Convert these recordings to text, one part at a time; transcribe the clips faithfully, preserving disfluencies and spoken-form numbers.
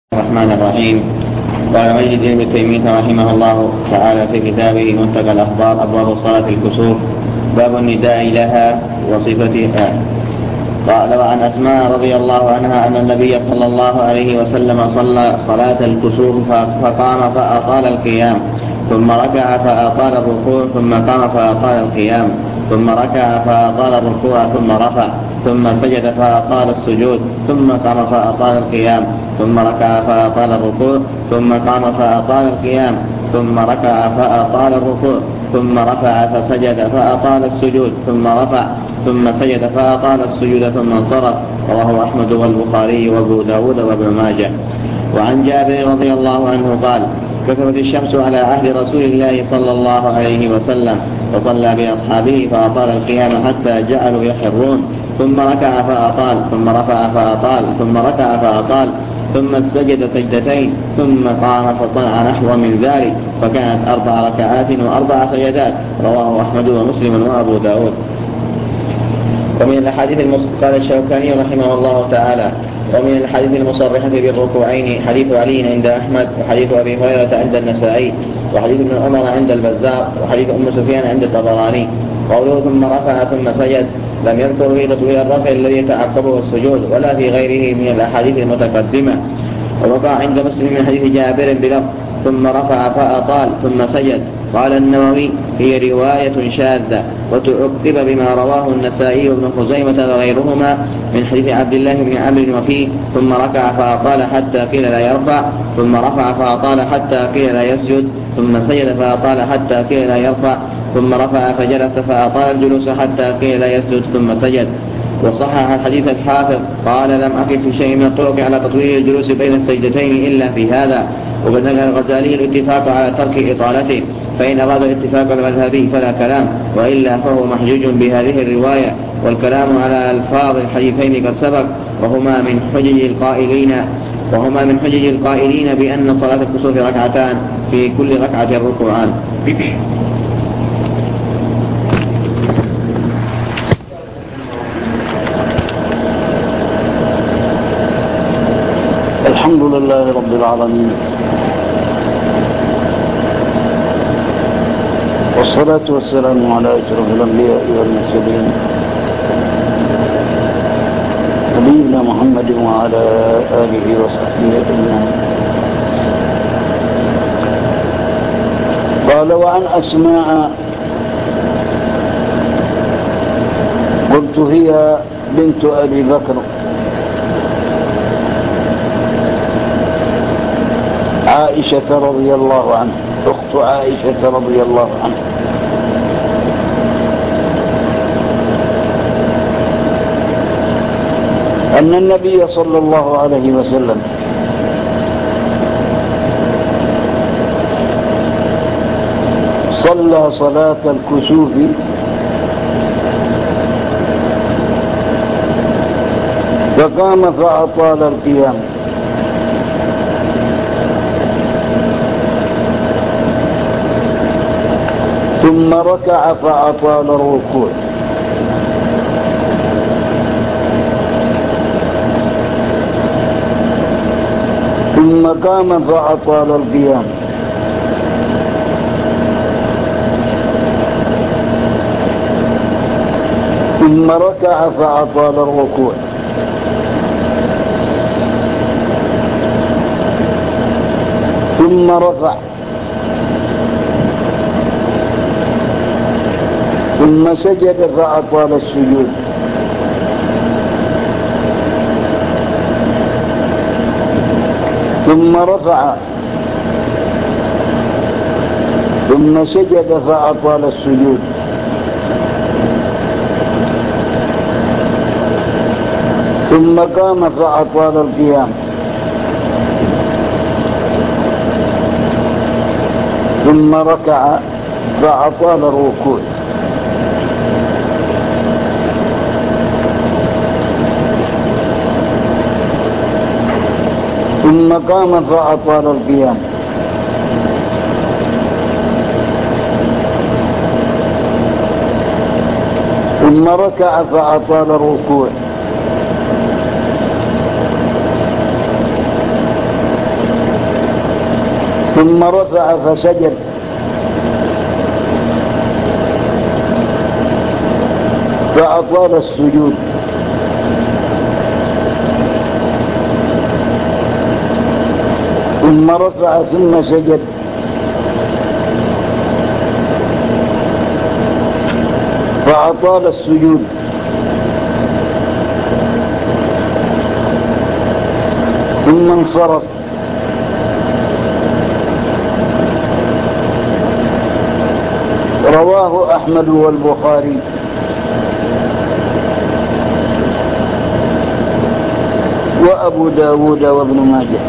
الرحمن الرحيم. قال مجد ابن تيمية رحمه الله تعالى في كتابه منتقى الأخبار أبواب صلاة الكسوف باب النداء لها وصفتها. قال وعن أسماء رضي الله عنها أن النبي صلى الله عليه وسلم صلى صلاة الكسوف فقام فأطال القيام ثم ركع فأطال الركوع ثم قام فأطال القيام ثم ركع فأطال الركوع ثم رفع ثم سجد فأطال السجود ثم قام فأطال القيام ثم ركع فأطال الركوع ثم قام فأطال القيام ثم ركع فأطال الركوع ثم رفع فسجد فأطال السجود ثم رفع ثم سجد فأطال السجود ثم انصرف. رواه أحمد والبخاري وابو داود وابن ماجه. وعن جابر رضي الله عنه قال كثرت الشمس على عهد رسول الله صلى الله عليه وسلم فصلى بأصحابه فأطال القيام حتى جعلوا يحرون ثم ركع فأطال ثم رفع فأطال ثم ركع فأطال ثم سجد سجدتين ثم قام فصنع نحو من ذلك فكانت أربع ركعات وأربع سجدات. رواه أحمد ومسلم وأبو داود. ومن الأحاديث قال الشوكاني رحمه الله تعالى ومن الحديث المصرحة بالركوعين حديث علي عند أحمد وحديث أبي هريرة عند النسائي وحديث ابن عمر عند البزار وحديث أم سفيان عند الطبراني. قوله ثم رفع ثم سجد لم يذكر في تطويل الرفع الذي يتعقبه السجود ولا في غيره من الأحاديث المتقدمة. ووقع عند مسلم من حديث جابر بلفظ ثم رفع فأطال ثم سجد. قال النووي هي رواية شاذة وتعقب بما رواه النسائي وابن خزيمة وغيرهما من حديث عبد الله بن عمرو وفيه ثم ركع فأطال حتى قيل لا يرفع ثم رفع فأطال حتى قيل لا يسجد ثم سجد فأطال حتى قيل لا يرفع ثم رفع فجلس فأطال الجلوس حتى قيل لا يسجد ثم سجد. وصحح الحديث الحافظ قال لم أقف في شيء من الطرق على تطويل الجلوس بين السجدتين إلا في هذا. وبدل الغزالي الاتفاق على ترك إطالته فإن أراد الاتفاق المذهبي فلا كلام وإلا فهو محجوج بهذه الرواية والكلام على ألفاظ الحديثين قد سبق وهما من حجج القائلين وهما من حجج القائلين بأن صلاة الكسوف ركعتان في كل ركعة ركوعان. الحمد لله رب العالمين والصلاة والسلام على أشرف الأنبياء والمرسلين نبينا محمد وعلى آله وصحبه أجمعين. قال وعن أسماء قلت هي بنت أبي بكر عائشة رضي الله عنها أخت عائشة رضي الله عنها أن النبي صلى الله عليه وسلم صلى صلاة الكسوف فقام فأطال القيام ثم ركع فأطال الركوع ثم قام فأطال القيام ثم ركع فأطال الركوع ثم رفع ثم سجد فأطال السجود ثم رفع ثم سجد فأطال السجود ثم قام فأطال القيام ثم ركع فأطال الركوع ثم قام فأطال القيام ثم ركع فأطال الركوع ثم رفع فسجد فأطال السجود ثم رفع ثم سجد فأطال السجود ثم انصرف رواه أحمد والبخاري. وأبو داود وابن ماجه.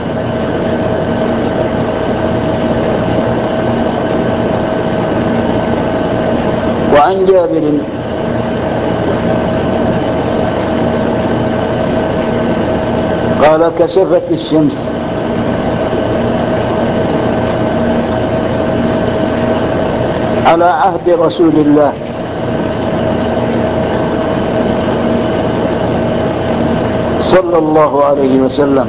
وعن جابر قال كسفت الشمس على عهد رسول الله صلى الله عليه وسلم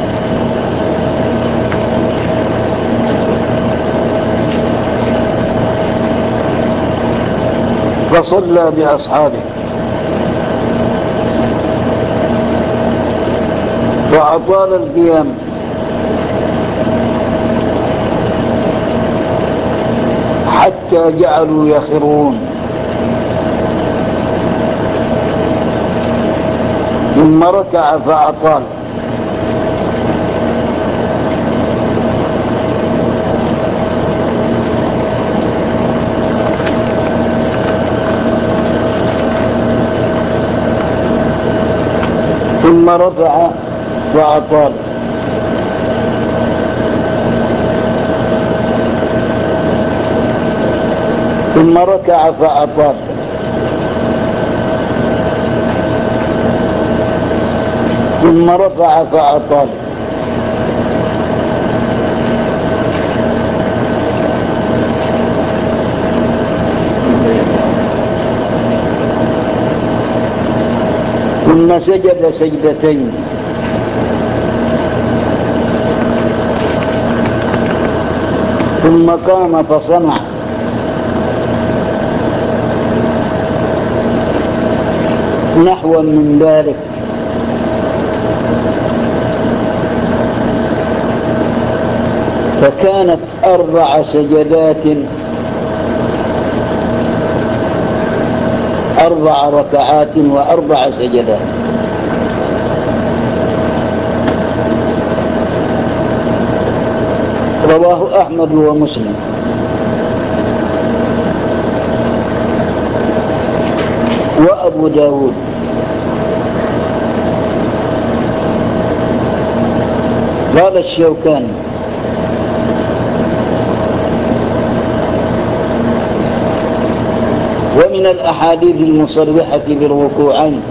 فصلى بأصحابه فأطال القيام حتى جعلوا يخرون ثم ركع فأطال ثم رفع فأطال ثم ركع فأطال ثم رفع فأطال ثم سجد سجدتين ثم قام فصنع نحو من ذلك فكانت أربع سجدات أربع ركعات وأربع سجدات. رواه أحمد ومسلم. وأبو داود. قال الشوكاني ومن الأحاديث المصرحة بالركوعين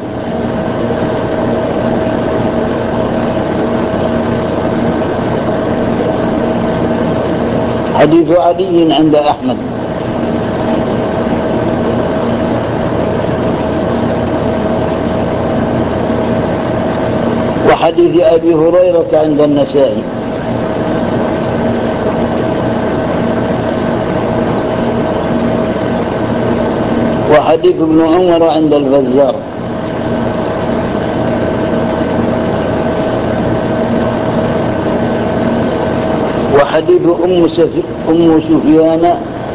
حديث علي عند أحمد وحديث أبي هريرة عند النسائي وحديث ابن عمر عند البزار وحديث أم, أم سفيان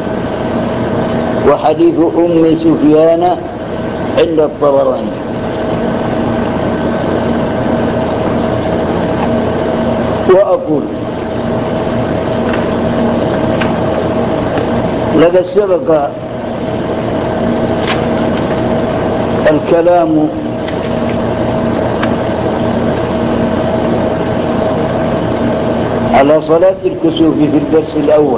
وحديث أم سفيان عند الطبراني. وأقول لقد سبق الكلام على صلاة الكسوف في الدرس الأول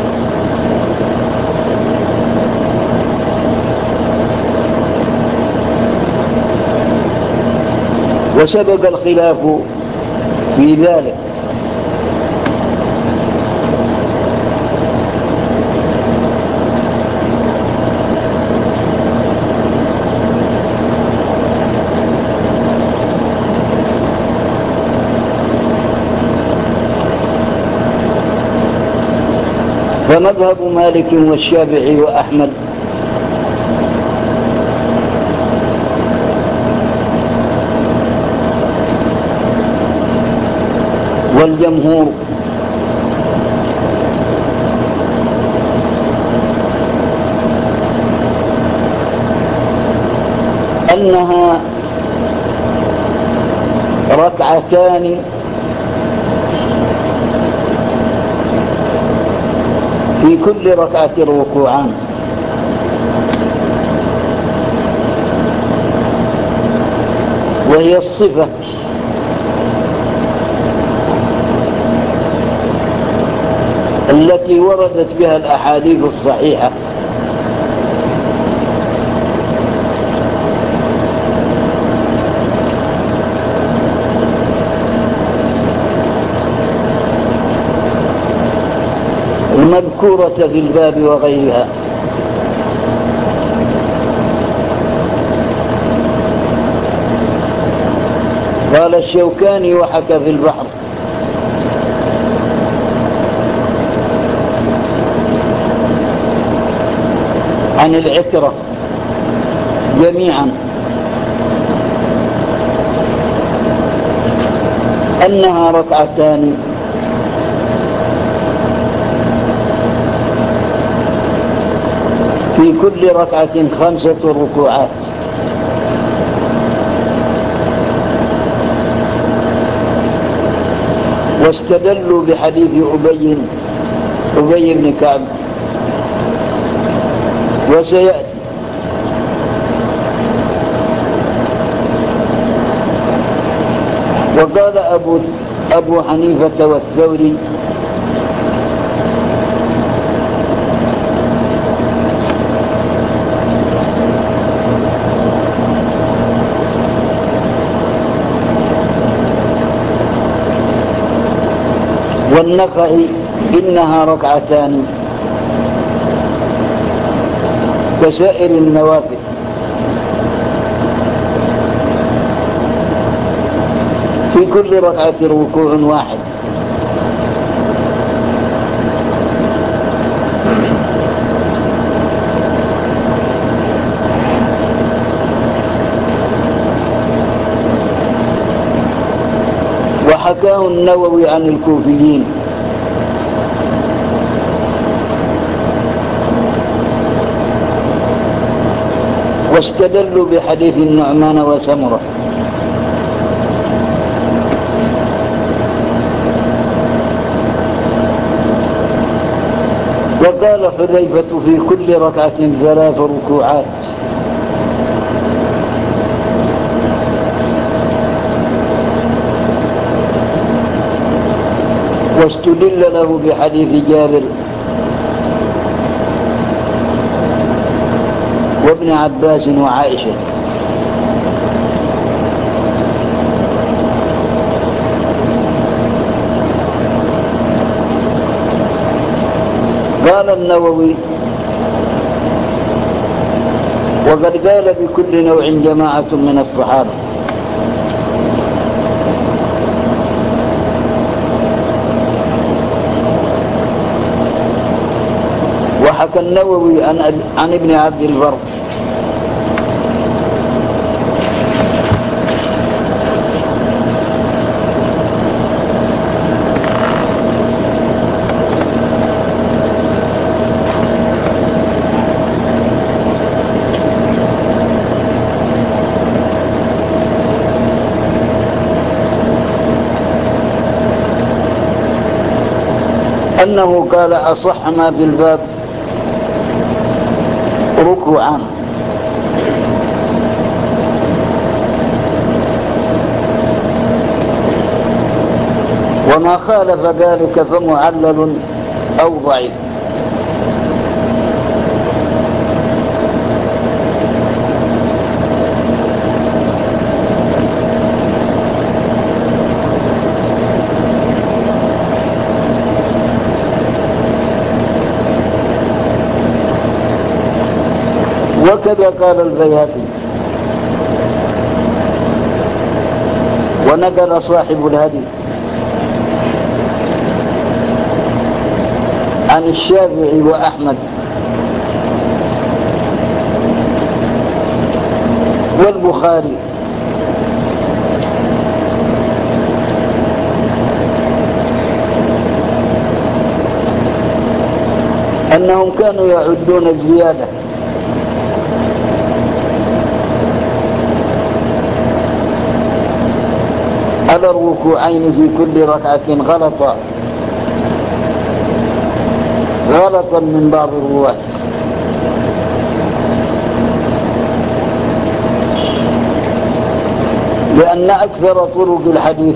وسبق الخلاف في ذلك فمذهب مالك والشافعي وأحمد والجمهور أنها ركعتان في كل ركعة ركوعان، وهي الصفة التي وردت بها الأحاديث الصحيحة. المذكورة في الباب وغيرها. قال الشوكاني وحكى في البحر عن العترة جميعا أنها ركعتان في كل ركعة خمسة ركوعات، واستدلوا بحديث أبي أبي بن كعب وسيأتي. وقال أبو, أبو حنيفة والثوري والنخعي إنها ركعتان كسائر النوافل. في كل ركعة ركوع واحد. وحكاه النووي عن الكوفيين واستدلوا بحديث النعمان وسمرة. وقال حذيفة في كل ركعة ثلاث ركوعات. واستدل له بحديث جابر وابن عباس وعائشة. قال النووي وقد قال بكل نوع جماعة من الصحابة. وحكى النووي عن, عن ابن عبد البر أنه قال أصح ما في الباب ركوعان. وما خالف ذلك فمعلل أو ضعيف. وكذا قال البيهقي. ونقل صاحب الهدي عن الشافعي وأحمد والبخاري أنهم كانوا يعدون الزيادة على الركوعين في كل ركعة غلطا غلطا من بعض الرواة، لأن أكثر طرق الحديث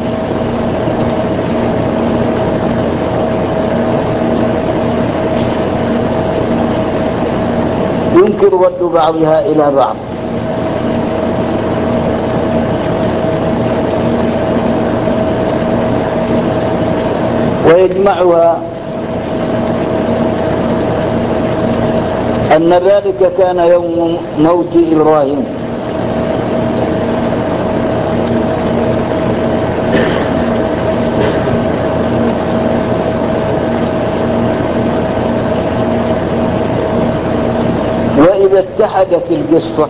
يمكن رد بعضها إلى بعض، ويجمعها أن ذلك كان يوم موت إبراهيم، وإذا اتحدت القصة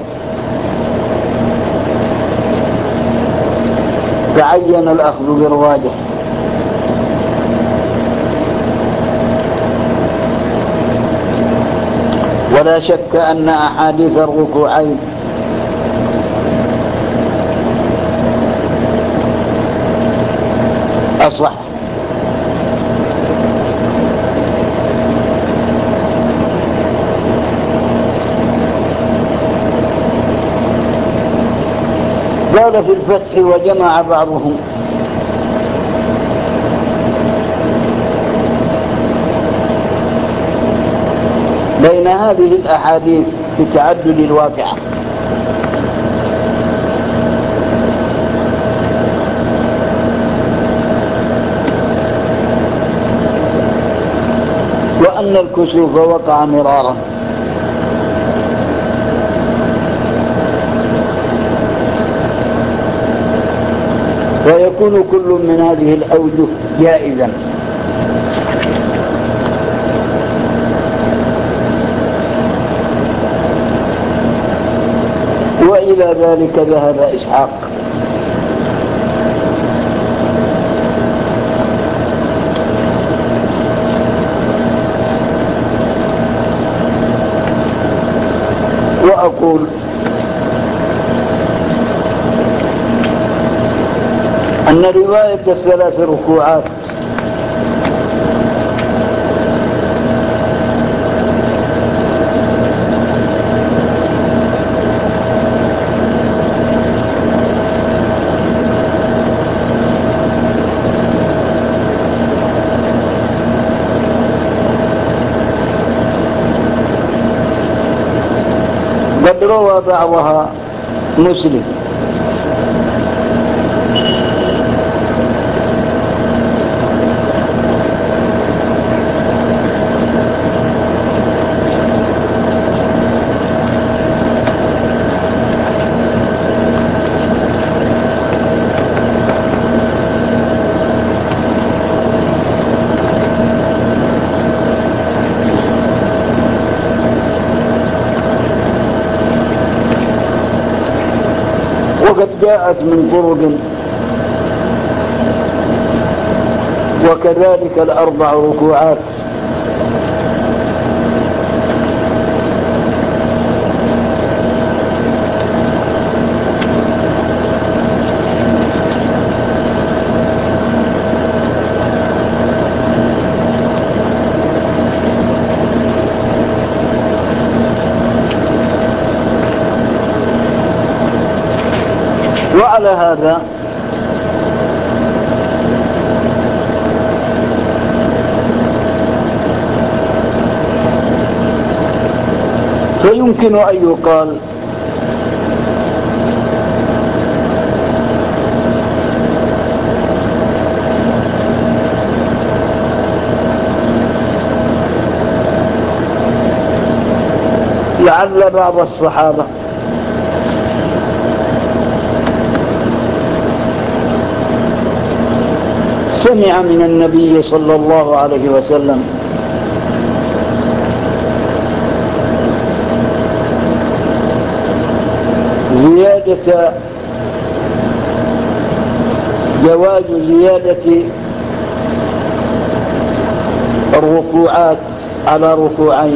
تعين الأخذ بالراجح، ولا شك أن أحاديث الركوعين أصح، قال في الفتح وجمع بعضهم بين هذه الأحاديث في تعدد الواقعة، وأن الكسوف وقع مرارا، ويكون كل من هذه الأوجه جائزا، وإلى ذلك ذهب إسحاق. وأقول أن رواية الثلاث ركوعات قد روى بعضها مسلم، وقد جاءت من طرق، وكذلك الأربع ركوعات وعلى هذا فيمكن أن يقال لعل بعض الصحابة سمع من النبي صلى الله عليه وسلم ثبت جواز زيادة الركوعات على ركوعين،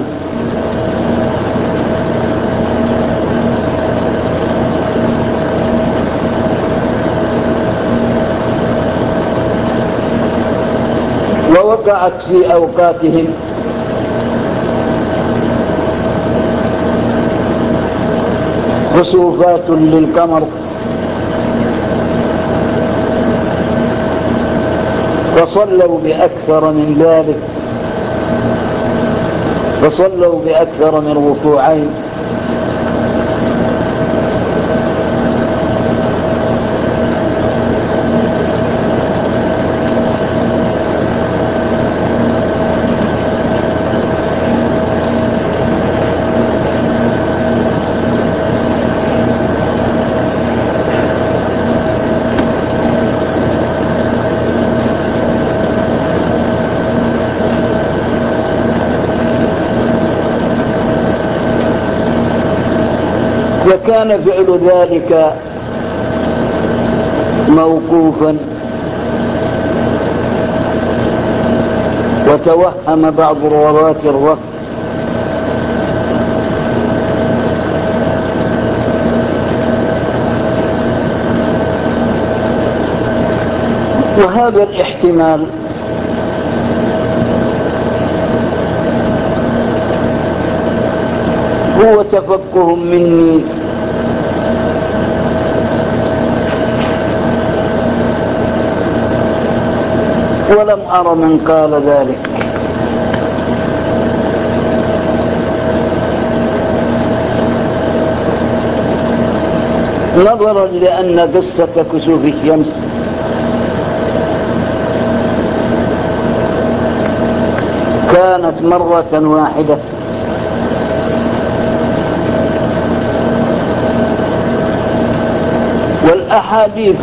ووقعت في أوقاتهم خسوفات للقمر فصلوا بأكثر من ذلك، فصلوا بأكثر من ركوعين. وكان فعل ذلك موقوفا، وتوهم بعض رواة الرفع وهذا الاحتمال هو تفقه مني ولم أر من قال ذلك. نظرا لأن قصة كسوف الشمس كانت مرة واحدة، والأحاديث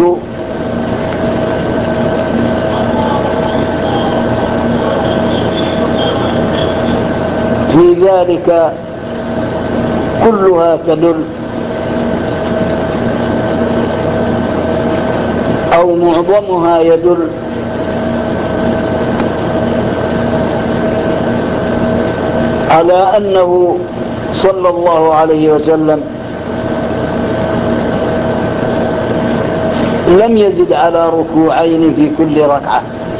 في ذلك كلها تدل أو معظمها يدل على أنه صلى الله عليه وسلم لم يزد على ركوعين في كل ركعة،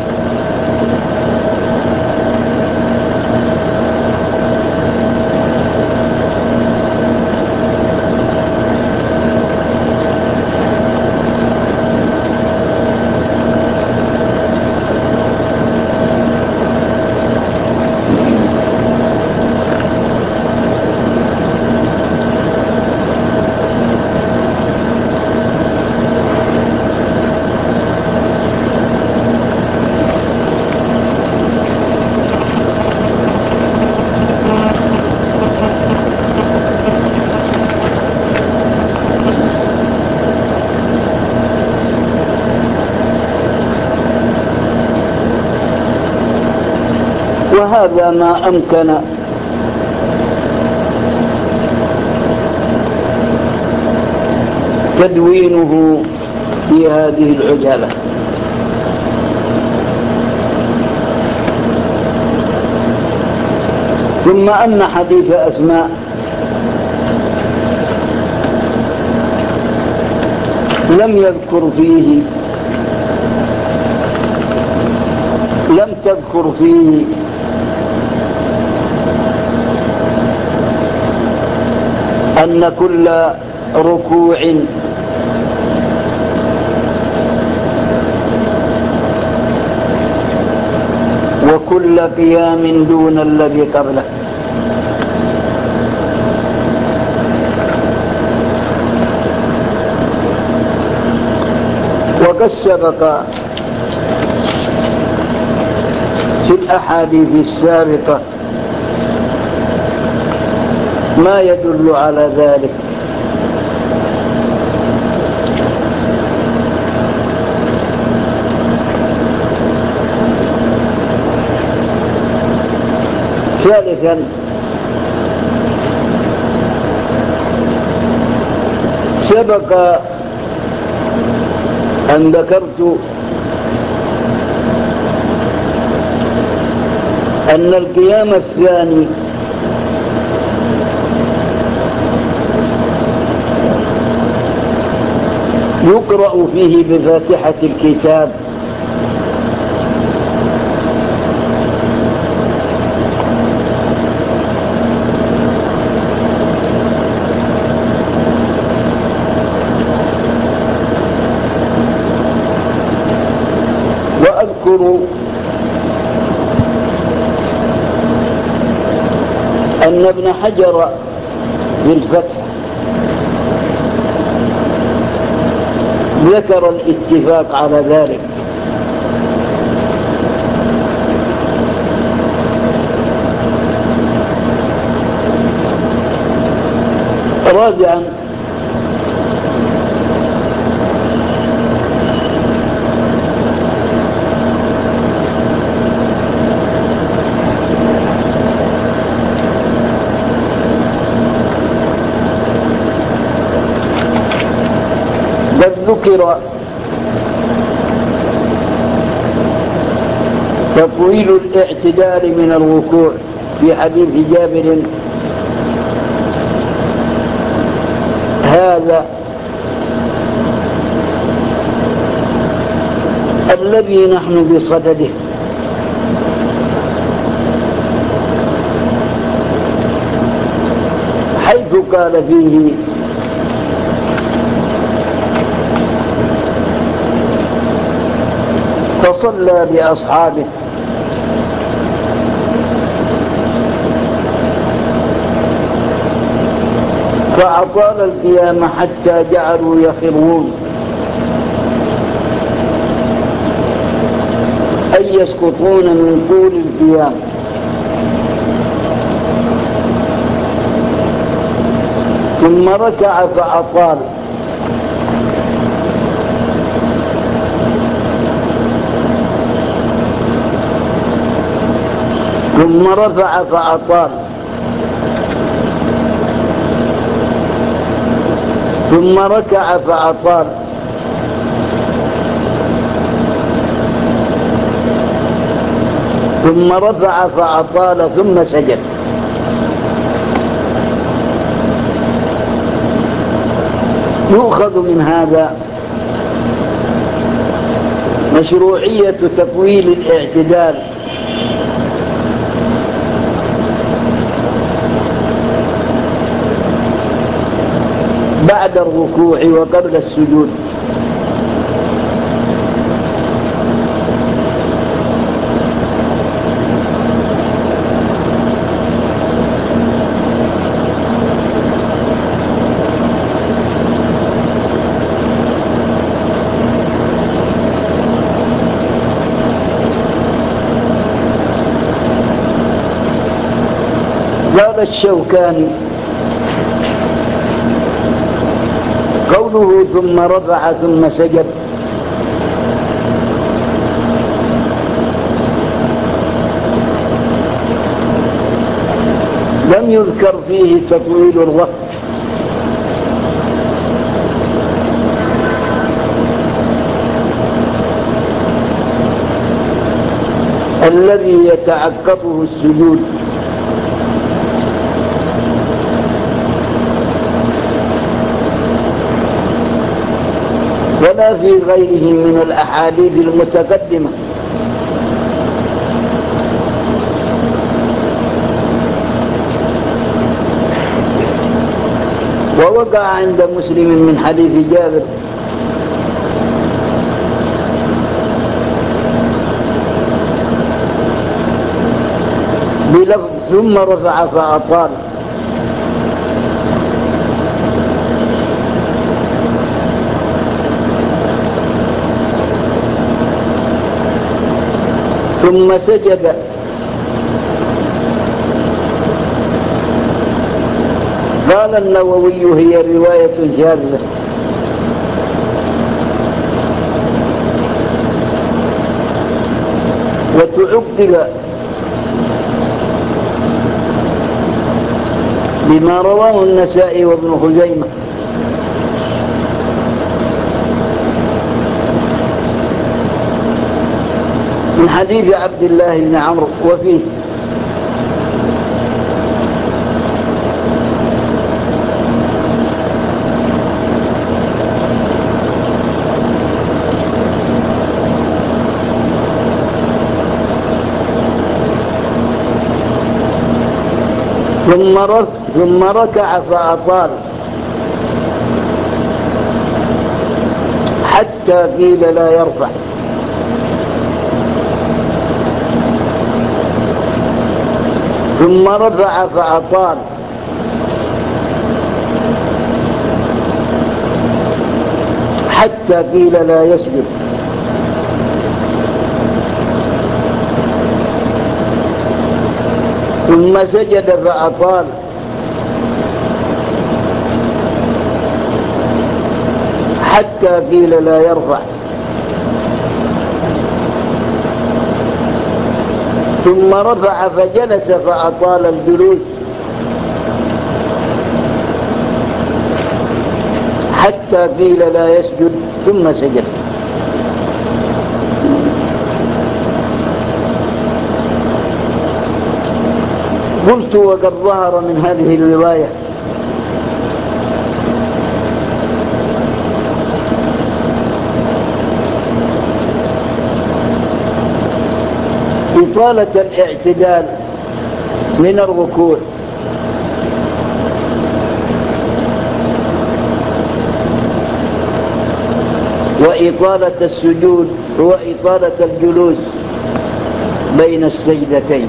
وهذا ما أمكن تدوينه في هذه العجالة. ثم أن حديث أسماء لم يذكر فيه لم تذكر فيه أن كل ركوع وكل قيام دون الذي قبله. وقد سبق في الأحاديث السابقة ما يدل على ذلك. ثالثا سبق أن ذكرت أن القيام الثاني يقرأ فيه بفاتحة الكتاب، وأذكر أن ابن حجر بالفتح ذكر الاتفاق على ذلك، راجعا ذكر تطويل الاعتدال من الركوع في حديث جابر هذا الذي نحن بصدده، حيث قال فيه فصلى بأصحابه فأطال القيام حتى جعلوا يخرون، أي يسقطون من طول القيام، ثم ركع فأطال، ثم رفع فأطال، ثم ركع فأطال، ثم رفع فأطال، ثم سجد. يؤخذ من هذا مشروعية تطويل الاعتدال بعد الركوع وقبل السجود، قال الشوكاني قوله ثم رفع ثم سجد لم يذكر فيه تطويل الرفع، الذي يتعقبه السجود، ولا في غيره من الأحاديث المتقدمة. ووقع عند مسلم من حديث جابر بلفظ ثم رفع فأطال، ثم سجد، قال النووي هي رواية جاذبة، وتعقل بما رواه النسائي وابن خزيمة من حديث عبد الله بن عمرو وفيه ثم رك ثم ركع فأطال حتى قيل لا يرفع ثم رفع فأطال حتى قيل لا يسجد ثم سجد فأطال حتى قيل لا يرفع ثم رفع فجلس فأطال الجلوس حتى قيل لا يسجد ثم سجد. قلت وقد ظهر من هذه الرواية إطالة الاعتدال من الركوع وإطالة السجود وإطالة الجلوس بين السجدتين.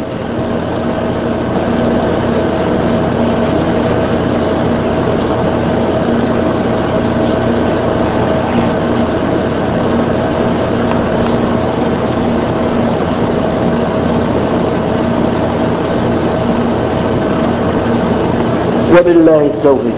وبالله التوفيق.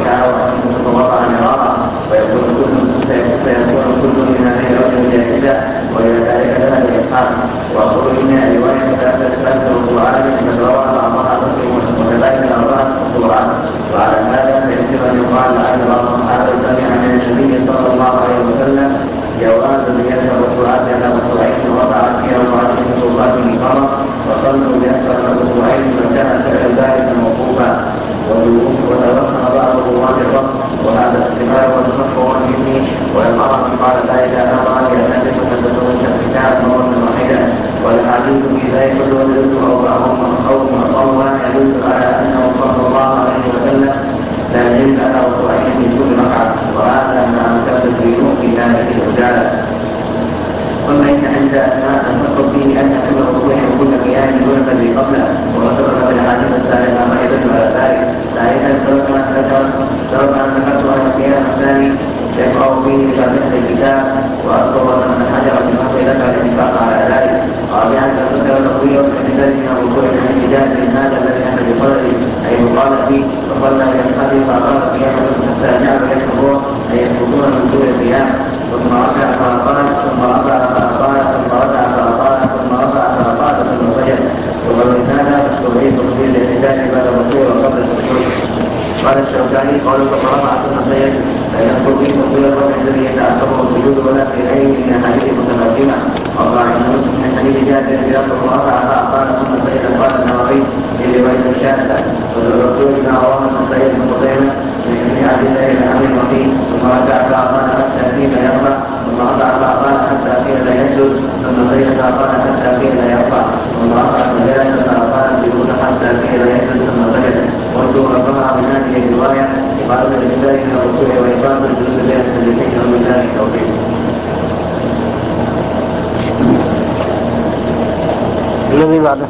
فيكون كل من هذه الرجل جاهزة ذلك ذهب الإسحاق وأقول إن رواية ثلاثة ثلاثة القرآن من روى بعضها مسلم وكذلك أربعة القرآن. وعلى هذا فيجب أن يقال لعل بعض الصحابة سمع من النبي صلى الله عليه وسلم جواز زيادة الركوعات على ركوعين وضعت فيها ركعات من ركوعات الإقامة وصلوا بأكثر الركوعين فكان فعل ذلك موقوفا وتوهم بعض رواه الرب وهذا الاحتمال والخطوة مني والمرأة قال ذلك أمر أن يأتي فتكون كان مرة واحدة والحديث في ذلك يدل أو بعضهم أو معظمها يدل على أنه صلى الله عليه وسلم لا يجوز على ركوعين في كل ركعة وهذا ما كان في في ذلك الرجال. ثم إن عند أسماء تفكر فيه أن كل ركوع وكل قيام دون الذي قبله وذكر في الأحاديث السابقة ما يدل على ذلك. ثالثا سبق أن ذكرت سبق أن ذكرت أن القيام الثاني يقرأ فيه بفتح الكتاب وأذكر أن حجر في الحق ذكر الاتفاق على ذلك. رابعا ذكر التقوية والاعتدال من الركوع من الحجاج من هذا الذي أحد بصدره أي قال فيه وصلى إلى الحديث فقال قيامة حتى جعل يشربون أي يسقطون من دون القيام ثم ركع فقال ثم رفع فقال ثم ركع فقال ثم رفع فقال ثم سجد. ومن هذا تستوعب تفصيل الاعتدال بعد الركوع وقبل السجود. قال الشوكاني قالوا ثم رفع ثم سجد فيدخل فيه تفصيل الركع الذي يتعقبه السجود ولا في غيره من احاديث متقدمه. وقال من حديث جابر اذا رفع فقال ثم سجد قال النووي في روايه الشاذة والرسول بما رواه من سجد بن قتيبة من حديث الله بن عمرو وفيه ثم ركع فقال حتى قيل يرفع ثم رفع فقال حتى قيل لا يسجد ثم سجد فقال حتى قيل لا يرفع ثم رفع فجلس فقال بدون حتى قيل لا يسجد ثم سجد. وانظر رفعها من هذه الروايه قال لذلك من الرسول وايقاظ الجزء بين السجدتين ومن ذلك التوفيق. الذي بعده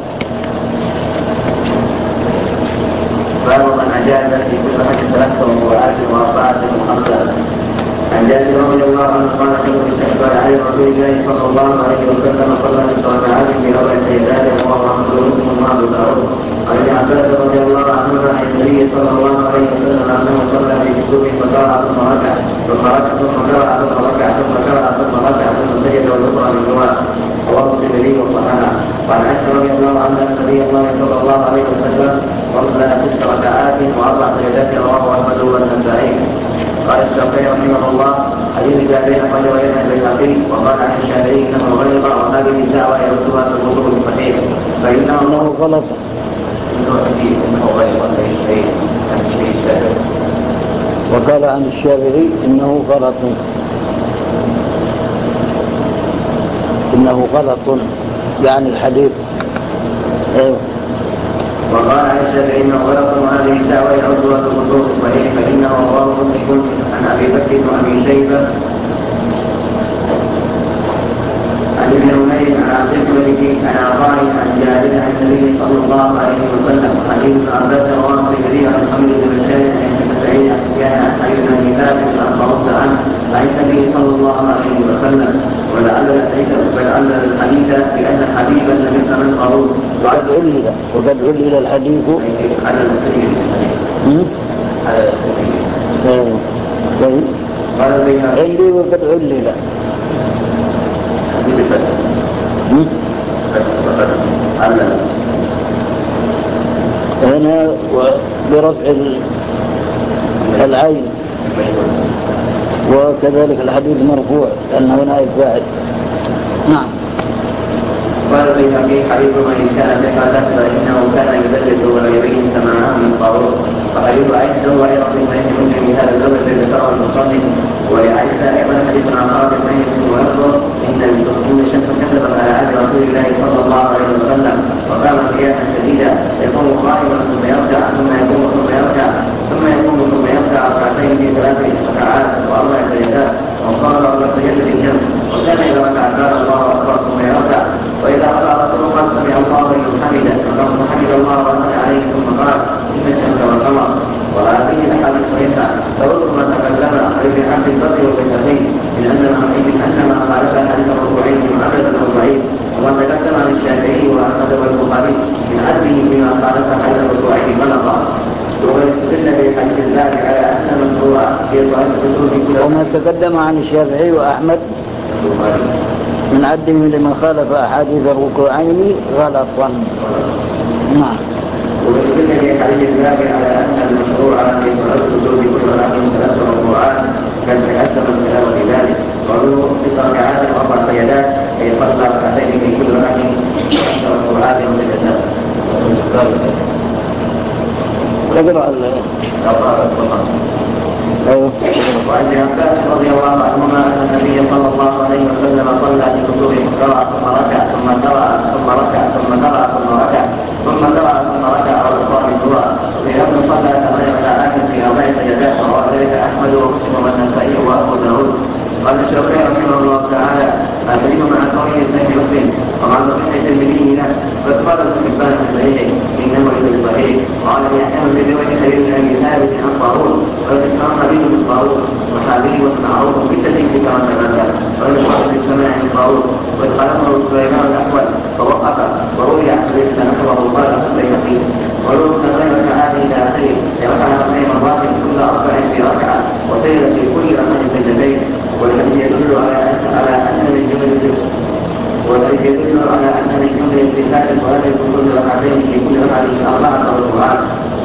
باب من أجاز في كل حج ثلاثة ركوعات وأربعة وخمسة. عن جابر رضي الله عنه قال كنت استحضر على رسول الله صلى الله عليه وسلم صلى ركعات في أربع سيدات وهو محمود ثم أبو داود. عن ابن عباس رضي الله عنهما عن النبي صلى الله عليه وسلم أنه صلى في كتب فقرأ ثم ركع ثم ركع ثم قرأ ثم ركع ثم قرأ ثم ركع ثم سجد والأخرى من دعاء رواه الترمذي وصححه. وعن عائشة رضي الله عنها أن النبي صلى الله عليه وسلم صلى ست ركعات وأربع سجدات رواه أحمد والنسائي. قال الشافعي رحمه الله حديث جابر أخرجه غيره البيهقي وقال عن الشافعي إنه غلط وهذه الدعوة يردها في الوضوء الصحيح فإنه غلط إنه غلط شيء شيء وقال عن الشافعي إنه غلط إنه غلط يعني الحديث. أيوه. وقال عن الشافعي انه غلط وهذه الدعوه يردها في الوضوء الصحيح فانه رواه مسلم عن ابي بكر وابي شيبه عن ابن عمير عن عبد الملك عن عطاء عن جابر عن النبي صلى الله عليه وسلم حديث ابن عباس رواه الترمذي عن محمد بن بشار عن ابن سعيد عن سفيان عن علي بن ابي ثابت عن فرد عنه عن النبي صلى الله عليه وسلم ولعل ولعل الحديث بان حبيبا لم يسمع القارون وقد علل وقد علل الحديث على التكليف على التكليف طيب قال البيهقي علي وقد علل هنا برفع العين وكذلك الحديث مرفوع لأن هنا فاعل. نعم. قال البيهقي حديث من كان ثقة فإنه كان يدلس ولا يبين سماعه من قارون فحديث عائشة وغيره من يمكن بهذا الزوج الذي ذكره المصنف ولعائشة أيضا حديث عن خالد بن مسلم ويخبر إن إن الشمس كتبت على عهد رسول الله صلى الله عليه وسلم وقام قياما شديدا يقوم قائما ثم يرجع ثم يقوم ثم يرجع ثم يقوم ثم يرجع ركعتين في ثلاث ركعات وأربع سجدات وقال الله سجد في الشمس وكان إذا ركع قال الله أكبر ثم يرجع وإذا قرأ رسول الله سمع الله لمن حمده فقال حمد الله وأثنى عليه ثم قال إن الشمس والقمر. وهذه الأحاديث صحيحة ترد ما تكلم عليه في حمد البر والبيهقي من أن من أن ما خالف حديث الركوعين من عدد الركوعين وما تكلم عن الشافعي وأحمد والبخاري من عدله بما خالف حديث الركوعين غلطا. ويستدل بحديث الله على أن المشروع في صلاة الكتب كلها وما تقدم عن الشافعي وأحمد من عدهم لمن خالف أحاديث الركوعين غلطا. نعم. ويدل في حديث الباب على أن المشروع في صلاة الوجوب كل ركعة ثلاث ركوعات كان تقدم الكلام في ذلك، وله ست ركعات وأربع سجدات أي صلى ركعتين في كل ركعة ثلاث ركوعات وسجدات. اقرأ ال أيوه. وعن ابن عباس رضي الله عنهما أن النبي صلى الله عليه وسلم صلى في الوضوء قرأ ثم ركع ثم قرأ ثم ركع ثم قرأ ثم ركع ثم قرأ ثم ركع على القرآن الدعاء، وفي لفظ صلى ثمان ركعات في أربع سجدات، وروى ذلك أحمد ومسلم والنسائي وأبو داود. قال الشافعي رحمه الله تعالى: أدريب مع كونه سيف مسلم ومع صحيح الترمذي له، فقال ابن حبان في صحيحه إنه ليس بصحيح. وقال يحيى بن رواية خليل بن أبي ثابت عن طاووس وذكر حبيب بن طاووس وحبيب معروف بالتدين كما تبادل، ويشرح في السماء عن طاووس وقاله سليمان الأحول فوقف، وروي عن حديث نحوه قال البيهقي ولو كان غير كهذه إلى آخره يرفع اثنين مرات كل أربع في ركعة وسيد في كل ركعة سجدتين، والذي يدل على أن على أن من جملة والذي يدل على أن من جملة اتفاق الصلاة في كل ركعتين في كل ركعة أربعة ركعات.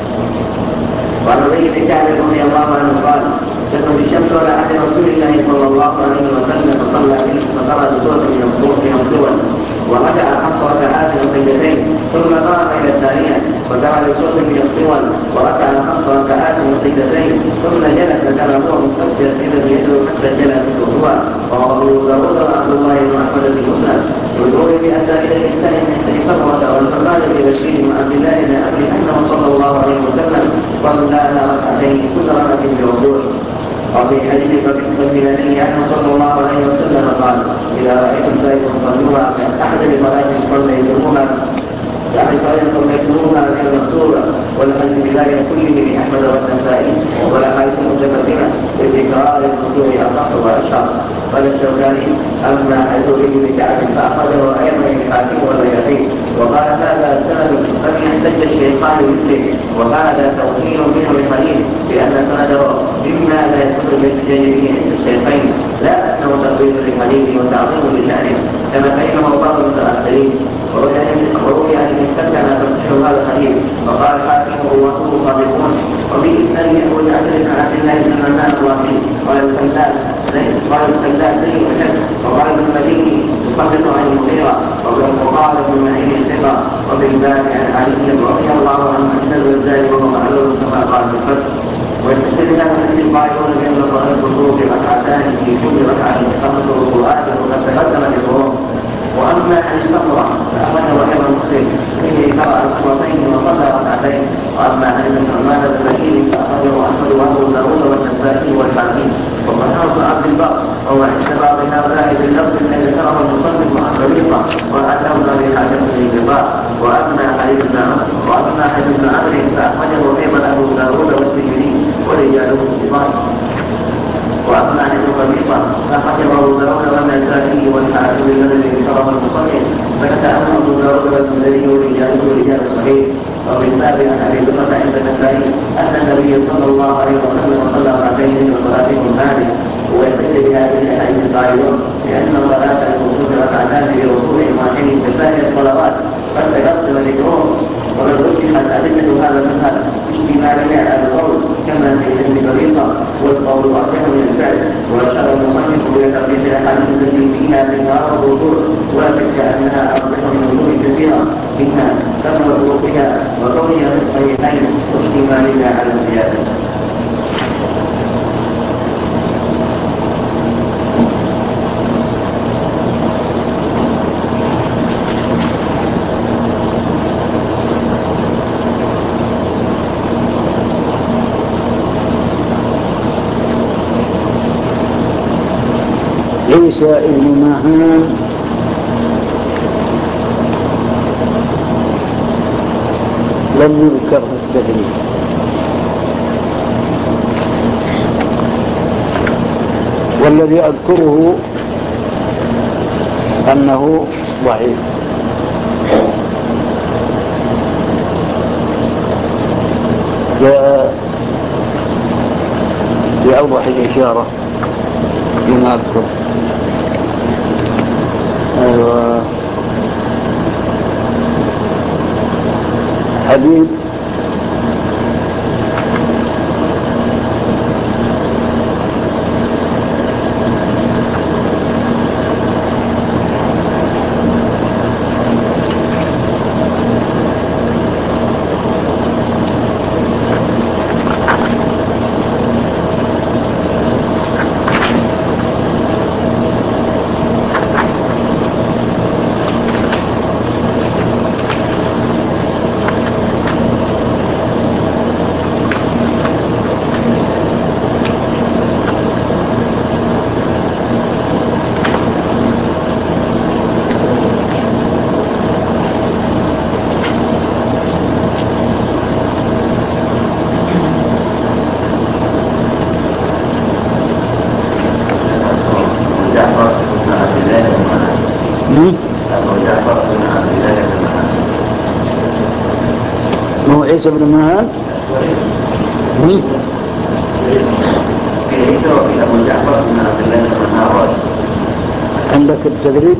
وعن أبي بن كعب رضي الله عنه قال: كتب الشمس على عهد رسول الله صلى الله عليه وسلم فصلى به فقرأ بسورة من الصور وركع خمس ركعات وسجدتين، ثم قام إلى الثانية وقرأ بسورة من الصور وركع خمس ركعات وسجدتين، ثم جلس كما هو مستقبل إذا يده حتى جلس الركوع. ورواه أبو داود وعبد الله بن أحمد بن مسلم يقول بأن إلى الإنسان من حديث فرة والفقال ببشير مع عبد الله بن أبي أنه صلى الله عليه وسلم صلى على ركعتين كل ركعة بوضوء. وفي حديث البخاري عنه صلى الله عليه وسلم قال: إذا رأيتم ذلك فصلوها أحد بصلاة صليتموها يعني صلاة صليتموها غير مكتوبة. والحديث بذلك كله لأحمد والنسائي والأحاديث متقدمة بتكرار الوضوء أصح وأشهر. قال الشوكاني: أما حديث ابن كعب فأخذه أيضا الحاكم والبيهقي وقال هذا سند لم يحتج الشيخان مثله، وهذا توهين منه للحديث بأن سنده مما لا يستطيع الاحتجاج به عند الشيخين، لا أنه تقويم للحديث وتعظيم لشأنه كما فهمه بعض المتأخرين. وروي عن ابن سكن تصحيح هذا الحديث وقال الحاكم وهو صادقون. وفي إسناده أبو جعفر عن عبد الله بن منان الرافعي قال الخلال قال الخلال سيء الحفظ، وقال ابن المديني يصدق عن المغيرة، وقال ابن معين الثقة. وفي الباب عن علي رضي الله عنه أن الزاد وهو معلول كما قال في الفتح. ويستدل له أن القائلون بأن صلاة الوضوء ركعتان في كل ركعة خمس ركوعات وقد تقدم الظهور. وأما عن الصبر فأخذه غير مسلم فيه قرأ الصورتين وصلى ركعتين. وأما عن ابن عمان البشير فأخذه أحمد وأبو داود والنسائي والحاكم وصححه عبد البر وهو اعتبار هؤلاء باللفظ الذي ذكره المصنف مع الطريقة وأنه في حاكم الانقطاع. وأما حديث ابن عمرو وأما حديث ابن عمرو فأخرجه أيضا أبو داود والترمذي ورجاله الصفات. وأما عن الخليفة فأخرجه أبو داود والنسائي والحاكم الذي ذكره المصنف، فكتبه أبو داود والترمذي ورجاله رجال الصحيح. وفي الباب عن أبي بكر عند النسائي أن النبي صلى الله عليه وسلم صلى ركعتين من صلاتهم هذه، ويستدل بهذه الأحاديث القائلون بأن الصلاة الموصوف ركعتان في ركوع واحد كفاية الصلوات قد تقدم ذكرهم. وقد رجحت أدلة هذا المذهب اشتمالية على القول كما في علم الطريقة، والقول أرجح من الفعل. وأشار المصنف إلى ترجيح الأحاديث التي فيها تكرار الوضوء، ولا شك أنها أرجح من وجوه كثيرة منها كثرة وضوءها وكونها في الصحيحين واشتمالها على الزيادة. عيسى ابن ماهان لم يذكر في التدريب، والذي أذكره أنه ضعيف. جاء بأوضح الإشارة بما أذكر. حديث هو عيسى بن مهان عندك التدريب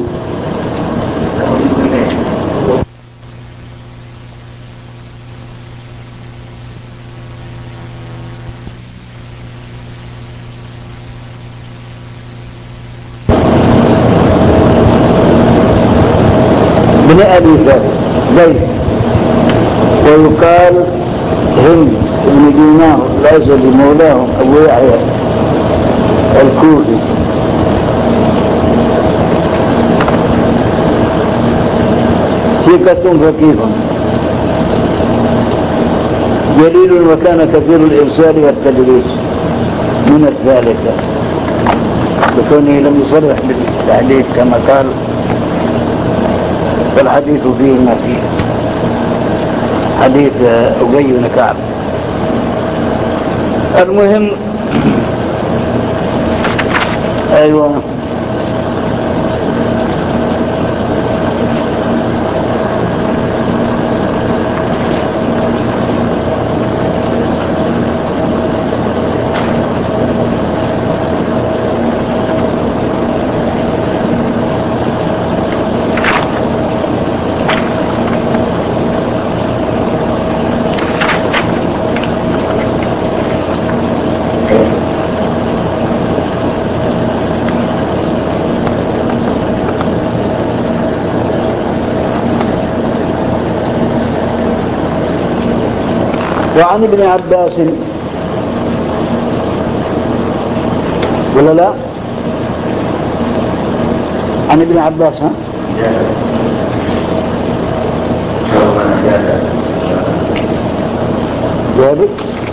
بن أبي ثابت زيد ويقال هند بن دينار ليس بمولاهم أبو يحيى الكوفي ثقة فقيه جليل وكان كثير الإرسال والتدريس من الثالثة لكونه لم يصرح بالتحديث كما قال والحديث فيه ما فيه حديث أبي بن كعب. المهم أيوة وعن ابن عباس ولا لا عن ابن عباس ها جابر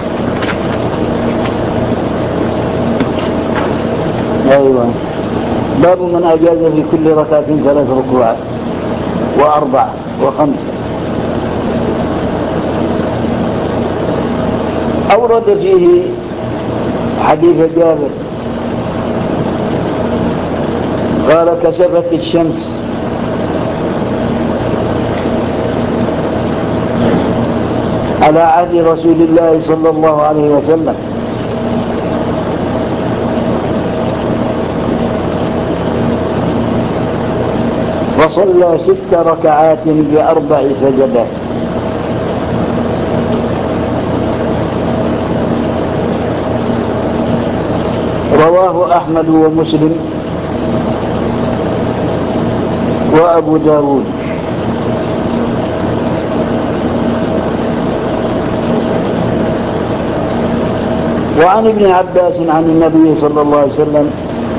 ايوه باب من اجاز في كل ركعه ثلاث ركوعات واربع وخمس. أورد فيه حديث جابر قال كسفت الشمس على عهد رسول الله صلى الله عليه وسلم وصلى ست ركعات بأربع سجدات. رواه أحمد ومسلم وأبو داود. وعن ابن عباس عن النبي صلى الله عليه وسلم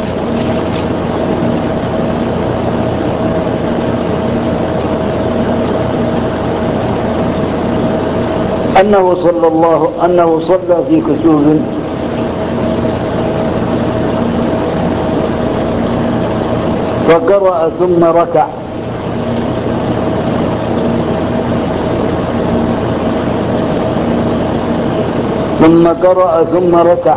أنه صلى الله أنه صلى في كسوف فقرأ ثم ركع ثم قرأ ثم ركع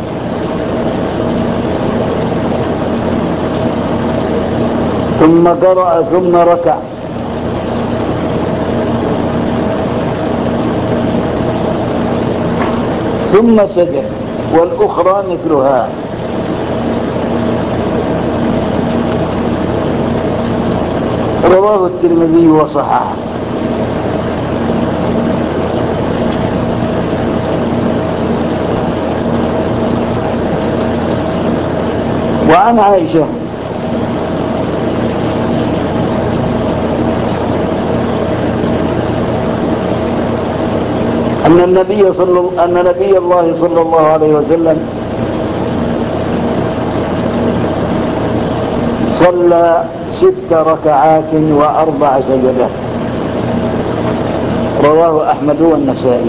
ثم قرأ ثم ركع ثم سجد والأخرى مثلها. رواه الترمذي وصححه. وعن عائشة أن النبي صلى أن نبي الله صلى الله عليه وسلم صلى ست ركعات وأربع سجدات. رواه أحمد والنسائي.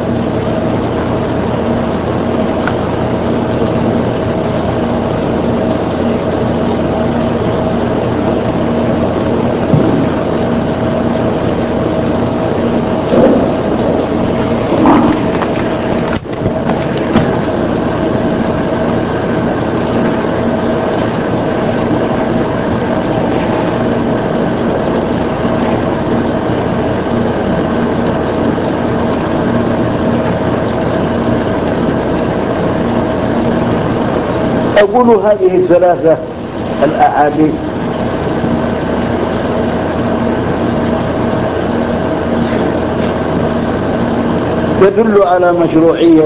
أقول هذه الثلاثة الأحاديث تدل على مشروعية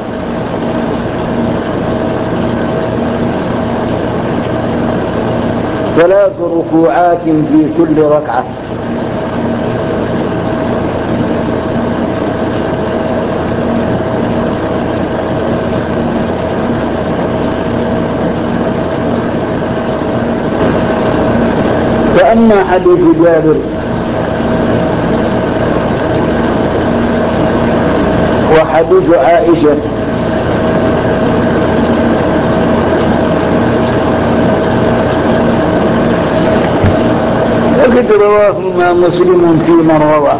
ثلاث ركوعات في كل ركعة، فأما حديث جابر وحديث عائشة وقد رواهما مسلم فيما روى،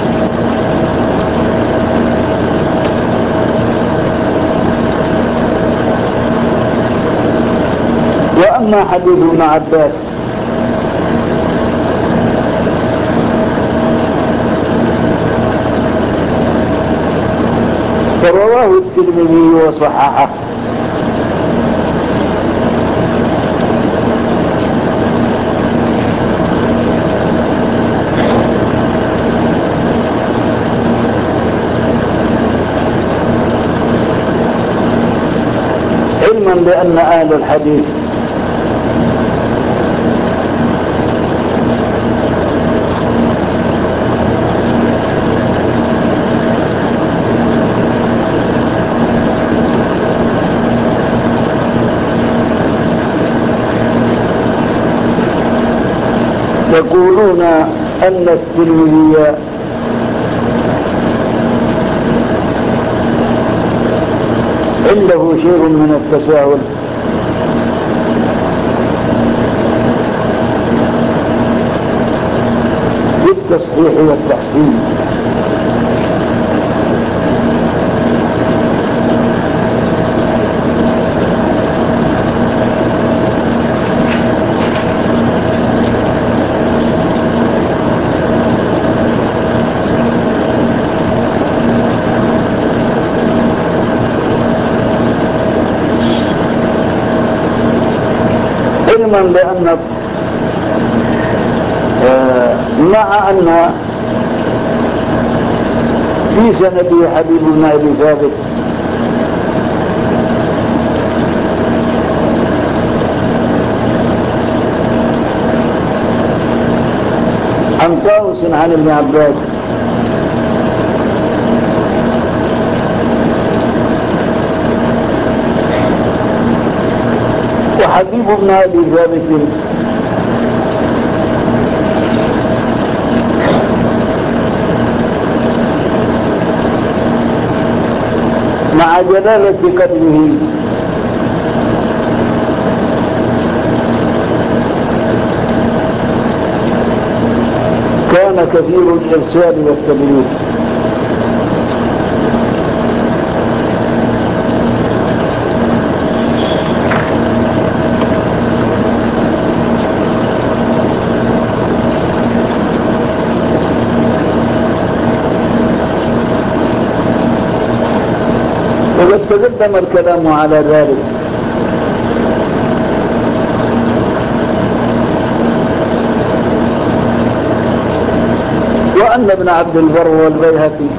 وأما حديث ابن عباس فرواه الترمذي وصححه. علما بأن أهل الحديث يقولون أن الترمذي عنده شيء من التساهل بالتصحيح والتحسين، لأن مع أن في سنده حبيب بن أبي ثابت عن طاووس عن ابن عباس وحبيب بن أبي ثابت مع جلالة قدره كان كثير الإرسال والتبليغ، وقد تقدم الكلام على ذلك. وأن ابن عبد البر والبيهقي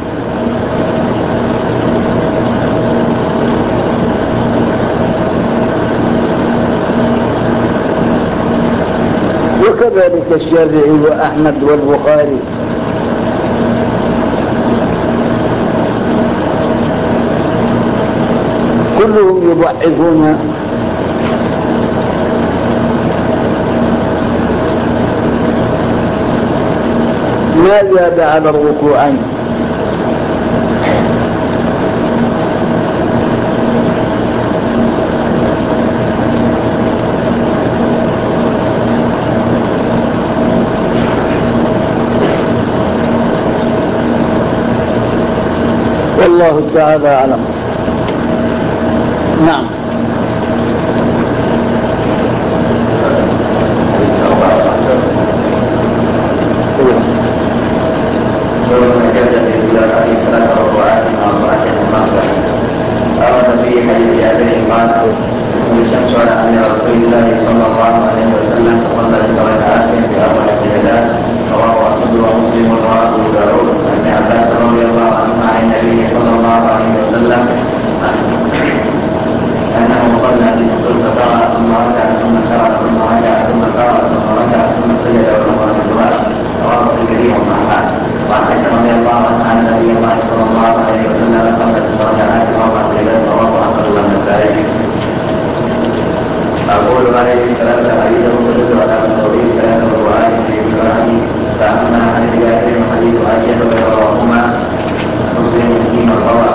وكذلك الشافعي وأحمد والبخاري. كلهم يضعفون ما زاد على الركوعين. والله تعالى أعلم. نعم. الشمس على أن رسول الله صلى الله عليه وسلم صلى بركعات في أول السجدات رواه أحمد ومسلم ورواه أبو داود عن ابن عباس رضي الله عنهما عن النبي صلى الله عليه وسلم أنه صلى بالرسول فقرأ ثم ركع ثم قرأ ثم ركع ثم قرأ ثم ركع ثم سجد ورفع الجواب رواه الترمذي وصححه. وعن عائشة رضي الله عنها أن النبي صلى الله عليه وسلم صلى بركعات وأربع سجدات رواه أحمد والنسائي. أقول عليه السلام حديثه تدل على التوحيد ثلاث روايات في القرآن فأما حديث جابر وحديث عائشة وغيرهما مسلم فيما روى.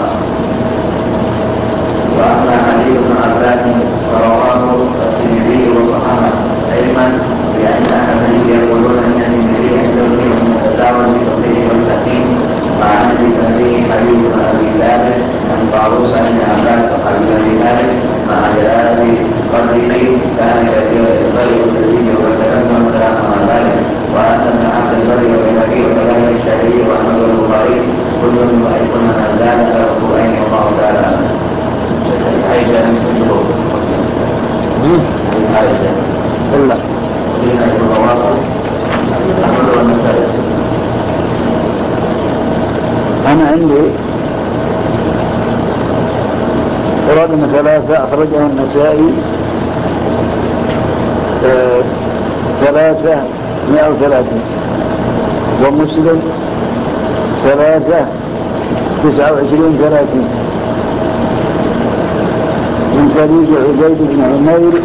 وأما حديث ابن عباس فرواه الترمذي وصححه علما بأن أهل الحديث يقولون أن الترمذي يحتوي المتساوي بالتصحيح والتحسين مع أن الترمذي حديث أبي ثابت عن طاووس عن عباس وحديث أبي ثابت مع جلالة قدره كان كثير الإصرار والتدريب والتكلم والكلام مع ذلك. وأن ابن عبد البر والبيهقي وكذلك الشافعي وأحمد والبخاري كلهم يؤيدون أن ذلك القرآن والله تعالى. عائشة مسلم عائشة الله فينا الرواق أحمد والنسائي. أنا عندي أراد ثلاثة أخرجه النسائي آه ثلاثة مئة وثلاثين ومسلم ثلاثة تسعة وعشرين ثلاثين من طريق عبيد بن عمير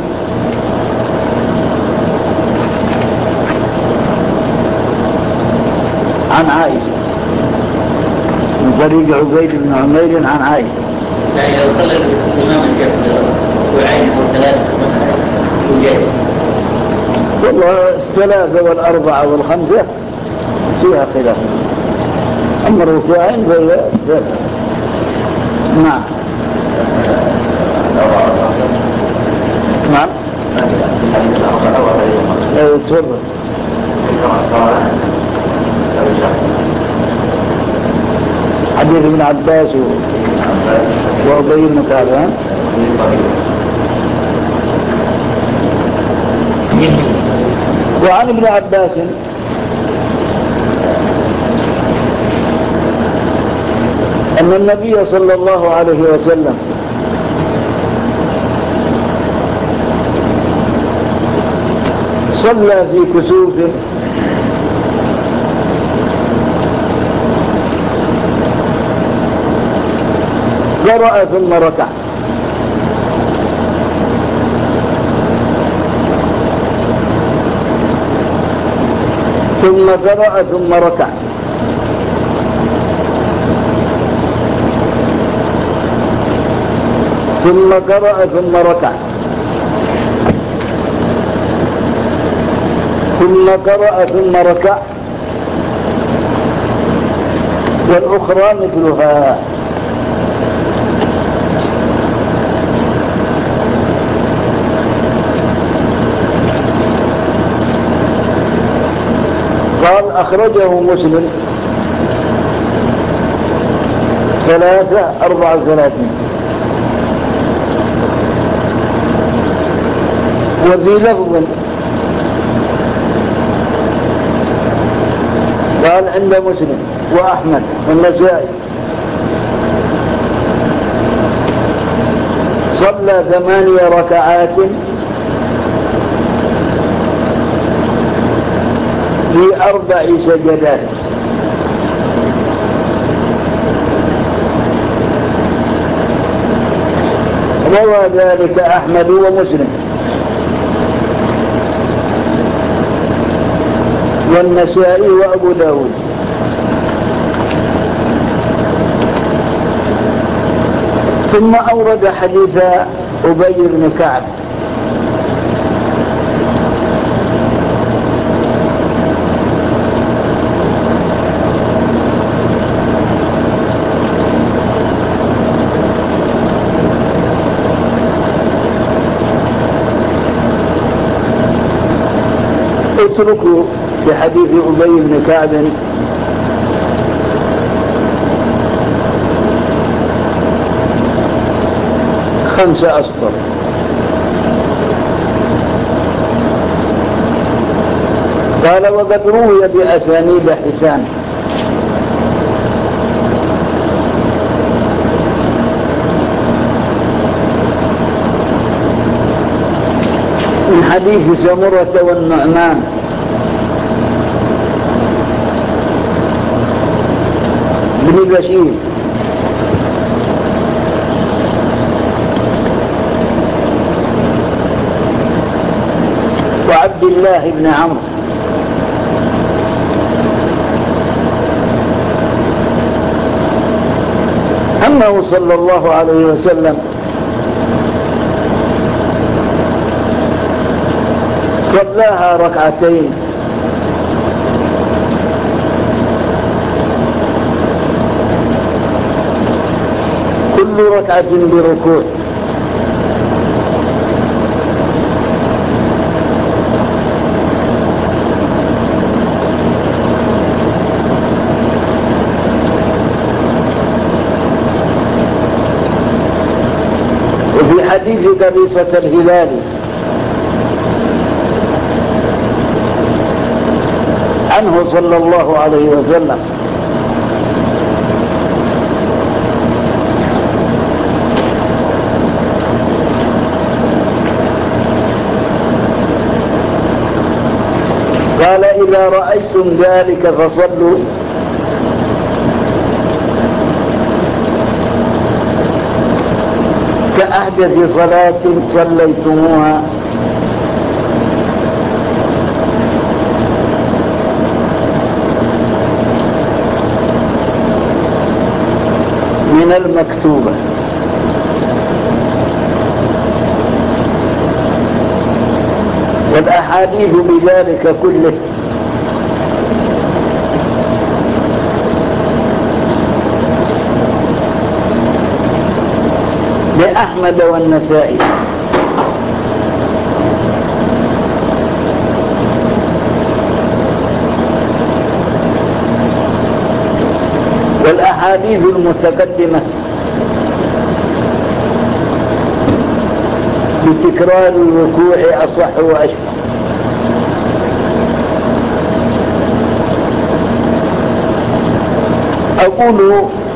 عن عائشة من طريق عبيد بن عمير عن عائشة. يعني لو صلى الإمام الكافر وعين أو ثلاثة وجاي والله الثلاثة والأربعة والخمسة فيها خلاف. أما الركوعين فهي ثلاثة. نعم نعم ايه تفضل. حديث ابن عباس وأبي بن كعب. وعن ابن عباس أن النبي صلى الله عليه وسلم صلى في كسوف قرأ ثم ركع ثم قرأ ثم ركع ثم قرأ ثم ركع ثم قرأ ثم ركع والأخرى مثلها. قال أخرجه مسلم ثلاثة أربعة وثلاثين وفي لفظ قال عند مسلم وأحمد والنسائي صلى ثمانية ركعات في أربع سجدات. روى ذلك أحمد ومسلم والنسائي وأبو داود. ثم أورد حديث أبي بن كعب اتركوا بحديث أبي بن كعب خمسة أسطر. قال وقد روي بأسانيد حسان من حديث سمرة والنعمان بن بشير وعبد الله بن عمرو أنه صلى الله عليه وسلم صلاها ركعتين كل ركعة بركوع، وفي حديث قبيصة الهلالي عنه صلى الله عليه وسلم قال إذا رأيتم ذلك فصلوا كأحدث صلاة صليتموها من المكتوبة. والأحاديث بذلك كله لأحمد والنسائي. والأحاديث المتقدمة بتكرار الركوع أصح وأشبه. أقول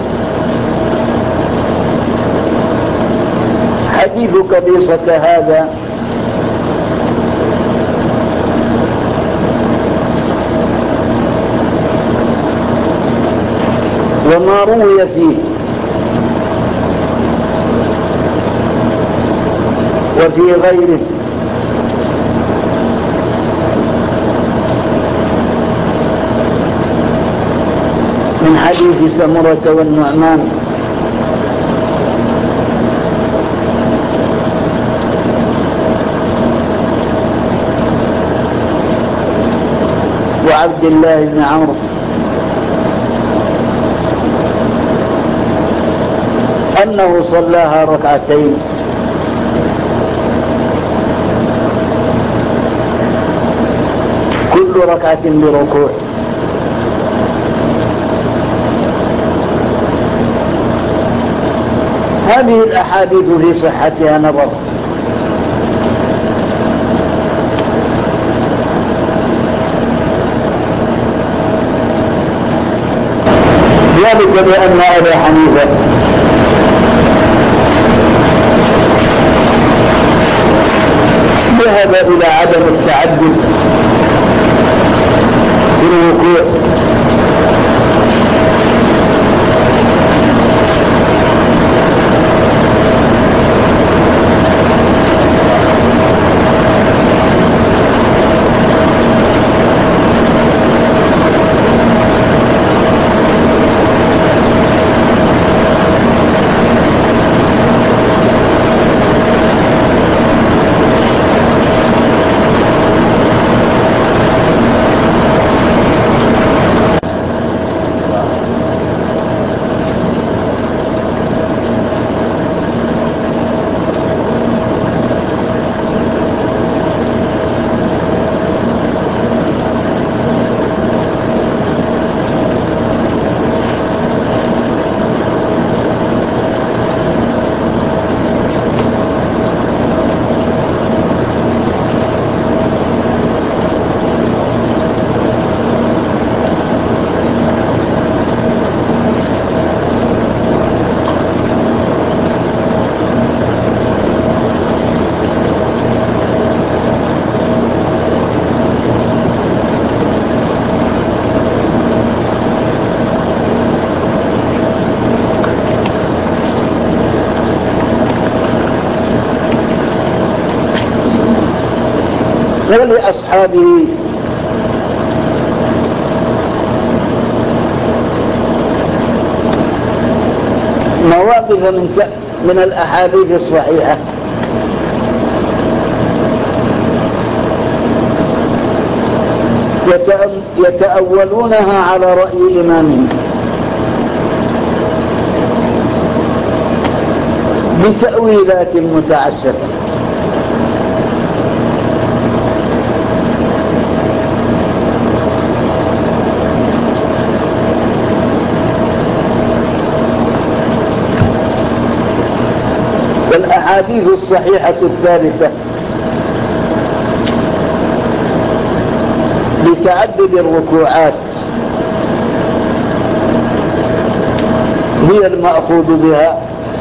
حديث قبيصة هذا وما روي فيه وفي غيره من حديث سمرة والنعمان وعبد الله بن عمرو أنه صلاها ركعتين كل ركعة بركوع. هذه الأحاديث في صحتها نظر، ذلك بأن أبا حنيفة ذهب إلى عدم التعدد الركوع. ولأصحابه مواقف من من الأحاديث الصحيحة يتأولونها على رأي إمامهم بتأويلات متعسفة. والأحاديث الصحيحة الثالثة بتعدد الركوعات هي المأخوذ بها،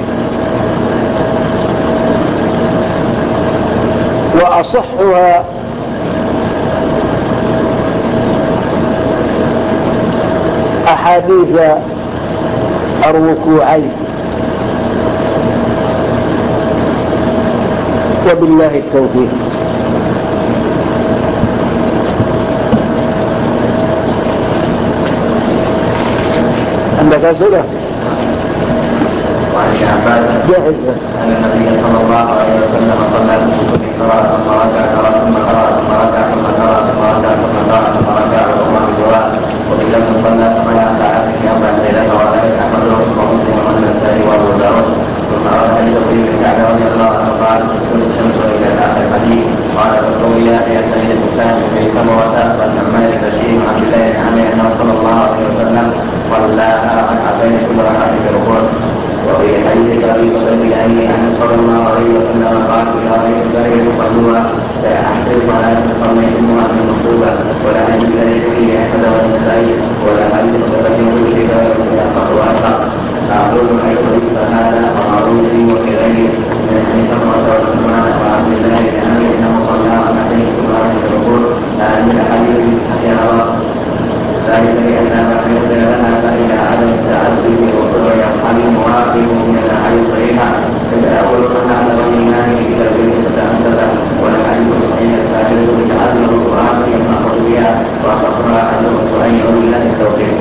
وأصحها أحاديث الركوعين. وبالله التوفيق. عندك أسئلة؟ وعن ابن عباس جاهز أن النبي صلى الله عليه وسلم صلى بكتب قراءة ثم ركع قراءة ثم قراءة ثم ركع ثم قراءة ثم ركع ثم قراءة ثم ركع وهو بدعاء. وفي لفظ صلى ثمان ركعات في أربع ليلة وذلك أحمد ومسلم والنسائي وأبو داود. ثم قال حديث ابي بن كعب رضي الله عنه قال تدخل الشمس إلى آخر الحديث. قال الرؤيا هي سيد البستان في ثمرة والنعمان بشير عن عبد الله بن عمرو أنه صلى الله عليه وسلم صلاها ركعتين كل ركعة بركوع. وفي حديث ابي بكر الجهني عنه صلى الله عليه وسلم قال اذا رايت ذلك فصلوها فاحسب على ان تصليتموها من مكتوبه ولا اجد ذلك فيه احد والنسائي ولا حديث متقدم به ذلك يحفظ واخر. اقول حيث ليس هذا ومعروف وكذلك من حديث عمر وعثمان وعبد الله بن عمرو انه صلى ركعتين كل ركعه بركوع. هذه الاحاديث كثيره ذلك لأن ما يرجى لنا فإلى عدم التعدي وقدر أصحاب مواقف من الأحاديث الصحيحة فتأولونها على الإيمان إلى البيت فتأسفا والحديث الصحيح الثابت بتعدي القرآن ينطق بها وأخبرها عن الصحيح وبالله التوفيق.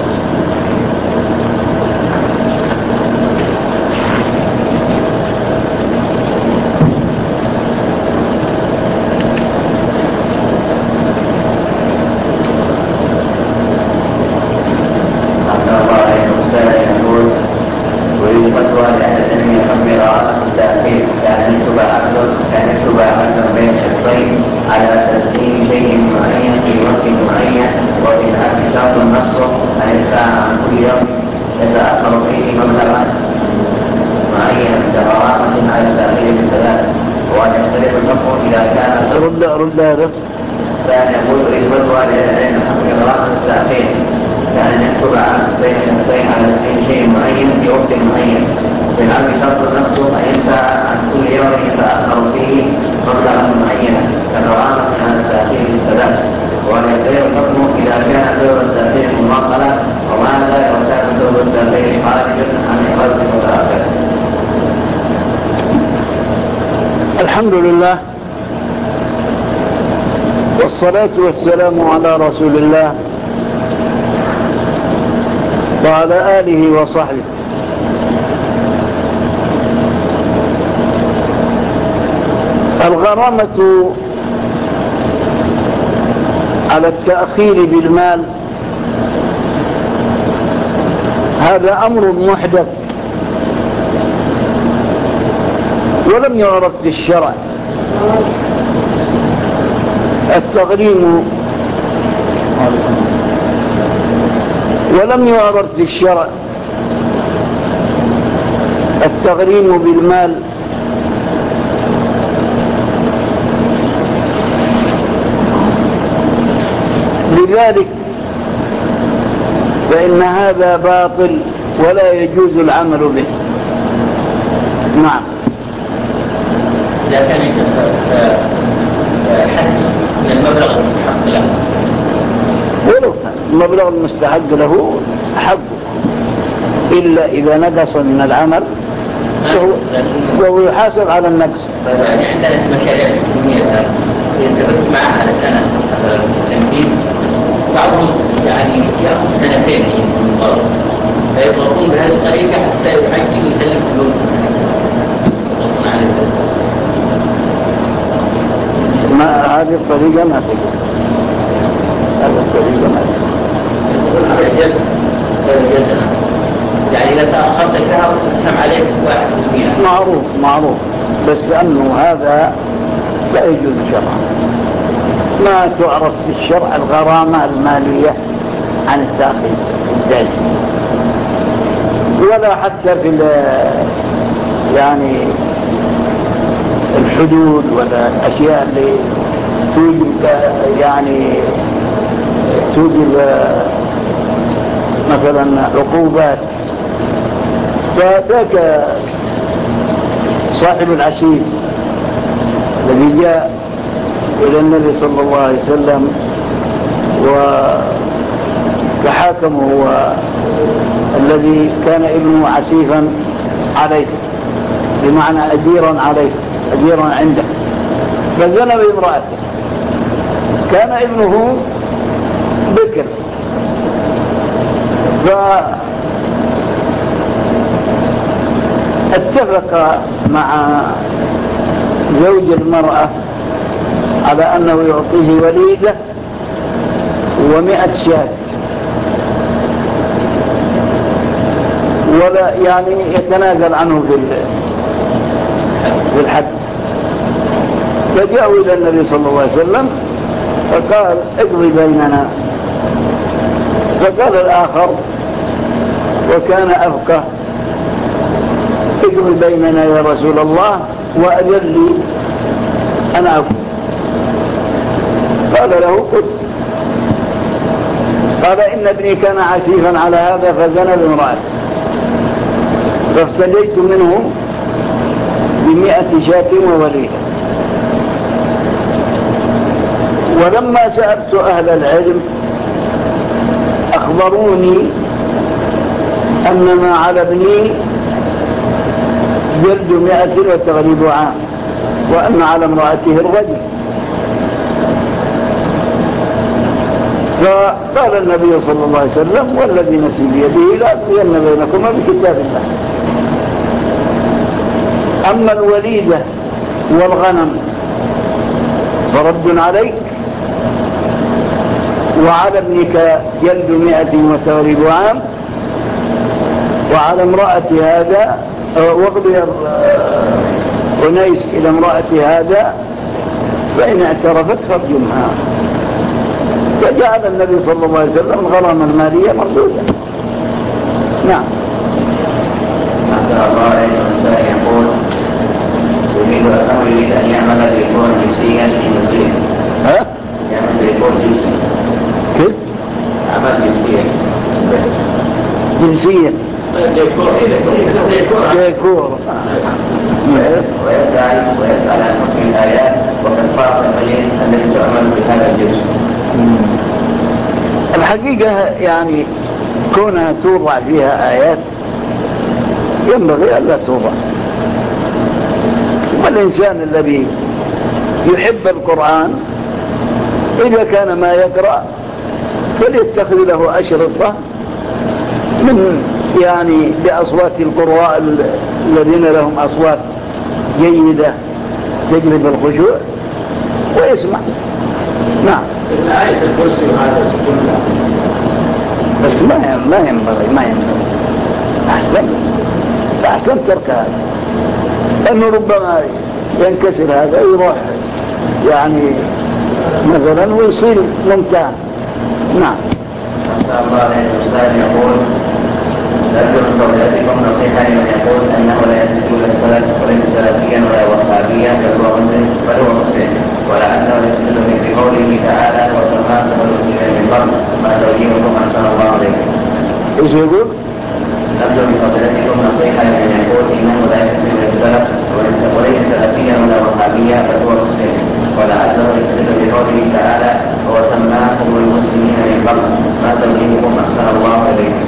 رد هذا كان يقول رزوة لأن حقق راس الساقين كان يكتب بين شخصين على شيء معين في وقت معين. في العلم شرط نفسه أن ينفع عن كل يوم يتأخر فيه مبلغا معينا كالرعامة على الساقين بالسلام. وهل يبدأ الحكم إذا كان دور التأخير مماثلا وماذا لو كان دور التأخير خارجا عن إخراج المتأخر؟ الحمد لله والصلاة والسلام على رسول الله وعلى آله وصحبه. الغرامة على التأخير بالمال هذا أمر محدث ولم يعرف في الشرع. التغريم ولم يعرف في الشرع التغريم بالمال، لذلك فإن هذا باطل ولا يجوز العمل به. نعم. إذا كان حد من المبلغ المستحق له ولو المبلغ المستحق له حقه، إلا إذا نقص من العمل وهو يحاسب على النقص. يعني عندنا مشاريع حكومية يتبت معها على سنة مثلا التنفيذ، بعضهم يعني يأخذ سنتين من المرض، فيضغطون بهذه الطريقة حتى يحجي ويسلم فلوس يضغطون على ذلك. ما هذه الطريقة ما تجد، هذه الطريقة ما تجد. يعني إذا تأخرت شهر تسمع عليك واحد بالمئة. معروف معروف، بس أنه هذا لا يجوز شرعا. ما تعرف في الشرع الغرامة المالية عن التأخير الدائم، ولا حتى في يعني الحدود ولا الأشياء اللي توجب يعني توجب مثلا عقوبات. فذاك صاحب العسير الذي جاء إلى النبي صلى الله عليه وسلم وتحاكمه هو الذي كان ابنه عسيفا عليه، بمعنى أجيرا عليه، أجيرا عنده، فزنى بامرأته. كان ابنه بكر، فاتفق مع زوج المرأة على أنه يعطيه وليدة ومئة شاة، ولا يعني يتنازل عنه في الحد. فجاءوا إلى النبي صلى الله عليه وسلم فقال اقضي بيننا. فقال الآخر وكان أفقه اقضي بيننا يا رسول الله وأجل لي أنا أفقه. قال له قل. قال إن ابني كان عسيفا على هذا فزنى بامرأته، فافتديت منه بمئة شاة ووليدة. ولما سألت أهل العلم أخبروني أن ما على ابني جلد مئة وتغريب عام، وأن على امرأته الرجل. فقال النبي صلى الله عليه وسلم والذي نفسي بيده لا أقضين بينكما بكتاب الله. أما الوليدة والغنم فرد عليك، وعلى ابنك جلد مئة وتغريب عام، وعلى امرأة هذا واغضي أنيس إلى امرأة هذا فإن اعترفت فارجمها. فجعل النبي صلى الله عليه وسلم الغرامة المالية مردودة. نعم. يقول يريد أنه يريد أن يعمل ديكور جنسيا في مسجد. ها؟ يعمل ديكور جنسي. كيف؟ عمل جنسيا. جنسيا. ديكور ديكور ديكور. ويسأل ويسأل عن حكم الآيات وقد فرق المجلس التي تعمل بهذا الجنس. الحقيقة يعني كونها توضع فيها آيات ينبغي ألا توضع. والإنسان الذي يحب القرآن إذا كان ما يقرأ فليتخذ له أشرطة من يعني بأصوات القراء الذين لهم أصوات جيدة تجلب الخشوع ويسمع. نعم. آية الكرسي هذا كلها بس ما ما ينبغي ما ينبغي أحسن أحسن ترك هذا، لأنه ربما ينكسر هذا يروح يعني مثلا ويصير ممتاز. نعم. أسأل الله عليه الأستاذ يقول أرجو من فضيلتكم نصيحة لمن يقول أنه لا يسجد للسلف وليس سلفيا ولا وهابيا بل هو مسلم بل هو مسلم ولعله يسجد في قوله تعالى وسماكم المسلمين من قبل ما توجيهكم أحسن الله عليكم. إيش يقول؟ أرجو من فضيلتكم نصيحة لمن يقول إنه لا يسجد للسلف وليس سلفيا ولا وهابيا بل هو مسلم ولعله يسجد في قوله تعالى وسماكم المسلمين من قبل ما توجيهكم أحسن الله عليكم.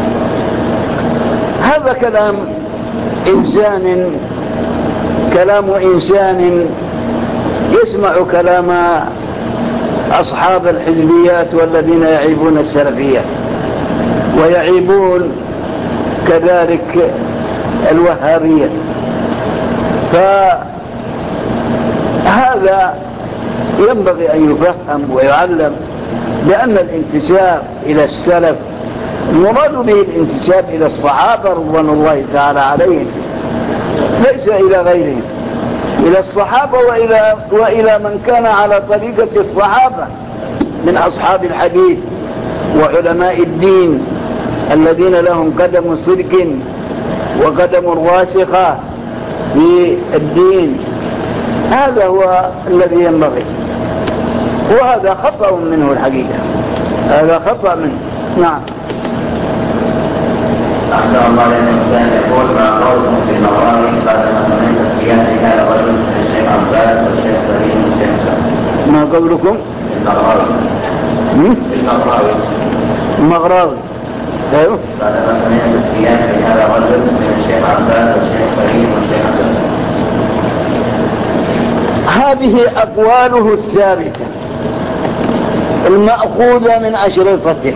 هذا كلام إنسان كلام إنسان يسمع كلام أصحاب الحزبيات والذين يعيبون السلفية ويعيبون كذلك الوهابية. فهذا ينبغي أن يفهم ويعلم بأن الانتساب إلى السلف المراد به الانتساب إلى الصحابة رضوان الله تعالى عليهم ليس إلى غيرهم، إلى الصحابة وإلى, وإلى من كان على طريقة الصحابة من أصحاب الحديث وعلماء الدين الذين لهم قدم صدق وقدم راسخة في الدين. هذا هو الذي ينبغي، وهذا خطأ منه الحقيقة، هذا خطأ منه. نعم. أحسن الله عليه الإنسان يقول ما قولكم في المغارب بعد ما سمعت تسبيحات هذا الرجل الشيخ عباس والشيخ سليم والشيخ سليم. ما قولكم؟ في المغارب. في المغارب. المغراوي. أيوه. بعد ما سمعت تسبيحات هذا الرجل من الشيخ عباس والشيخ سليم والشيخ سليم. هذه أقواله الثابتة المأخوذة من أشرطته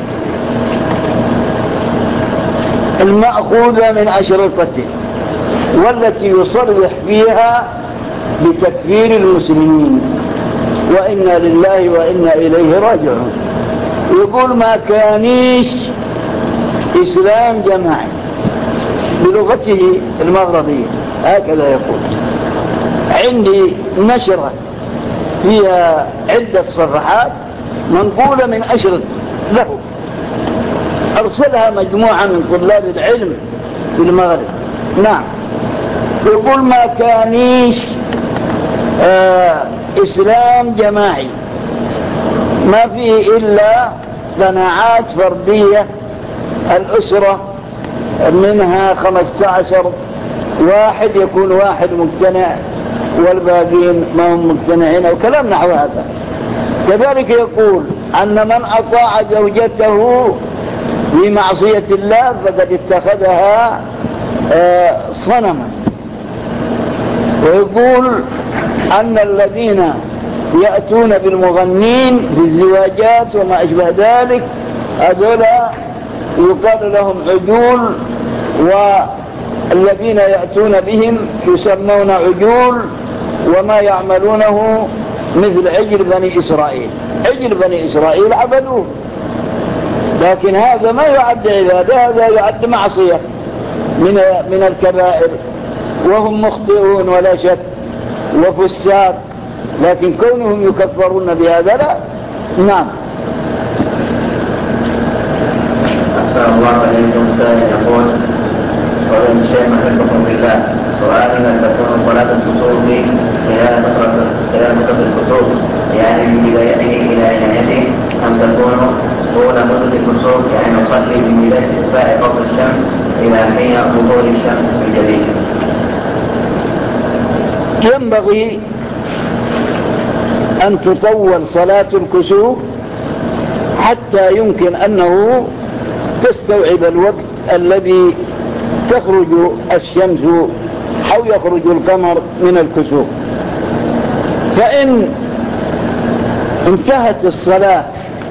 المأخوذة من أشرطته والتي يصرح فيها بتكفير المسلمين وإنا لله وإنا إليه راجعون. يقول ما كانيش إسلام جماعي بلغته المغربية، هكذا يقول. عندي نشرة فيها عدة صفحات منقولة من أشرط له أرسلها مجموعة من طلاب العلم في المغرب. نعم. يقول ما كانيش آه إسلام جماعي، ما فيه إلا قناعات فردية، الأسرة منها خمسة عشر واحد يكون واحد مقتنع والباقين ما هم مقتنعين أو كلام نحو هذا. كذلك يقول أن من أطاع زوجته بمعصية الله فقد اتخذها صنما. ويقول أن الذين يأتون بالمغنين في الزواجات وما أشبه ذلك هذول يقال لهم عجول، والذين يأتون بهم يسمون عجول، وما يعملونه مثل عجل بني إسرائيل. عجل بني إسرائيل عبدوه، لكن هذا ما يعد عبادة، هذا يعد معصية من من الكبائر، وهم مخطئون ولا شك وفساق، لكن كونهم يكفرون بهذا لا. نعم. أحسن الله عليكم. سائل يقول قال الشيخ محبكم بالله سؤالي هل تكون صلاة الكسوف خلال فترة خلال فترة الكسوف يعني من بدايته إلى نهايته أم تكون طول مدة الكسوف يعني نصلي من بداية ارتفاع فوق الشمس إلى حين ظهور الشمس من جديد؟ ينبغي أن تطول صلاة الكسوف حتى يمكن أنه تستوعب الوقت الذي تخرج الشمس أو يخرج القمر من الكسوف. فإن انتهت الصلاة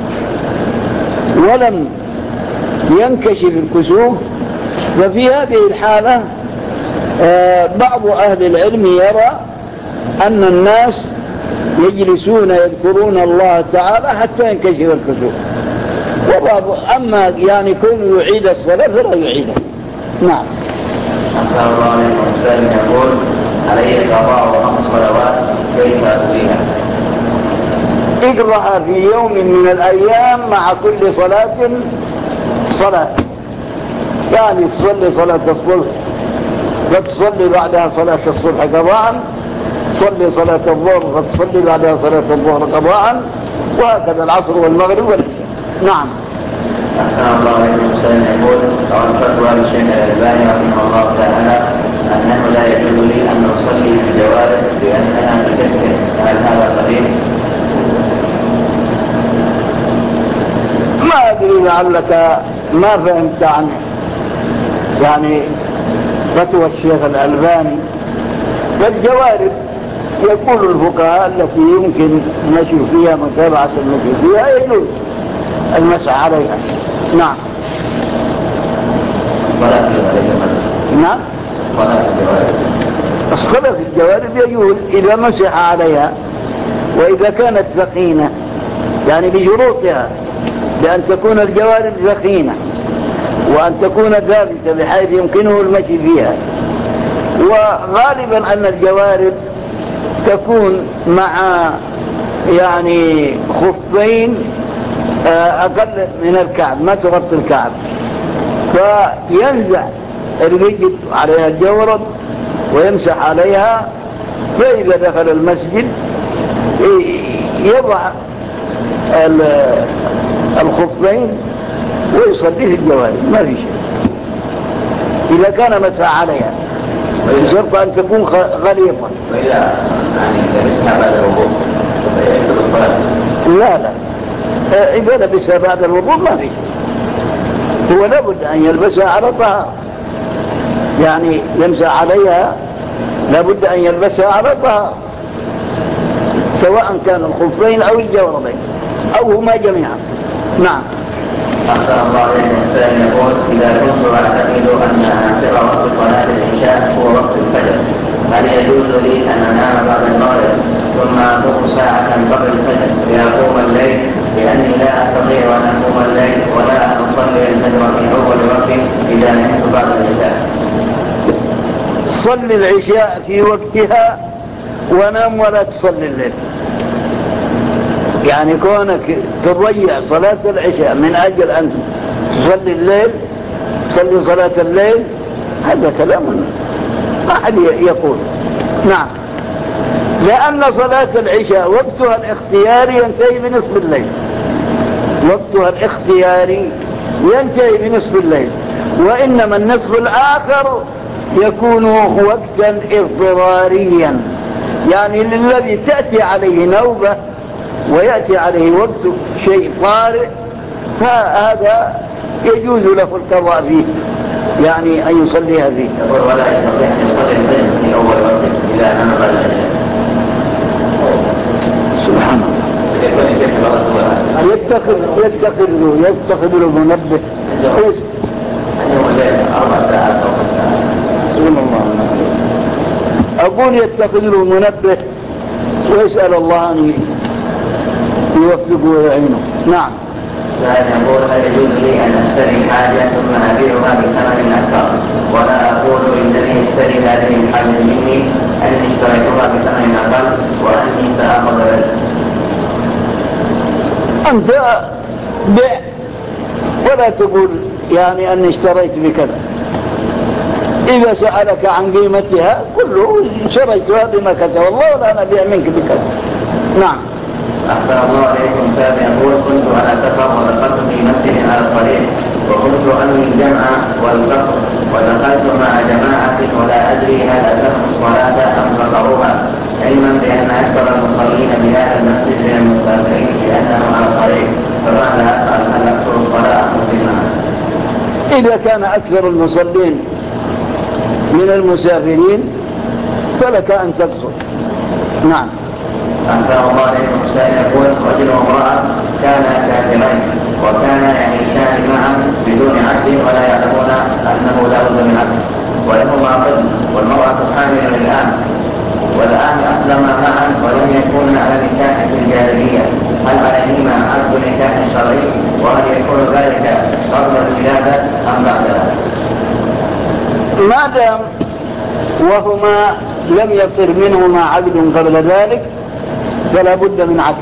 ولم ينكشف الكسوف ففي هذه الحالة بعض أهل العلم يرى أن الناس يجلسون يذكرون الله تعالى حتى ينكشف الكسوف، وبعض أما يعني كون يعيد الصلاة فلا يعيدها. نعم. أحسن الله عليكم. السائل يقول علي قضاء خمس صلوات كيف أقضيها؟ اقرأها في يوم من الأيام مع كل صلاة صلاة، يعني تصلي صلاة الصبح فتصلي بعدها صلاة الصبح قضاء، تصلي صلاة الظهر فتصلي بعدها صلاة الظهر قضاء، وهكذا العصر والمغرب والعشاء. نعم. أحسن الله عليكم. السائل يقول قال فتوى للشيخ الألباني رحمه الله تعالى أنه لا يجوز لي أن أصلي في الجوارح لأنها تكسر، هل هذا صحيح؟ ما أدري لعلك ما فهمت عنه، يعني فتوى الشيخ الألباني. فالجوارب يقول الفقهاء التي يمكن المشي فيها متابعة المشي فيها يجوز المسح عليها. نعم. الصلاة في الجوارب. نعم. الصلاة في الجوارب. الصلاة في الجوارب يجوز إذا مسح عليها، وإذا كانت ثقينة يعني بشروطها، بأن تكون الجوارب ثقينة وأن تكون ثابتة بحيث يمكنه المشي فيها. وغالبا أن الجوارب تكون مع يعني خفين أقل من الكعب، ما تغطي الكعب، فينزع الرجل عليها الجورب ويمسح عليها، فإذا دخل المسجد يضع الخفين ويصلي في الجوارب، ما في شيء إذا كان مسح عليها، ويشرط أن تكون غليظة. وإذا يعني لبسها بعد الوضوء فيكسر الصلاة؟ لا لا، إذا لبسها بعد الوضوء ما في، هو لابد أن يلبسها على طهارة، يعني يمسح عليها لابد أن يلبسها على طهارة، سواء كان الخفين أو الجوربين أو هما جميعا. نعم. أحسن الله عليكم. السائل يقول إذا كنت أعتقد أن آخر وقت صلاة العشاء هو وقت الفجر، هل يجوز لي أن أنام بعد المغرب ثم أقوم ساعة قبل الفجر لأقوم الليل، لأني لا أستطيع أن أقوم الليل ولا أن أصلي الفجر في أول وقت إذا نمت بعد العشاء؟ صل العشاء في وقتها ونام ولا تصلي الليل، يعني كونك تضيع صلاة العشاء من أجل أن تصلي الليل، تصلي صلاة الليل، هذا كلام ما أحد يقول. نعم. لأن صلاة العشاء وقتها الاختياري ينتهي بنصف الليل، وقتها الاختياري ينتهي بنصف الليل، وإنما النصف الآخر يكون وقتا اضطراريا، يعني للذي تأتي عليه نوبة ويأتي عليه وقت شيء طارئ فهذا يجوز له القضاء فيه، يعني أن يصليها فيه. ولا يستطيع أن يصلي الفجر في أول وقت إذا نام بعد العشاء؟ سبحان الله. يتخذ يتخذ له يتخذ له منبه كويس. أربع ساعات أو خمس ساعات. سبحان الله. أقول يتخذ له منبه ويسأل الله أن يوفقه ويعينه. نعم. فهذا يقول هل يجوز لي أن أشتري حاجة ثم أبيعها بثمن أكثر، ولا أقول إنني أشتري هذه الحاجة مني أني اشتريتها بثمن أقل وأني سأخذ رزق؟ أنت بيع ولا تقول يعني أني اشتريت بكذا، إذا سألك عن قيمتها قل له شريتها بما كتب الله ولا أنا أبيع منك بكذا. نعم. أحسن الله عليكم. سابق يقول كنت على سفر ودخلت في مسجد على الطريق وكنت أنوي الجمع والقصر ودخلت مع جماعة ولا أدري هل أتم الصلاة أم قصروها، علما بأن أكثر المصلين بهذا المسجد من المسافرين لأنهم على الطريق، فماذا أفعل؟ هل أكثر الصلاة مسلما؟ إذا كان أكثر المصلين من المسافرين فلك أن تقصر. نعم. أحسن الله عليكم. السائل يقول: رجل وامرأة كانا كافرين وكانا يعيشان معا بدون عقد ولا يعلمون أنه لا بد من عقد، ولهما عقد والمرأة حامل الآن، والآن أسلما معا ولم يكون على نكاح في الجاهلية، هل عليهما عقد نكاح شرعي؟ وهل يكون ذلك قبل الولادة أم بعدها؟ ما دام وهما لم يصر منهما عقد قبل ذلك فلا بد من عقد،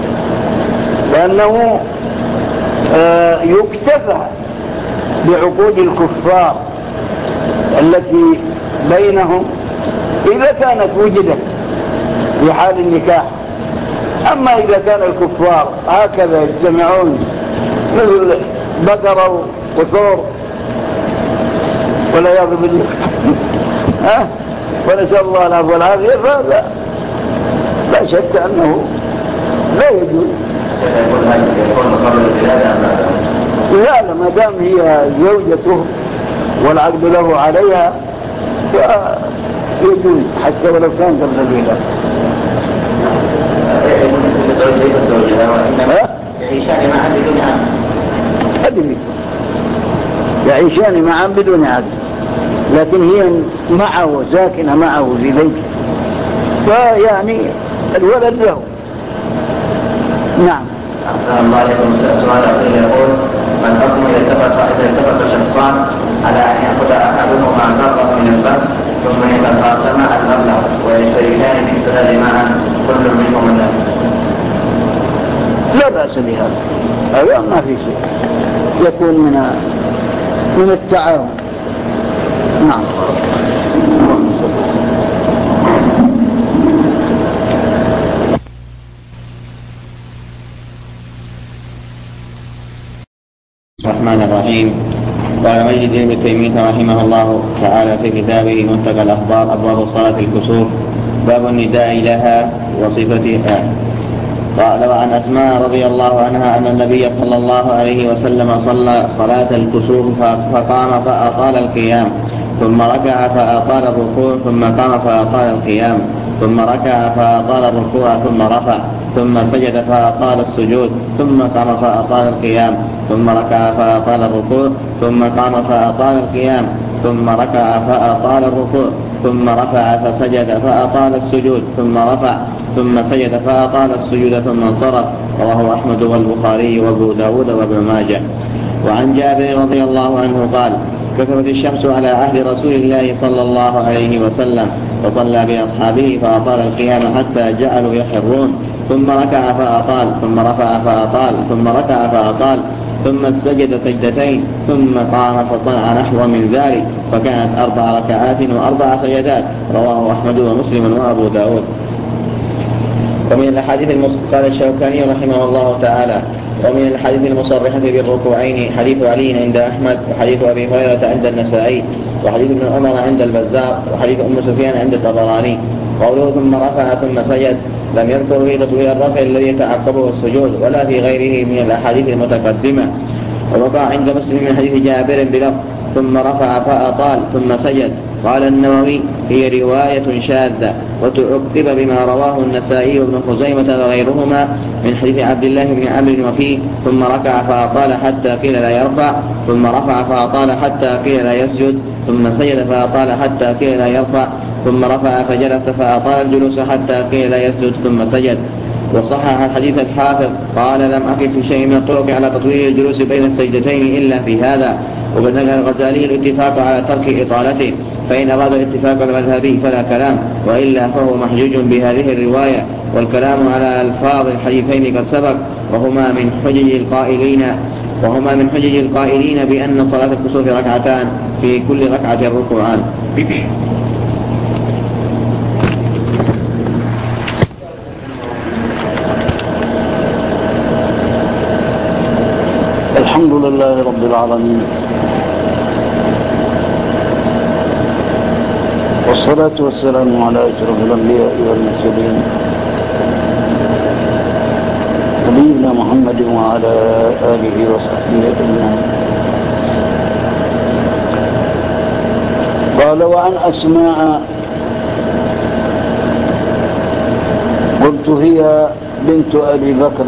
لأنه آه يكتفى بعقود الكفار التي بينهم إذا كانت وجدت في حال النكاح. أما إذا كان الكفار هكذا يجتمعون مثل بقرة وثور ولا يعظم بالله ها ونسأل الله العفو والعافية، فهذا لا شك أنه لا يجوز. لا لا، ما دام هي زوجته والعقد له عليها فيجوز حتى ولو كان قبل الولادة. يعيشان معا بدون عقد. أدري يعيشان معا بدون عقد، لكن هي معه ساكنة معه في بيته، فيعني الولد له. نعم. أحسن الله عليكم. السؤال الأخير يقول: ما الحكم إذا اتفق إذا اتفق شخصان على أن يأخذ أحدهما مبلغا من البنك ثم يتقاسما المبلغ ويشتركان في السداد معا كل منهم الناس؟ لا بأس بهذا، هذا ما في شيء، يكون من من التعاون. نعم. الرحمن الرحيم. قال مجد ابن تيمية رحمه الله تعالى في كتابه منتقى الأخبار أبواب صلاة الكسوف باب النداء لها وصفتها. قال: وعن أسماء رضي الله عنها أن النبي صلى الله عليه وسلم صلى صلاة الكسوف فقام فأطال القيام، ثم ركع فأطال الركوع، ثم قام فأطال القيام، ثم ركع فأطال الركوع، ثم رفع، ثم سجد فأطال السجود، ثم قام فأطال القيام، ثم ركع فأطال الركوع، ثم قام فأطال القيام، ثم ركع فأطال الركوع، ثم رفع فسجد فأطال السجود، ثم رفع، ثم سجد فأطال السجود، ثم انصرف. رواه أحمد والبخاري وابو داود وابن ماجه. وعن جابر رضي الله عنه قال: كثرت الشمس على عهد رسول الله صلى الله عليه وسلم فصلى بأصحابه فأطال القيام حتى جعلوا يخرون، ثم ركع فأطال، ثم رفع فأطال، ثم ركع فأطال، ثم سجد سجدتين، ثم قام فصنع نحو من ذلك، فكانت أربع ركعات وأربع سجدات. رواه أحمد ومسلم وأبو داود. ومن الحديث قال الشوكاني رحمه الله تعالى: ومن الحديث المصرحة بالركوعين حديث علي عند أحمد، وحديث أبي هريرة عند النسائي، وحديث ابن عمر عند البزار، وحديث أم سفيان عند الطبراني. قوله ثم رفع ثم سجد لم يذكر في تطويل الرفع الذي يتعقبه السجود ولا في غيره من الأحاديث المتقدمة. ووقع عند مسلم من حديث جابر بلفظ ثم رفع فأطال ثم سجد. قال النووي: هي رواية شاذة، وتعقب بما رواه النسائي وابن خزيمة وغيرهما من حديث عبد الله بن عمرو وفيه ثم ركع فأطال حتى قيل لا يرفع، ثم رفع فأطال حتى قيل لا يسجد، ثم سجد فأطال حتى قيل لا يرفع، ثم رفع فجلس فأطال الجلوس حتى قيل لا يسجد ثم سجد. وصحح الحديث الحافظ قال: لم أقف في شيء من الطرق على تطويل الجلوس بين السجدتين إلا في هذا. وبدل الغزالي الاتفاق على ترك إطالته، فإن أراد الاتفاق المذهبي فلا كلام، وإلا فهو محجوج بهذه الرواية. والكلام على ألفاظ الحديثين قد سبق، وهما من حجج القائلين وهما من حجج القائلين بأن صلاة الكسوف ركعتان في كل ركعة ركوعان. الحمد لله رب العالمين، والصلاة والسلام على أشرف الأنبياء والمرسلين نبينا نبينا محمد وعلى آله وصحبه أجمعين. قال وعن أسماء قلت هي بنت أبي بكر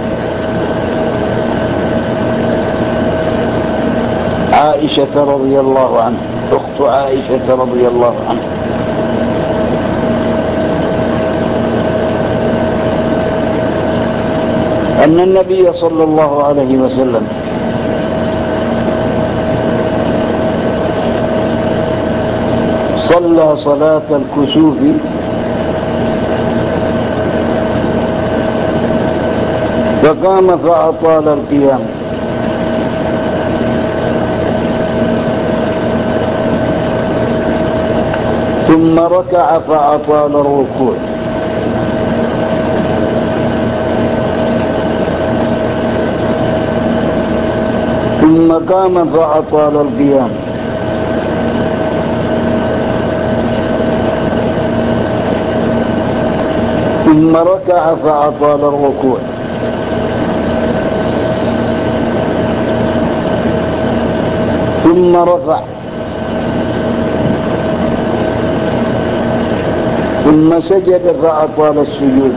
عائشة رضي الله عنها، أخت عائشة رضي الله عنها. أن النبي صلى الله عليه وسلم صلى صلاة الكسوف فقام فأطال القيام ثم ركع فأطال الركوع ثم قام فأطال القيام ثم ركع فأطال الركوع ثم رفع ثم سجد فأطال السجود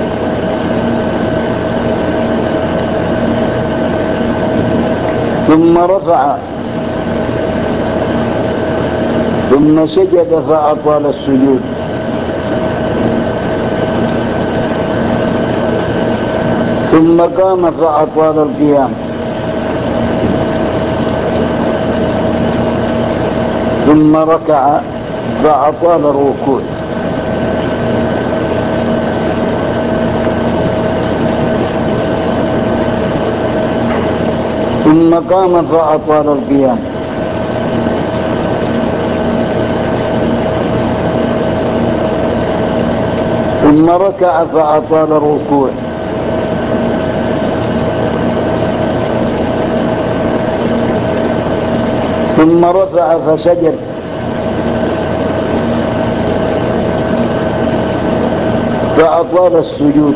ثم رفع ثم سجد فأطال السجود ثم قام فأطال القيام ثم ركع فأطال الركوع ثم قام فأطال القيام ثم ركع فأطال الركوع ثم رفع فسجد فأطال السجود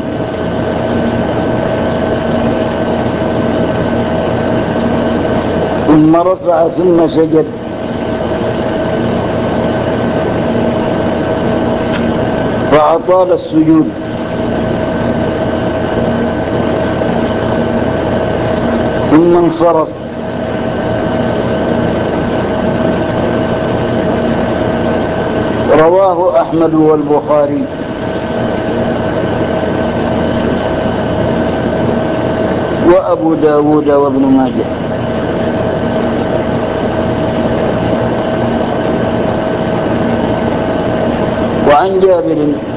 ثم رفع ثم سجد فأطال السجود ثم انصرف رواه أحمد والبخاري. وأبو داود وابن ماجه. وعن جابر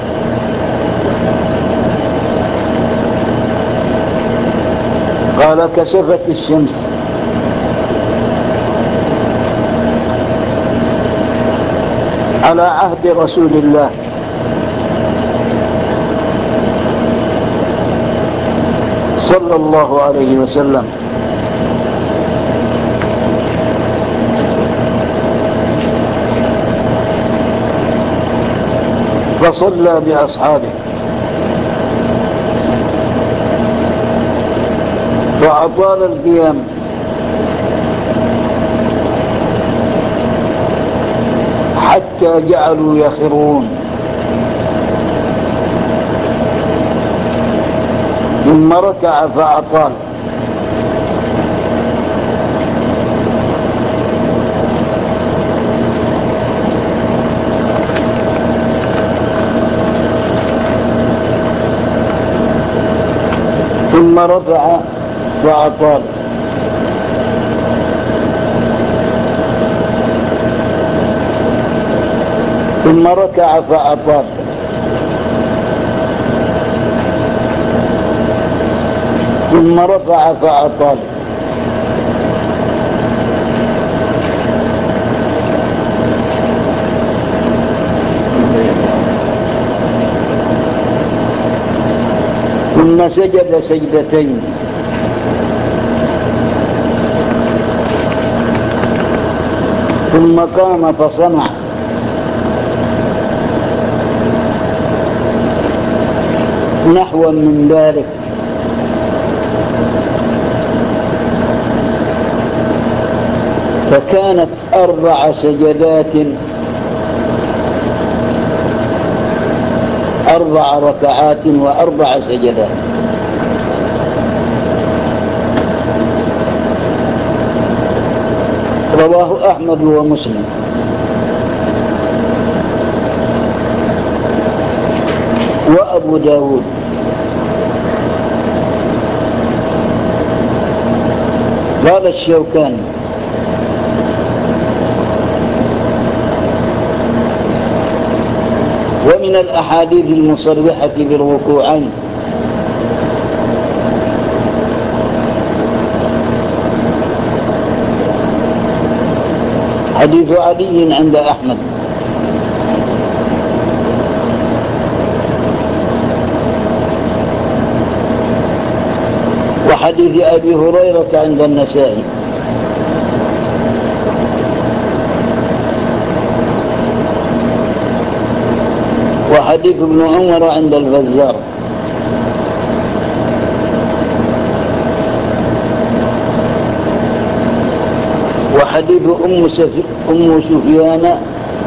قال كسفت الشمس على عهد رسول الله صلى الله عليه وسلم فصلى بأصحابه فأطال القيام حتى جعلوا يخرون ثم ركع فأطال ثم رفع فأطال ثم ركع فأطال ثم رفع فأطال ثم سجد سجدتين ثم قام فصنع نحوا من ذلك فكانت أربع سجدات أربع ركعات وأربع سجدات. رواه أحمد ومسلم. وأبو داود. قال الشوكاني ومن الأحاديث المصرحة بالركوعين حديث علي عند أحمد، وحديث أبي هريرة عند النسائي، وحديث ابن عمر عند البزار، وحديث أم, أم سفيان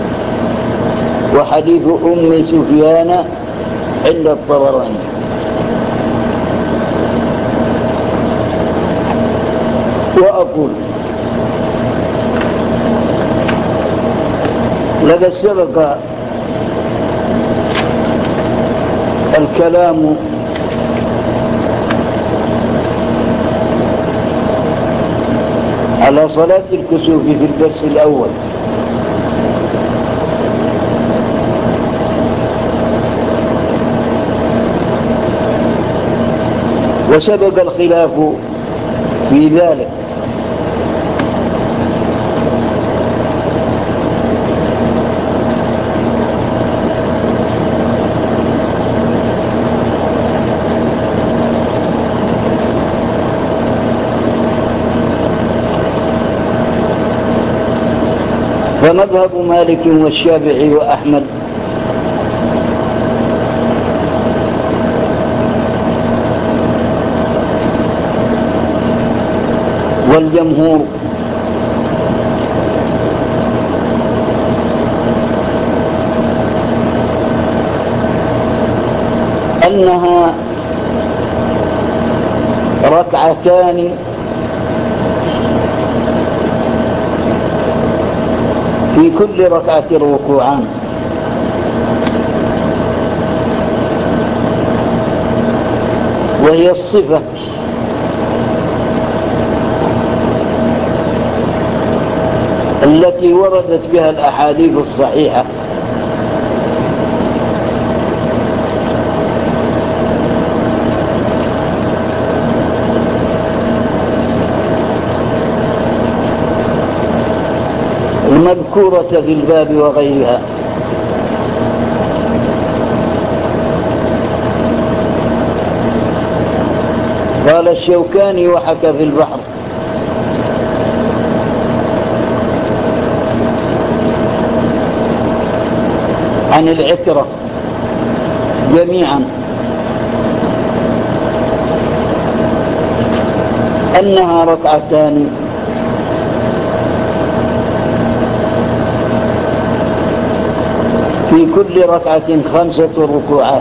وحديث أم سفيان عند الطبراني. وأقول لقد سبق الكلام على صلاة الكسوف في الدرس الأول، وسبق الخلاف في ذلك، فمذهب مالك والشافعي وأحمد والجمهور أنها ركعتان في كل ركعة ركوعان، وهي الصفة التي وردت بها الأحاديث الصحيحة المذكورة في الباب وغيرها. قال الشوكاني وحكى في البحر عن العترة جميعا أنها ركعتان في كل ركعة خمسة ركوعات،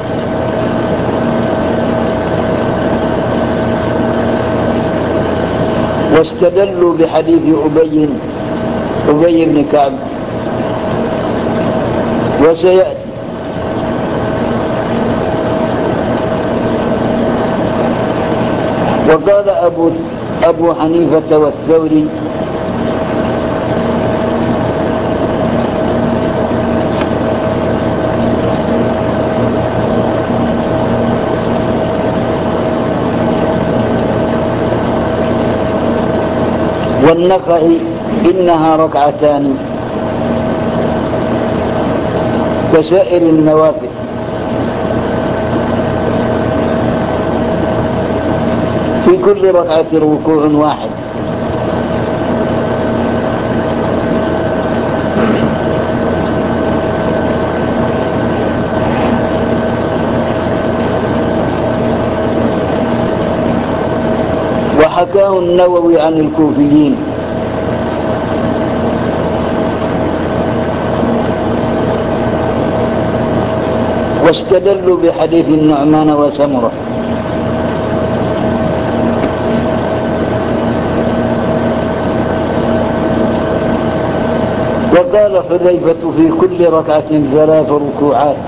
واستدلوا بحديث أبي أبي بن كعب وسيأتي. وقال أبو, أبو حنيفة والثوري والنخعي إنها ركعتان كسائر النوافل. في كل ركعة ركوع واحد. وحكاه النووي عن الكوفيين واستدلوا بحديث النعمان وسمرة. وقال حذيفة في كل ركعة ثلاث ركوعات.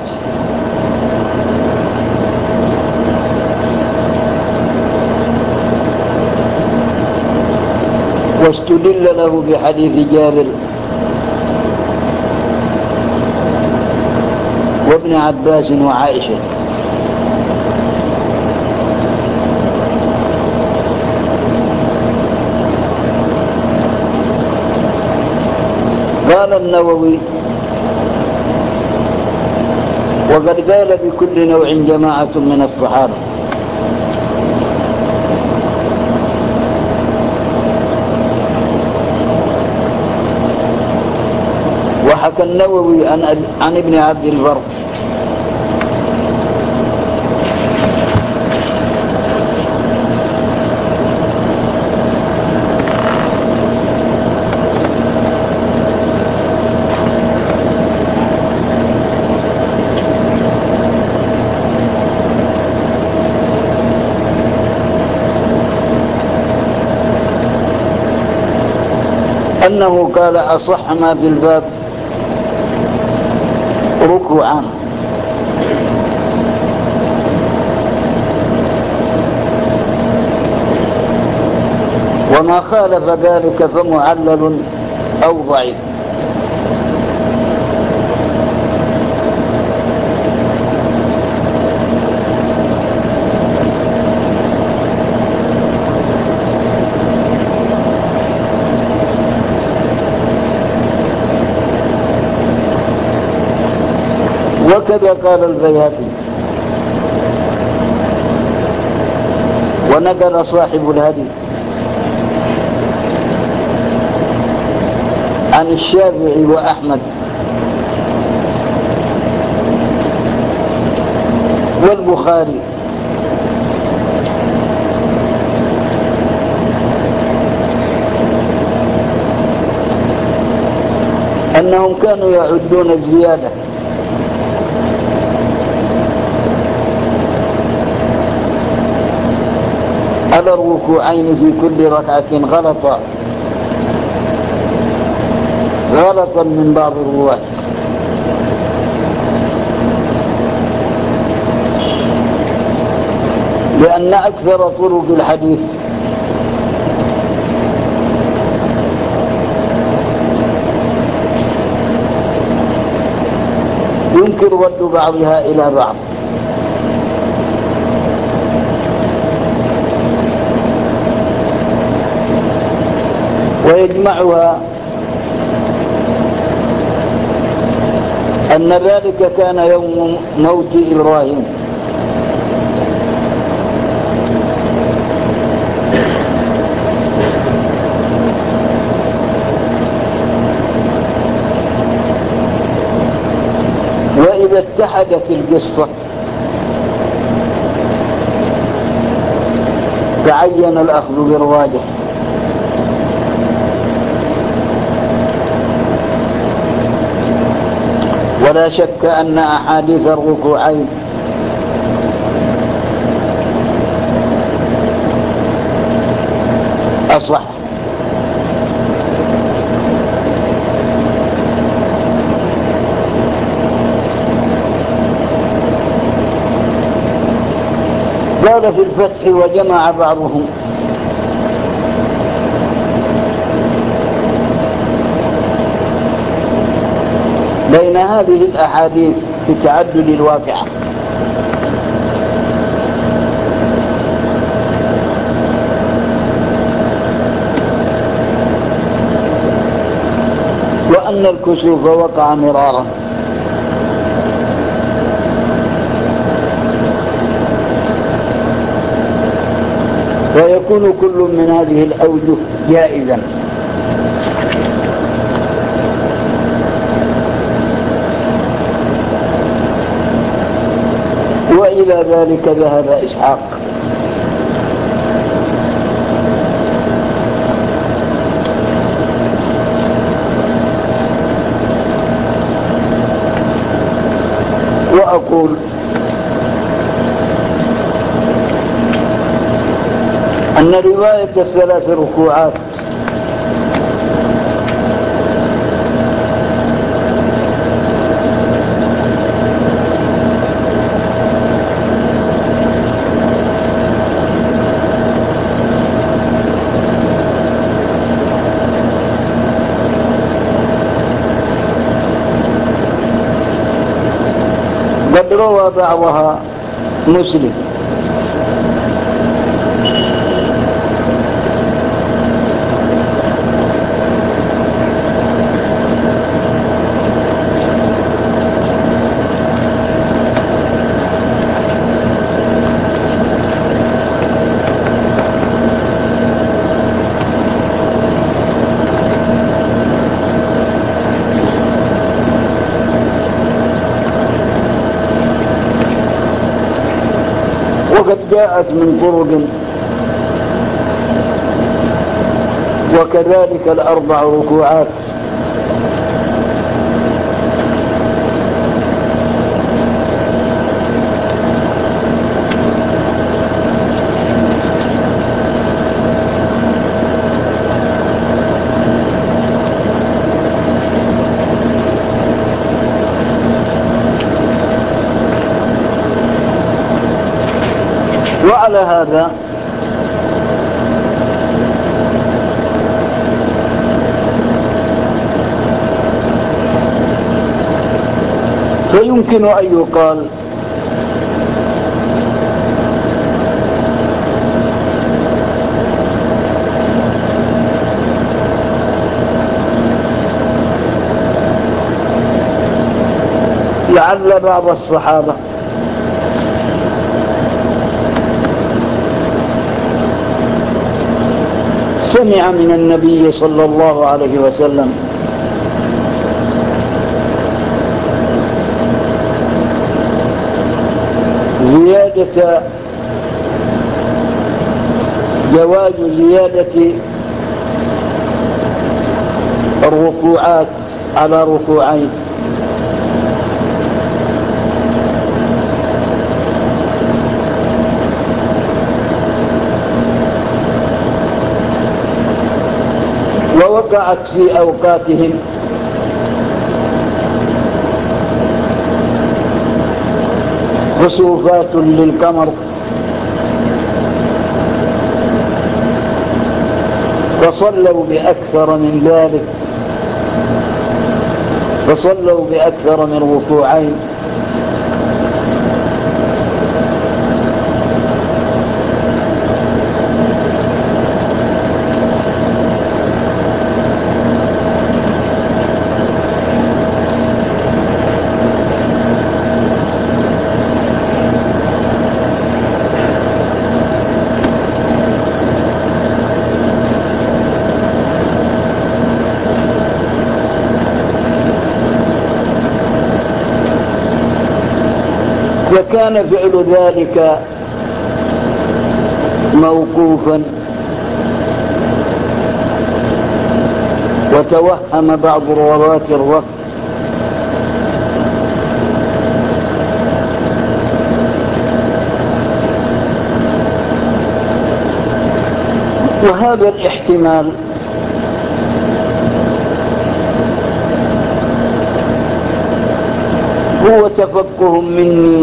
واستدل له بحديث جابر وابن عباس وعائشة. قال النووي وقد قال بكل نوع جماعة من الصحابة. وحكى النووي عن, عن ابن عبد البر أنه قال أصح ما في الباب ركوعان. وما خالف ذلك فمعلل أو ضعيف. وكذا قال البيهقي. ونقل صاحب الهدي عن الشافعي وأحمد والبخاري أنهم كانوا يعدون الزيادة على الركوعين في كل ركعة غلطا غلطا من بعض الرواة. لأن أكثر طرق الحديث يمكن رد بعضها إلى بعض، ويجمعها أن ذلك كان يوم موت إبراهيم، وإذا اتحدت القصة تعين الأخذ بالراجح. ولا شك أن أحاديث الركوعين أصح. قال في الفتح وجمع بعضهم بين هذه الأحاديث في تعدد الواقعة، وأن الكسوف وقع مرارا، ويكون كل من هذه الأوجه جائزا. وإلى ذلك ذهب إسحاق. وأقول أن رواية الثلاث ركوعات قد روى بعضها مسلم، وقد جاءت من طرق، وكذلك الأربع ركوعات وعلى هذا فيمكن أن يقال لعل بعض الصحابة سمع من النبي صلى الله عليه وسلم زيادة جواز زيادة الركوعات على ركوعين، ووقعت في أوقاتهم خسوفات للقمر فصلوا بأكثر من ذلك، فصلوا بأكثر من ركوعين، وكان فعل ذلك موقوفا، وتوهم بعض رواة الرفع وهذا الاحتمال هو تفقه مني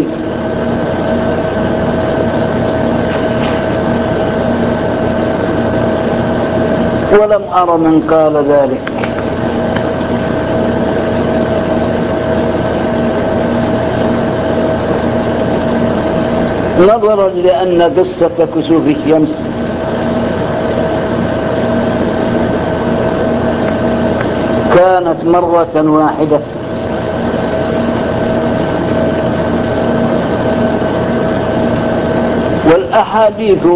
ولم أر من قال ذلك، نظرا لأن قصة كسوف الشمس كانت مرة واحدة، والأحاديث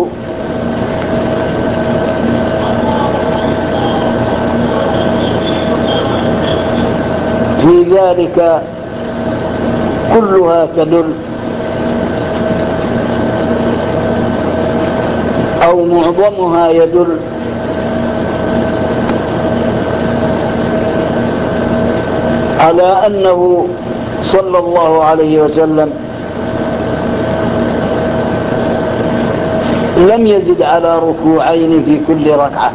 في ذلك كلها تدل أو معظمها يدل على أنه صلى الله عليه وسلم لم يزد على ركوعين في كل ركعة.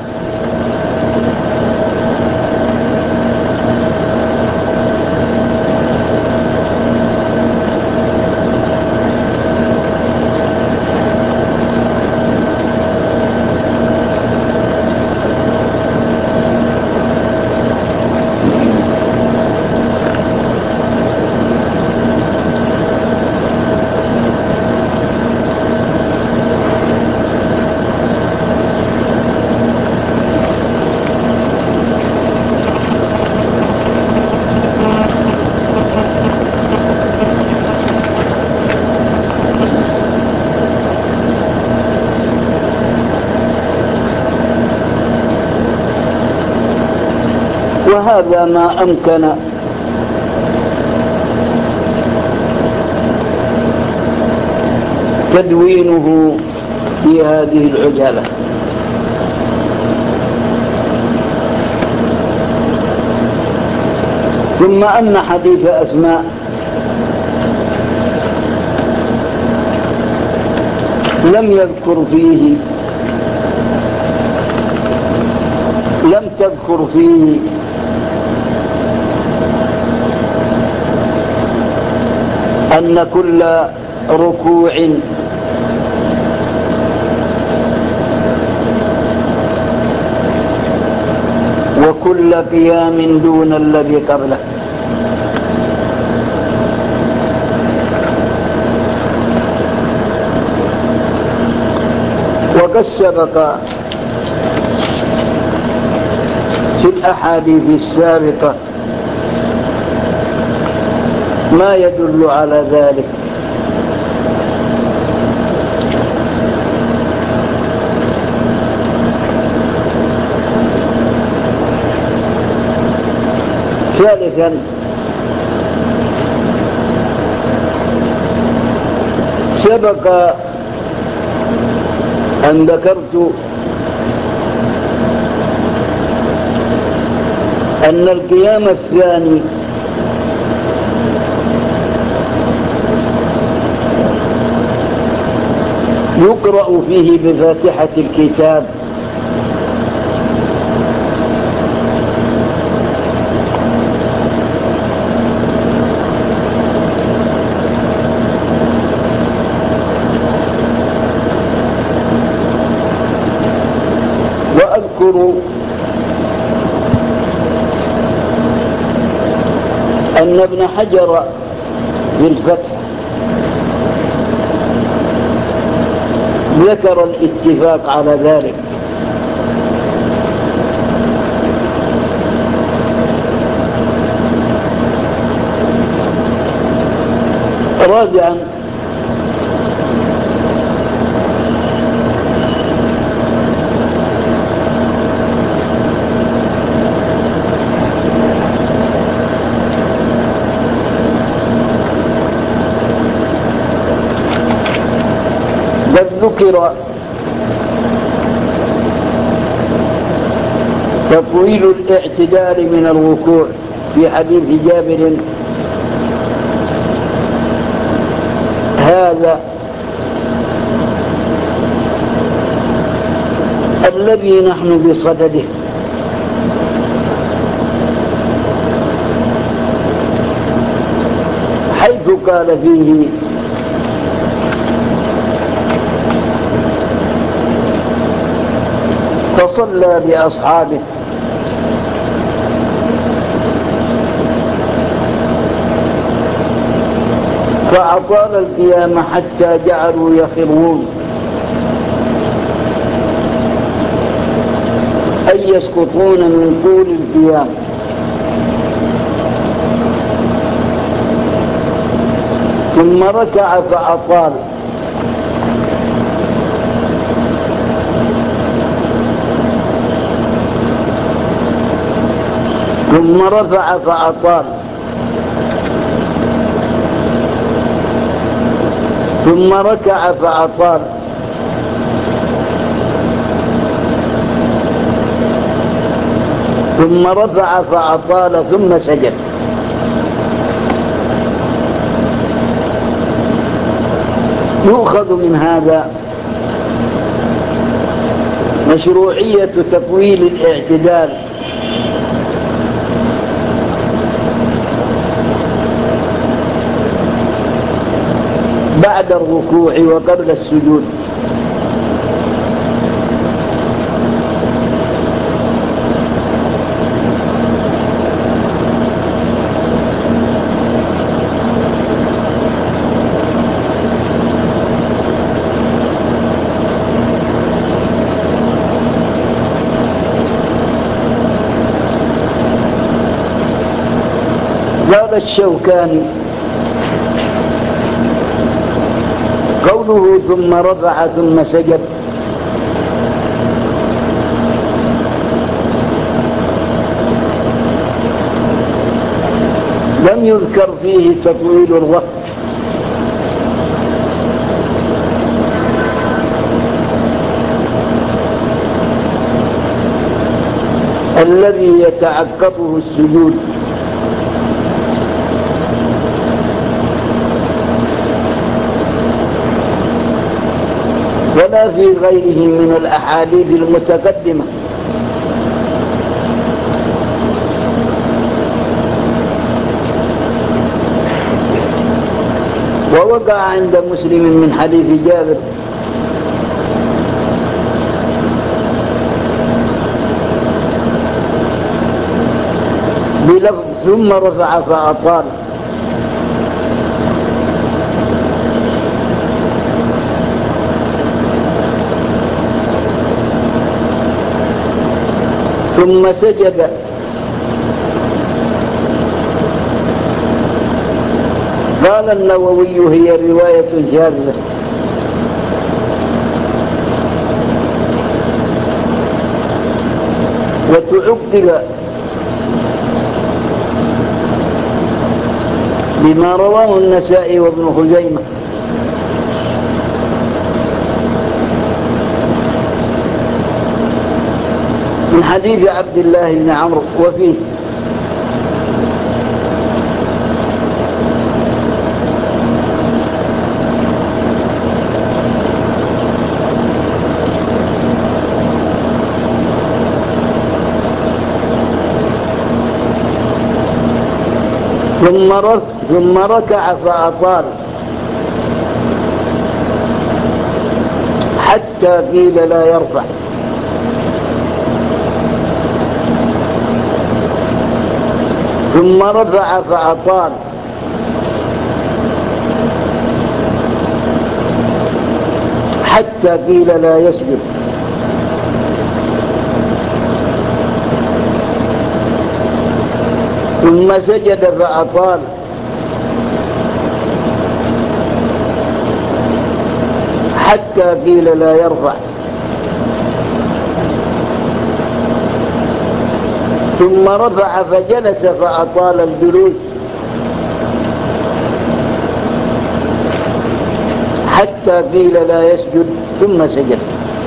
وهذا ما أمكن تدوينه في هذه العجالة. ثم أن حديث أسماء لم يذكر فيه لم تذكر فيه أن كل ركوع وكل قيام دون الذي قبله. وقد سبق في الأحاديث السابقة ما يدل على ذلك. ثالثا سبق أن ذكرت أن القيام الثاني يقرأ فيه بفاتحة الكتاب وأذكر أن ابن حجر في الفتح ذكر الاتفاق على ذلك، رابعا قد ذكر تطويل الاعتدال من الركوع في حديث جابر هذا الذي نحن بصدده، حيث قال فيه فصلى بأصحابه فأطال القيام حتى جعلوا يخرون أي يسقطون من طول القيام، ثم ركع فأطال ثم رفع فأطال ثم ركع فأطال ثم رفع فأطال ثم سجد. يؤخذ من هذا مشروعية تطويل الاعتدال بعد الركوع وقبل السجود. قال الشوكاني قوله ثم رفع ثم سجد لم يذكر فيه تطويل الوقت، الذي يتعقبه السجود، ولا في غيره من الأحاديث المتقدمة. ووقع عند مسلم من حديث جابر بلفظ ثم رفع فأطال، ثم سجد قال النووي هي رواية شاذة، وتعقب بما رواه النسائي وابن خزيمة من حديث عبد الله بن عمرو وفيه ثم ركع ثم ركع فأطال حتى قيل لا يرفع، ثم رفع فأطال حتى قيل لا يسجد، ثم سجد فأطال حتى قيل لا يرفع، ثم رفع فجلس فأطال الجلوس حتى قيل لا يسجد، ثم سجد.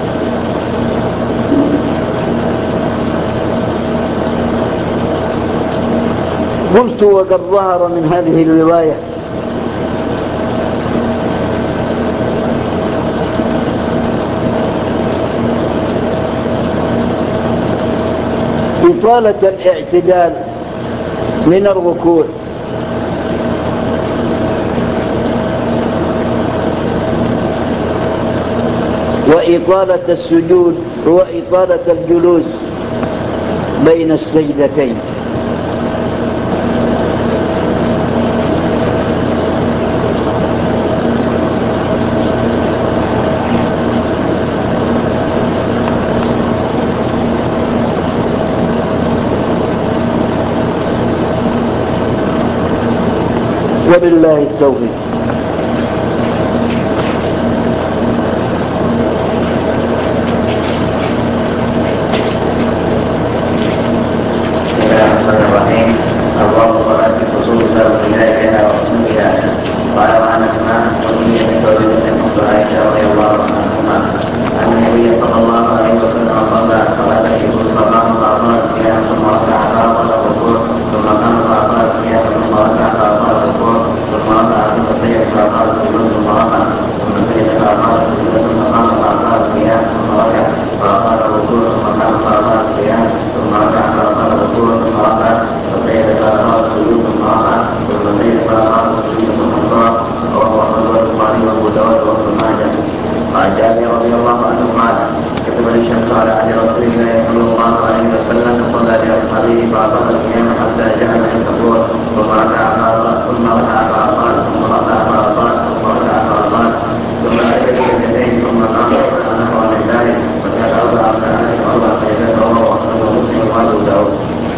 قلت وقد ظهر من هذه الرواية إطالة الاعتدال من الركوع، وإطالة السجود وإطالة الجلوس بين السجدتين. وبالله التوفيق. ثم القيام حتى جعل الكفور ثم ركع ثم ركع فأطال ثم ركع فأطال ثم ركع فأطال ثم أجل اليدين ثم قام نحو من ذلك وكان أربع ركعات وأربع سجدات وهو أخرجه مسلم وأبو داود.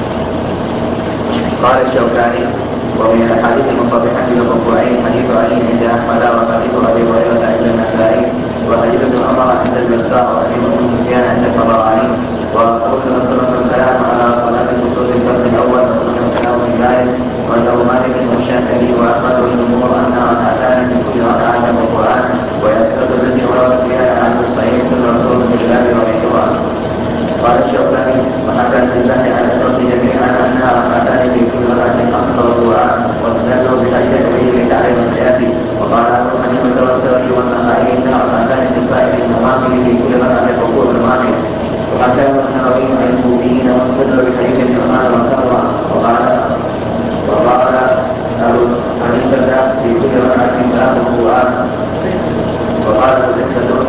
قال الشوكاني ومن الحديث المنطبقة بالركوعين حديث علي عند أحمد وحديث أبي هريرة عند النسائي وحديث ابن عمر عند البزار وحديث ابن سفيان عند الطبراني وقول سنة السلام على صلاة الكسوف الفرد الأول وسنة السلام في ذلك وأنه مالك والشافعي وأحمد والجمهور أنها ركعتان من كل ركعة القرآن ويسقط التي وردت فيها عن الصحيح من رسول الله وغيرها. قال الشوكاني وحكى لله على الشرط جميعا انها ركعتان في كل ركعه خمس ركوعات واستدلوا بحديث ابي تعالى السياسي وقال ابو حنيفه والثوري والنخعي انها ركعتان في سائر النوافل في كل ركعه ركوع واحد وحكى النووي عن المؤمنين واستدلوا بحديث ابن عمر وكرر وقال وقال ابو حنيفه في كل ركعه ثلاث ركوعات وقال تذكروا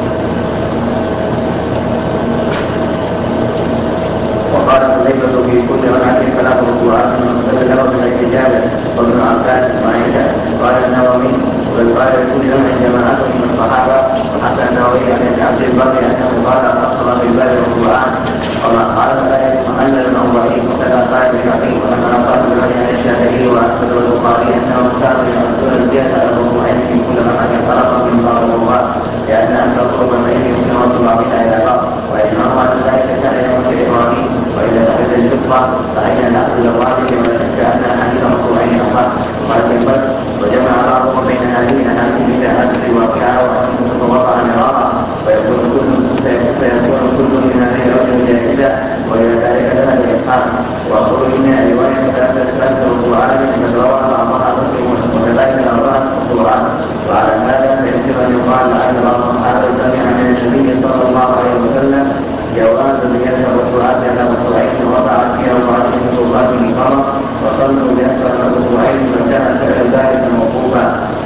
وقال حذيفة في كل ركعة ثلاث ركوعات ومستدل له بالاحتجاج وابن عباس وعائشة. قال النووي بل قال لكل جمع جماعة من الصحابة وحتى النووي عن عبد البر انه قال اصلا في الباب ركوعان وما قال ذلك محلل او ضعيف وكذا قال الشافعي ولما قال بن عن الشافعي واحمد والبخاري انه كان يحصل الزيادة على الركوعين في كل ركعة فرقا من بعض الركوعات لان ان تطلب الليل يمكن وصل بعضها الى بعض واجمعوا على ذلك كان يوم ابراهيم وإذا أخذ الفطرة فأين نأخذ الواجب ولا شك أن حديث ركوعين أصح. قال في الفصل وجمع بعضهم بين هذه الأحاديث بشهادة الواقعة وأن تتوقع مرارا فيكون كل فيكون كل من هذه الرجل جاهزة وإلى ذلك ذهب إسحاق وأقول إن رواية ثلاثة ثلاثة ركوعات قد روى بعضها مسلم وكذلك أربعة ركوعات. وعلى هذا فيجب أن يقال لعل بعض الصحابة سمع من النبي صلى الله عليه وسلم جواز زيادة الركوعات على ركوعين ووضع فيها ركوعات ركوعات الفرض وصلوا بأكثر من ركوعين فكان فعل ذلك موقوفا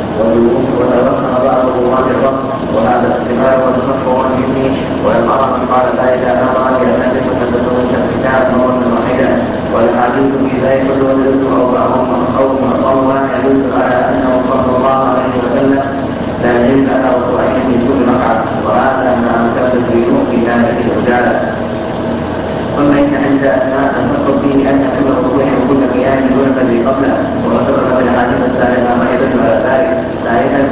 وتوخى بعض رواة الرفض وهذا الاحتمال والخطوة مني والمرأة قال ذلك أمر لأنه تحدثه الشركات مرة واحدة والحديث في ذلك يدل أو بعضهم أو معظمها يدل على أنه صلى الله عليه وسلم لا يجوز على ركوعين في كل ركعة وهذا ما أمكن الدينون في ذلك الرجالة. ثم إن عند أسماء تنصب فيه أن كل ركوع وكل قيام دون الذي قبله وذكر في الحديث السابقة ما يدل على ذلك. ثالثا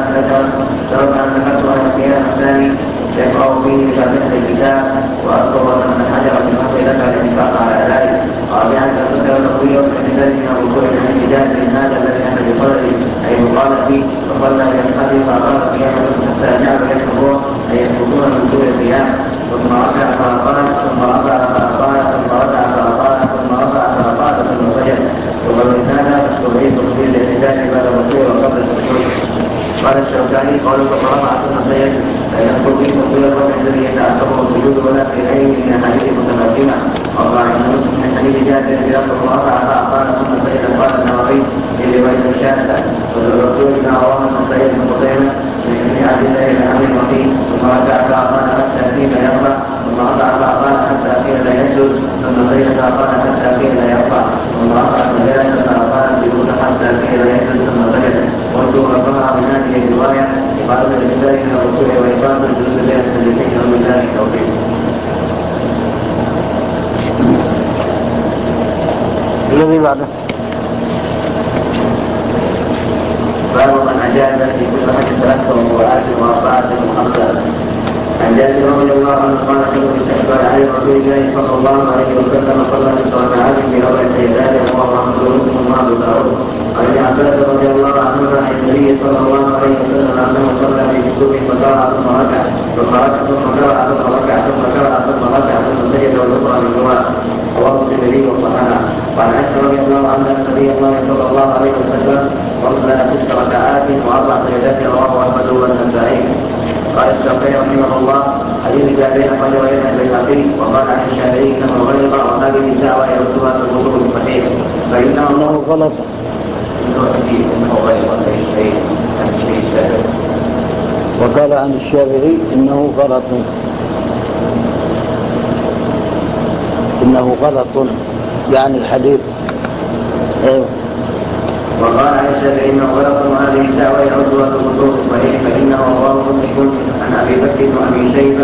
سبب أن ذكرت أن القيام الثاني يقرأ فيه فاتحة الكتاب وأذكر أن الحجر في الحق ذكر الاتفاق على ذلك. رابعا تذكر التقوية باعتدال من الركوع من الاحتجاج من هذا الذي أتى بقدره أي يقال فيه وصلى إلى الحج فأقام قيامه حتى جعل يشعرون أن يسقطون من طول القيام ثم ركع فأقام ثم رفع فأقام ثم ركع فأقام ثم رفع فأقام ثم سجد وقد هذا تستوعب في الاحتجاج بعد الركوع وقبل السجود. قال الشوكاني قوله ثم رفع ثم سجد لا يدخل فيه طول الركع الذي يتعقبه السجود ولا في غيره من احاديث متقدمه. أربعة من حديث جابر بن ثم رفع فأقام ثم سجد. قال النووي في رواية الشاذة والرسول بن عوام بن سعيد بن قتيبة من حديث عبد الله بن عمرو الوكيل ثم ركع فأقام حتى حين يرفع ثم رفع فأقام حتى حين لا يسجد ثم سجد فأقام حتى حين لا يرفع ثم رفع فجلس فأقام السجود حتى حين لا يسجد ثم سجد. وانظر رفعها من هذه الرواية إقامة الإنسان من الرسول وإقامة الجلوس بين السجدتين ومن ذلك التوفيق. الذي بعده باب من أجاز في كل حج ثلاث ركوعات وأربعة وخمسة. عن جابر رضي الله عنه قال كنت استحبار على رسول الله صلى الله عليه وسلم صلى في ركعات في أربع سيدات وهو محمود ثم أبو داود. عن ابن عباس رضي الله عنهما عن النبي صلى الله عليه وسلم أنه صلى في كتب فقرأ ثم ركع ثم ركع ثم قرأ ثم ركع ثم قرأ ثم ركع ثم سجد والأخرى من دعاء رواه الترمذي وصححه. وعن عائشة رضي الله عنها أن النبي صلى الله عليه وسلم صلى ست ركعات وأربع سجدات رواه أحمد والنسائي. قال الشافعي رحمه الله حديث جابر أخرجه إلى البيهقي وقال عن الشافعي إنه غلط وهذه الدعوة يردها في الوضوء الصحيح فإنه أنه غلط إنه غلط شيء شيء شيء وقال عن الشافعي إنه غلط إنه غلط يعني الحديث. ايوه. وقال عن الشافعي انه غلط هذه الدعوه يعد الوضوء الصحيح فانه رواه مسلم عن ابي بكر وابي شيبه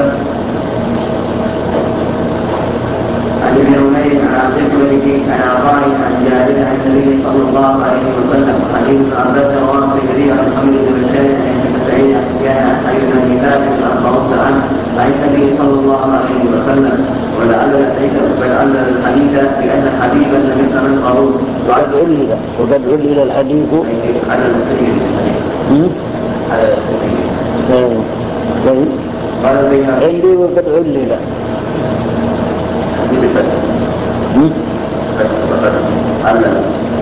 عن ابن عمير عن عبد الملك عن عطاء عن جابر عن النبي صلى الله عليه وسلم حديث عباس رواه الترمذي عن محمد بن بشار عن ابن سعيد عن سفيان عن علي بن ابي ثابت عن فرد عنه عن النبي صلى الله عليه وسلم ولعل ولعل الحديث بان حبيب لم يسمع القارون وقد علل وقد علل الحديث على الحديث على الحديث. طيب قال البيهقي عندي وقد علل علل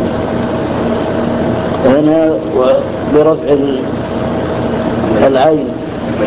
هنا برفع العين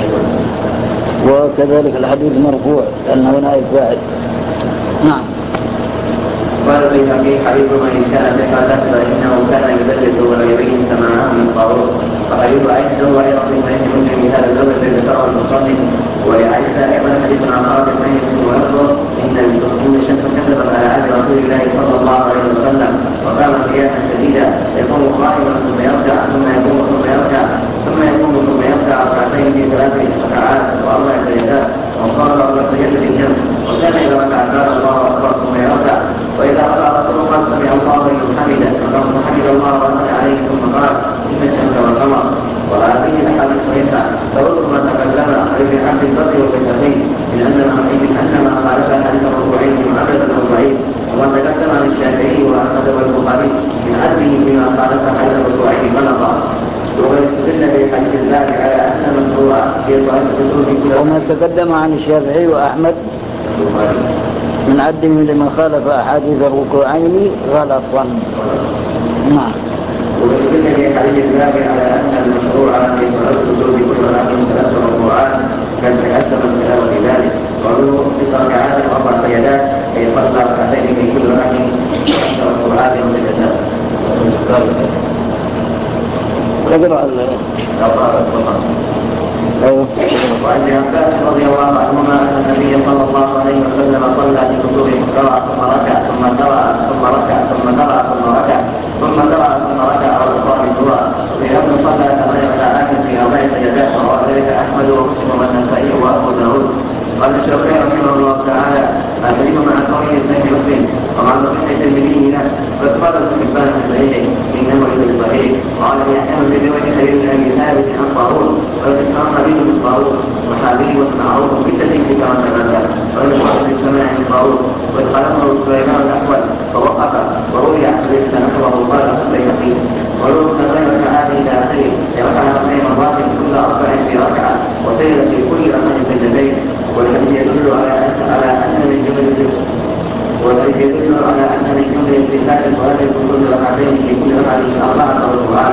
وكذلك الحديث مرفوع لأنه نائب فاعل. نعم. قال البيهقي حديث من كان ثقة فإنه كان يدلس ولا يبين سماعه من قارون وحديث عائشة وغيره من فإن مسلم هذا الزوج الذي ذكره المصنف ولعائشة أيضا حديث عن خالد بن مسلم ويخبر إن المسلمين الشمس كذبت على عهد رسول الله صلى الله عليه وسلم وقام قياما شديدا يقوم قائما ثم يرجع ثم يقوم ثم يرجع ثم يقوم ثم يرجع ركعتين في ثلاث ركعات وأربع سجدات وقال رب سجد الشمس وكان إذا ركع قال الله أكبر ثم يرجع وإذا قرأ رسول الله سمع الله لمن حمده فقال حمد الله وأثنى عليه ثم قال إن الشمس والقمر وهذه الأحاديث صحيحة فرد ما تكلم عليه في حمد البر والتقين من أن من أن ما خالف حديث الركوعين من عدد الأربعين وما تكلم عن الشافعي وأحمد والبخاري من عدله بما خالف حديث الركوعين غلطا ويستدل بحديث الله على أن المشروع في صحيح الرسول كل وما تقدم عن الشافعي وأحمد من عدم لمن خالف أحاديث الركوعين غلطا. نعم. ويستدل بحديث الله على أن المشروع في صلاة الوضوء كل ركعة من ثلاث ركوعات كان تقدم الكلام في ذلك وقالوا ست ركعات وأربع سجدات أي صلى ركعتين في كل ركعة ست ركوعات وسجدات. اقرأ أيوه. وعن ابن عباس رضي الله عنهما أن النبي صلى الله عليه وسلم صلى في الوضوء فقرأ ثم ركع ثم قرأ ثم ركع ثم قرأ ثم ركع ثم قرأ ثم ركع وقام الدعاء وفي لفظ صلى ثمان ركعات في أربع سجدات وروى ذلك أحمد ومسلم والنسائي وأبو داود. قال الشافعي رحمه الله تعالى الحديث مع قوله سيد مسلم ومع صحيح الترمذي له قد قال ابن حبان في صحيحه انه ليس صحيح وقال يحيى بن روايه حبيب بن ابي ثابت عن طاووس وقد اسمع حبيب بن طاووس وحبيب معروف بالتدريس كما تقدم ويشرح في السماء من طاووس وقد خلقه سليمان الاحول فوقف وروي عن حديث نحوه قال البيهقي ولو بين ركعات الى اخره يركع اثنين مرات كل اربع في ركعه وسير في كل ركعه سجدتين والذي يدل على أن على أن من جملة والذي يدل على أن من جملة استفادة الصلاة في كل ركعتين في كل ركعة أربعة ركوعات.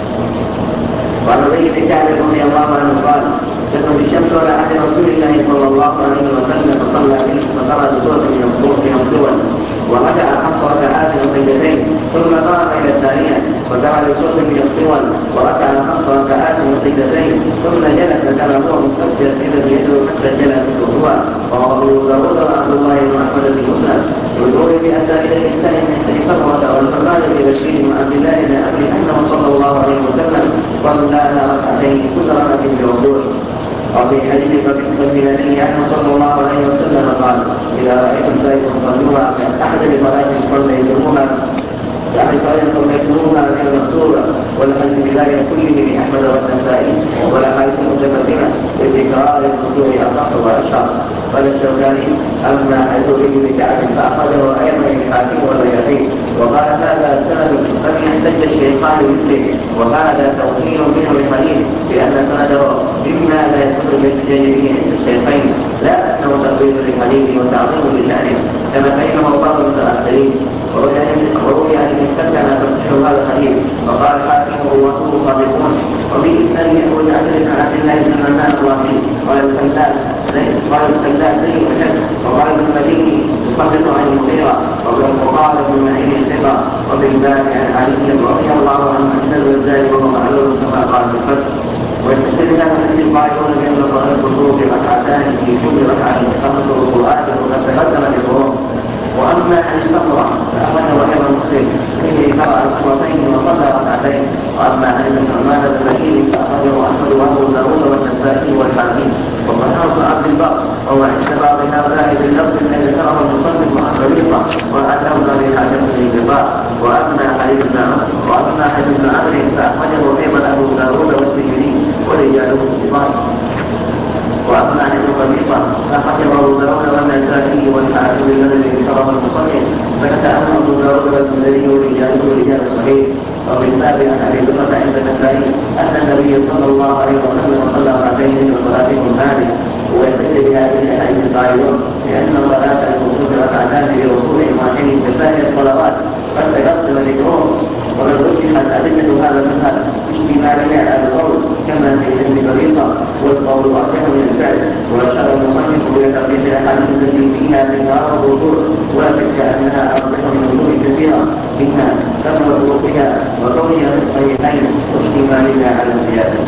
وعن أبي بن كعب رضي الله عنه قال: تكون الشمس على عهد رسول الله صلى الله عليه وسلم فصلى به فقرأ بسورة من الصور وركع خمس ركعات وسجدتين ثم قام إلى الثانية وقرأ بسورة من الصور وركع خمس ركعات وسجدتين ثم جلس كما هو مستقبل إذا بيده حتى جلس الركوع. ورواه أبو داود وعبد الله بن أحمد بن مسلم والقول بأن إلى الإنسان من حديث فروة والفقال ببشير وعبد الله بن أبي أنه صلى الله عليه وسلم صلى ركعتين كل ركعة بوضوء. وفي حديث البخاري عنه صلى الله عليه وسلم قال: إذا رأيتم ذلك فصلوها أحد بصلاة صليتموها يعني صلاة صليتموها غير مكتوبة والحديث بذلك كله لأحمد والنسائي والأحاديث متقدمة بتكرار الوضوء أصح وأشهر. قال الشوكاني: أما حديث ابن كعب فأخذه أيضا الحاكم والبيهقي وقال هذا سند لم يحتج الشيخان مثله وهذا توقير منه الحديث بأن سنده مما لا يدخل بالاحتجاج به عند الشيخين لا أنه تقويم للحديث وتعظيم لشأنه كما فهمه بعض المتأخرين. وروي عن ابن سكن تصحيح هذا الحديث وقال الحاكم وهو صادقون. وفي إسناد يقول عبد الله عبد الله بن منان الرافي قال الخلال قال الخلال سيء الحفظ وقال ابن المديني يصدق عن المغيرة وقال ابن معين الثقة وبالباب عن علي رضي الله عنه أنزل ذلك وهو معلوم كما قال في الفتح. ويستدل له ان القائلون بان صلاه الظهور ركعتان في كل ركعه خمس ركوعات وقد تقدم الظهور واما حديث صفوه فاخرجه ايضا مسلم فيه قرأ الصلاتين وصلى ركعتين. واما حديث النعمان بن بشير فاخرجه احمد وابو داود والنسائي والحاكم وصححه عبد البر وهو عند بعض هؤلاء باللفظ الذي ذكره المصنف عن خليفه واتاه به حاجه الانقطاع. واما حديث ابن واما حديث ابن عمرو فاخرجه ايضا ابو داود والترمذي ورجاله ثقات. واما حديث خليفه فاخرجه ابو داود والنسائي والحاكم الذي ذكره المصنف فكتبه ابو داود والترمذي ورجاله رجال صحيح. وفي الباب عن ابي بكر عند النسائي ان النبي صلى الله عليه وسلم صلى ركعتين من صلاته المالك ويستدل بهذه الاحاديث قائلا لان الصلاه الموجوده ركعتان بركوع واحد كسائر الصلوات قد تقدم الذكر. وقد رجحت ادله هذا المذهب بما لم يعلم القول كما في علم الفريضه والقول ارجح من الفعل. واشار المصنف الى ترجيح الاحاديث التي فيها تكرار الركوع ولا شك انها ارجح من وجوه كثيره منها كثره وقوعها وكونها في الصحيحين واشتمالها على الزياده.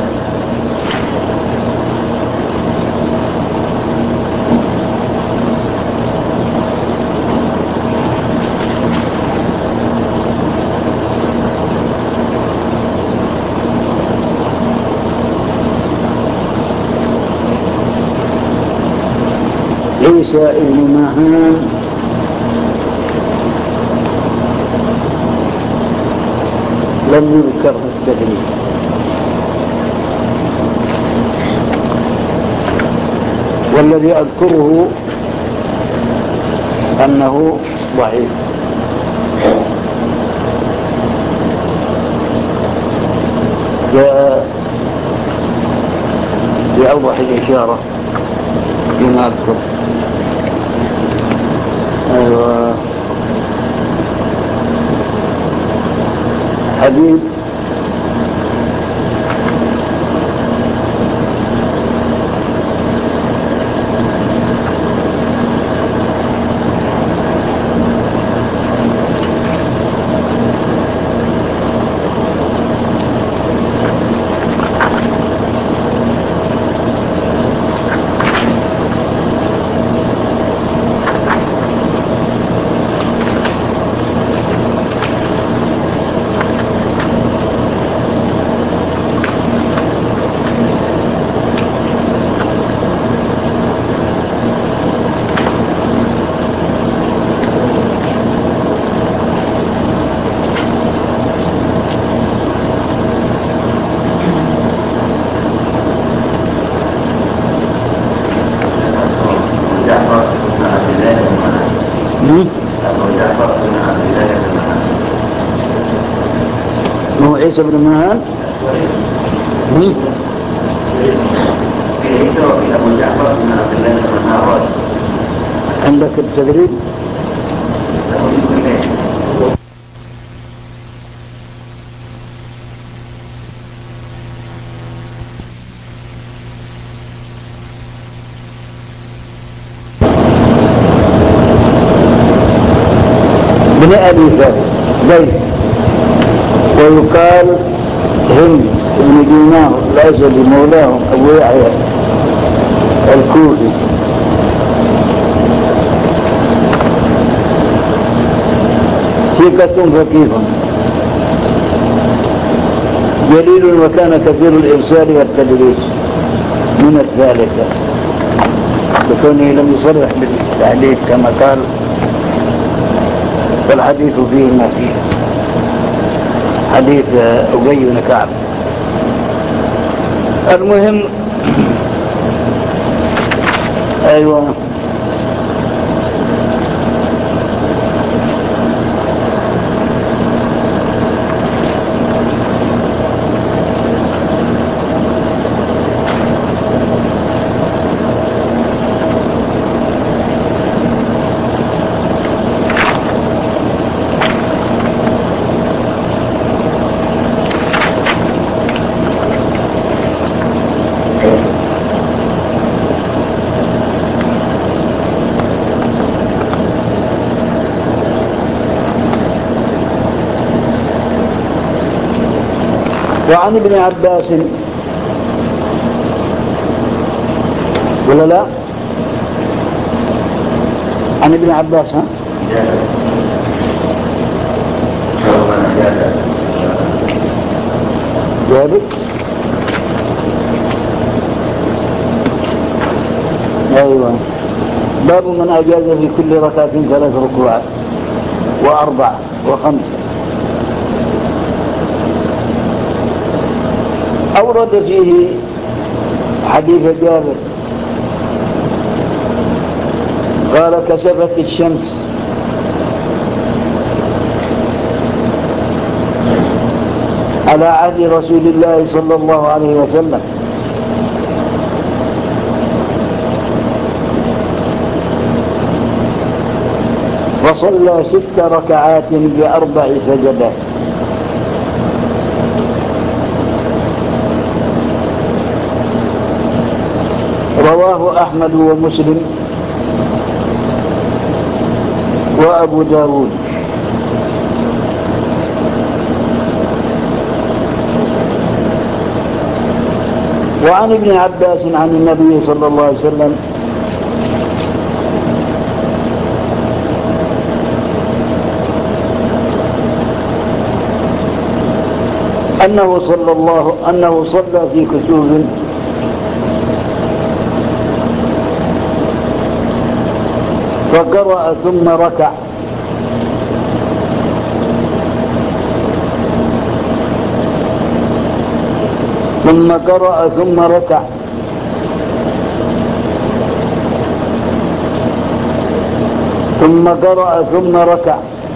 عيسى ابن معان لم يذكر في التدريب، والذي أذكره أنه ضعيف. جاء بأوضح الإشارة فيما أذكر. أيوة حديث هو عيسى بن معان مين؟ عيسى وفي أبو جعفر بن عبد الله بن معان. عندك التدريب؟ بن أبي زيد ويقال هند بن دينار الأزلي مولاهم أبو يحيى الكوفي. ثقة فقيه جليل وكان كثير الإرسال والتدريس من الثالثة لكونه لم يصرح بالتعليق كما قال فالحديث فيه ما فيه. حديث أبي بن كعب. المهم أيوة وعن ابن عباس ولا لا؟ عن ابن عباس ها؟ جابر باب من أجاز جابر أيوة باب من أجاز في كل ركعة ثلاث ركوعات وأربعة وخمسة. أورد فيه حديث جابر قال كسفت الشمس على عهد رسول الله صلى الله عليه وسلم وصلى ست ركعات بأربع سجدات. رواه أحمد ومسلم وأبو داود. وعن ابن عباس عن النبي صلى الله عليه وسلم أنه صلى الله أنه صلى في كسوف فقرأ ثم ركع ثم قرأ ثم ركع ثم قرأ ثم ركع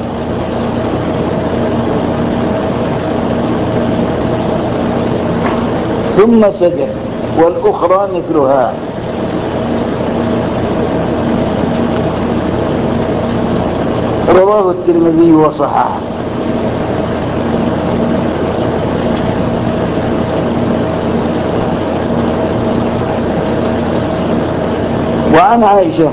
ثم سجد والأخرى مثلها. رواه الترمذي وصححه. وعن عائشة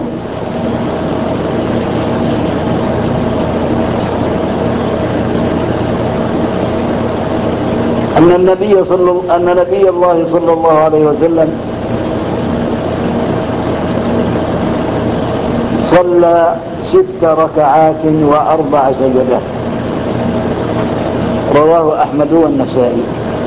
أن النبي صلى أن نبي الله صلى الله عليه وسلم صلى ست ركعات وأربع سجدات. رواه أحمد والنسائي.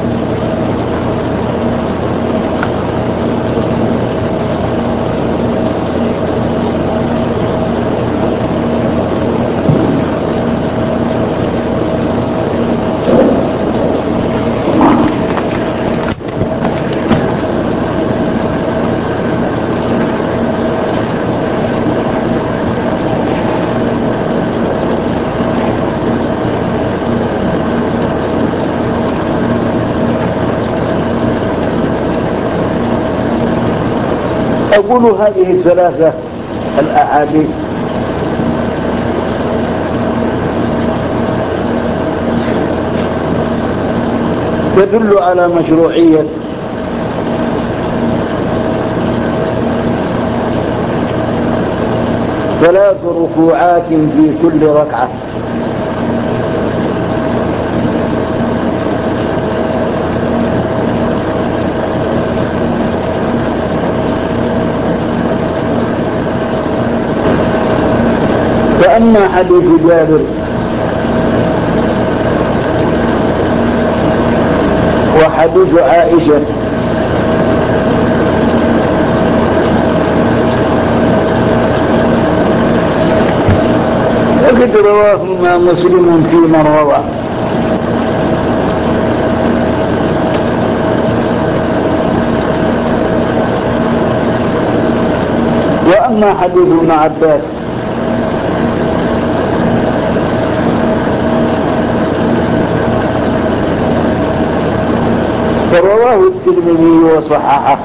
أقول هذه الثلاثة الأحاديث تدل على مشروعية ثلاث ركوعات في كل ركعة. فأما حديث جابر وحديث عائشة وقد رواهما مسلم فيما روى. وأما حديث ابن عباس فرواه الترمذي وصححه.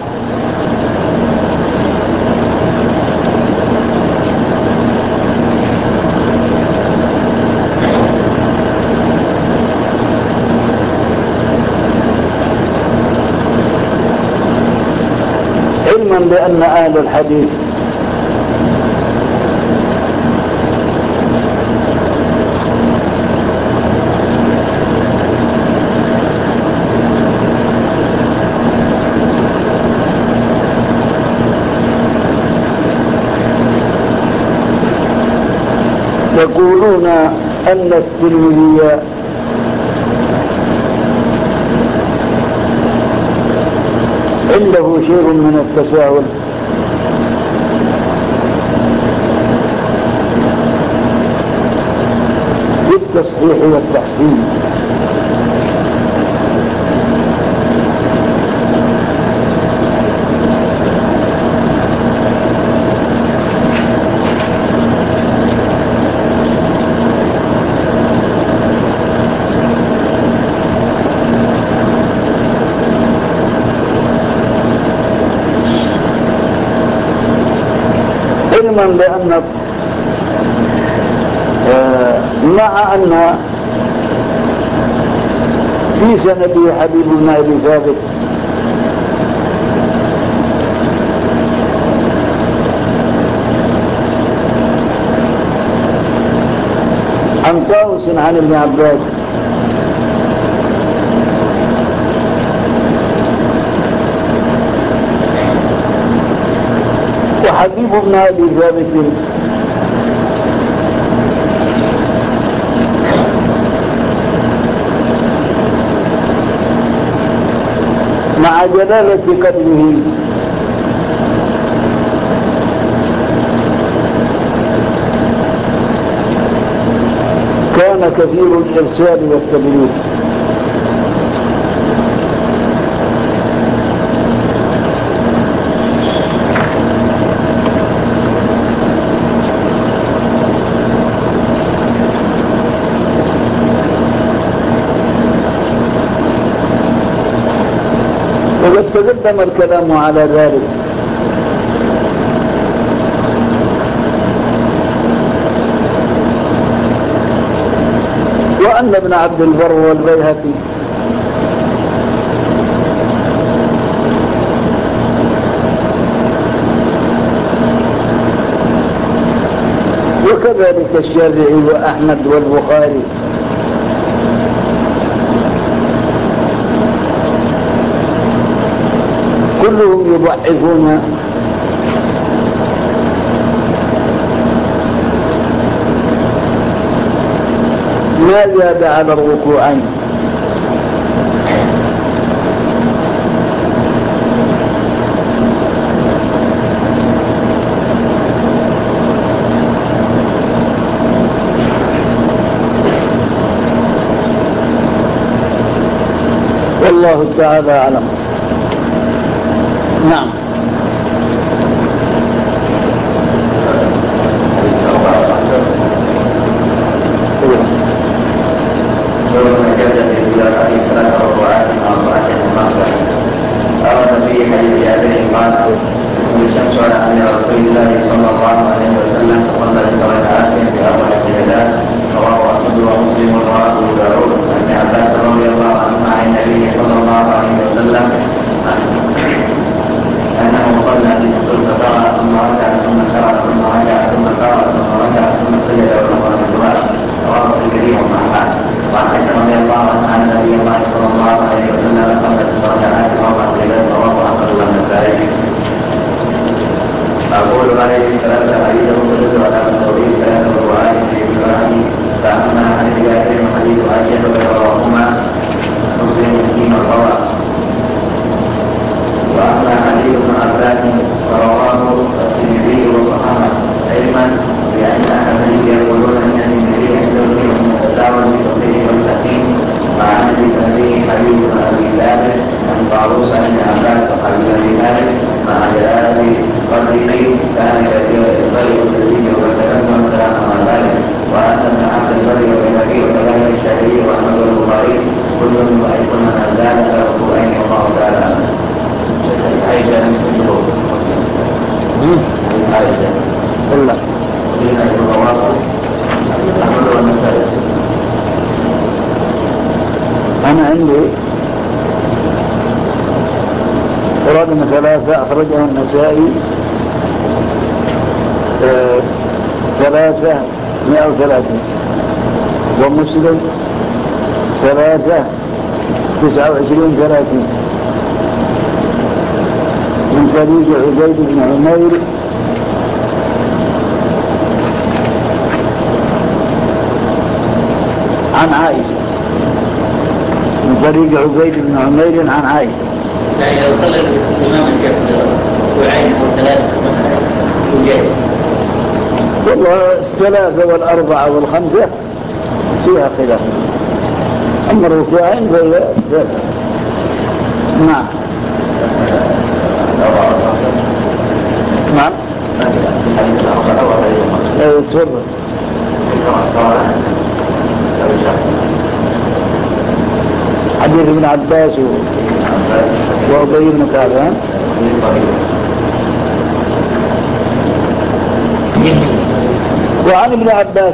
علما بأن أهل الحديث يقولون أن الترمذي عنده شيء من التساهل في التصحيح والتحسين. لأن مع أن في سنده حبيب بن أبي ثابت عن طاووس عن ابن عباس وحبيب بن أبي ثابت مع جلالة قدره كان كثير الإرسال والتبليغ، وقد تقدم الكلام على ذلك. وأن ابن عبد البر والبيهقي وكذلك الشافعي وأحمد والبخاري كلهم يضعفون ما زاد على الركوعين، والله تعالى أعلم. نعم. أنا عندي قرآن ثلاثة أخرجه النسائي آه ثلاثة مئة وثلاثين، ومسلم ثلاثة تسعة وعشرين ثلاثين، من طريق عبيد بن عمير عن عائشة من طريق عبيد بن عمير عن عائشة. يعني لو صلى الإمام الكبير وعين أو ثلاثة وجاي والله الثلاثة والأربعة والخمسة فيها خلاف، أما الركوعين فهي ثلاثة. نعم نعم ايه تفضل. حديث ابن عباس وأبي بن كعب. وعن ابن عباس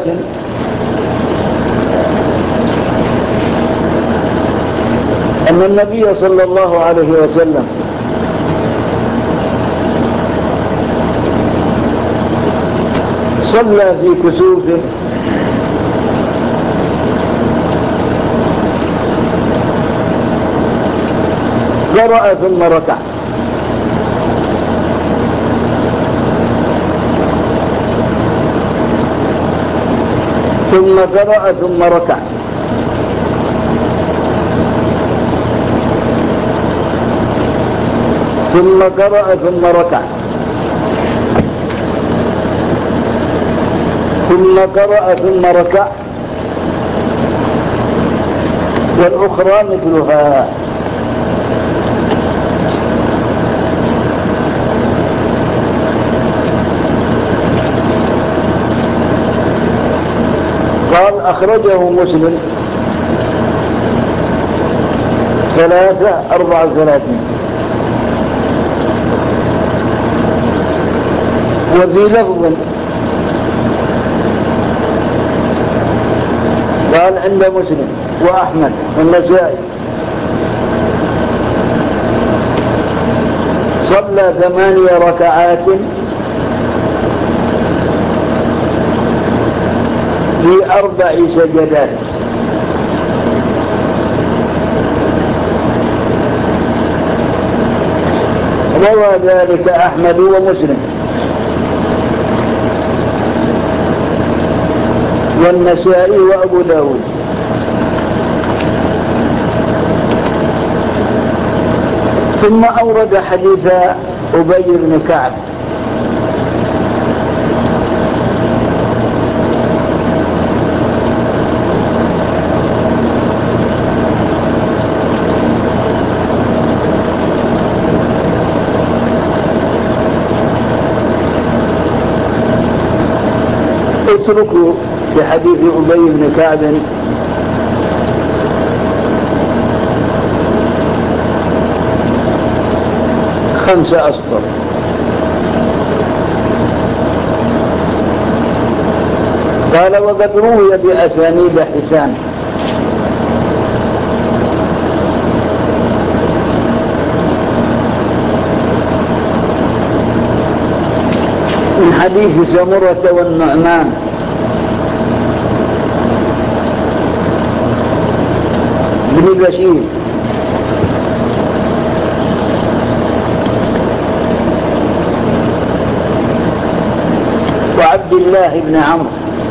أن النبي صلى الله عليه وسلم صلى في كسوف قرأ ثم ركع، ثم قرأ ثم ركع، ثم قرأ ثم ركع، ثم قرأ ثم ركع، والأخرى مثلها. قال أخرجه مسلم ثلاثة أربعة ثلاثين. وفي لفظ قال عند مسلم وأحمد والنسائي صلى ثمانية ركعات في أربع سجدات. روى ذلك أحمد ومسلم والنسائي وأبو داود. ثم أورد حديث أبي بن كعب اتركوا في حديث أبي بن كعب خمسة أسطر. قال وقد روي بأسانيد حسان من حديث سمرة والنعمان بن بشير وعبد الله بن عمرو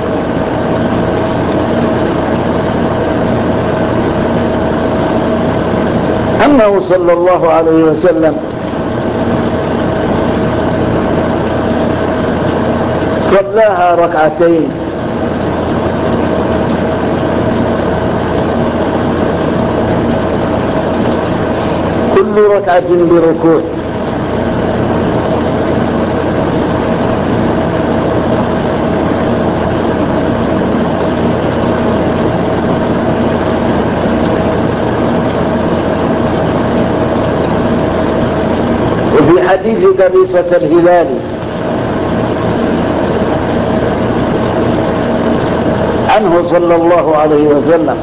أنه صلى الله عليه وسلم صلاها ركعتين كل ركعة بركوع، وفي حديث قبيصة الهلالي عنه صلى الله عليه وسلم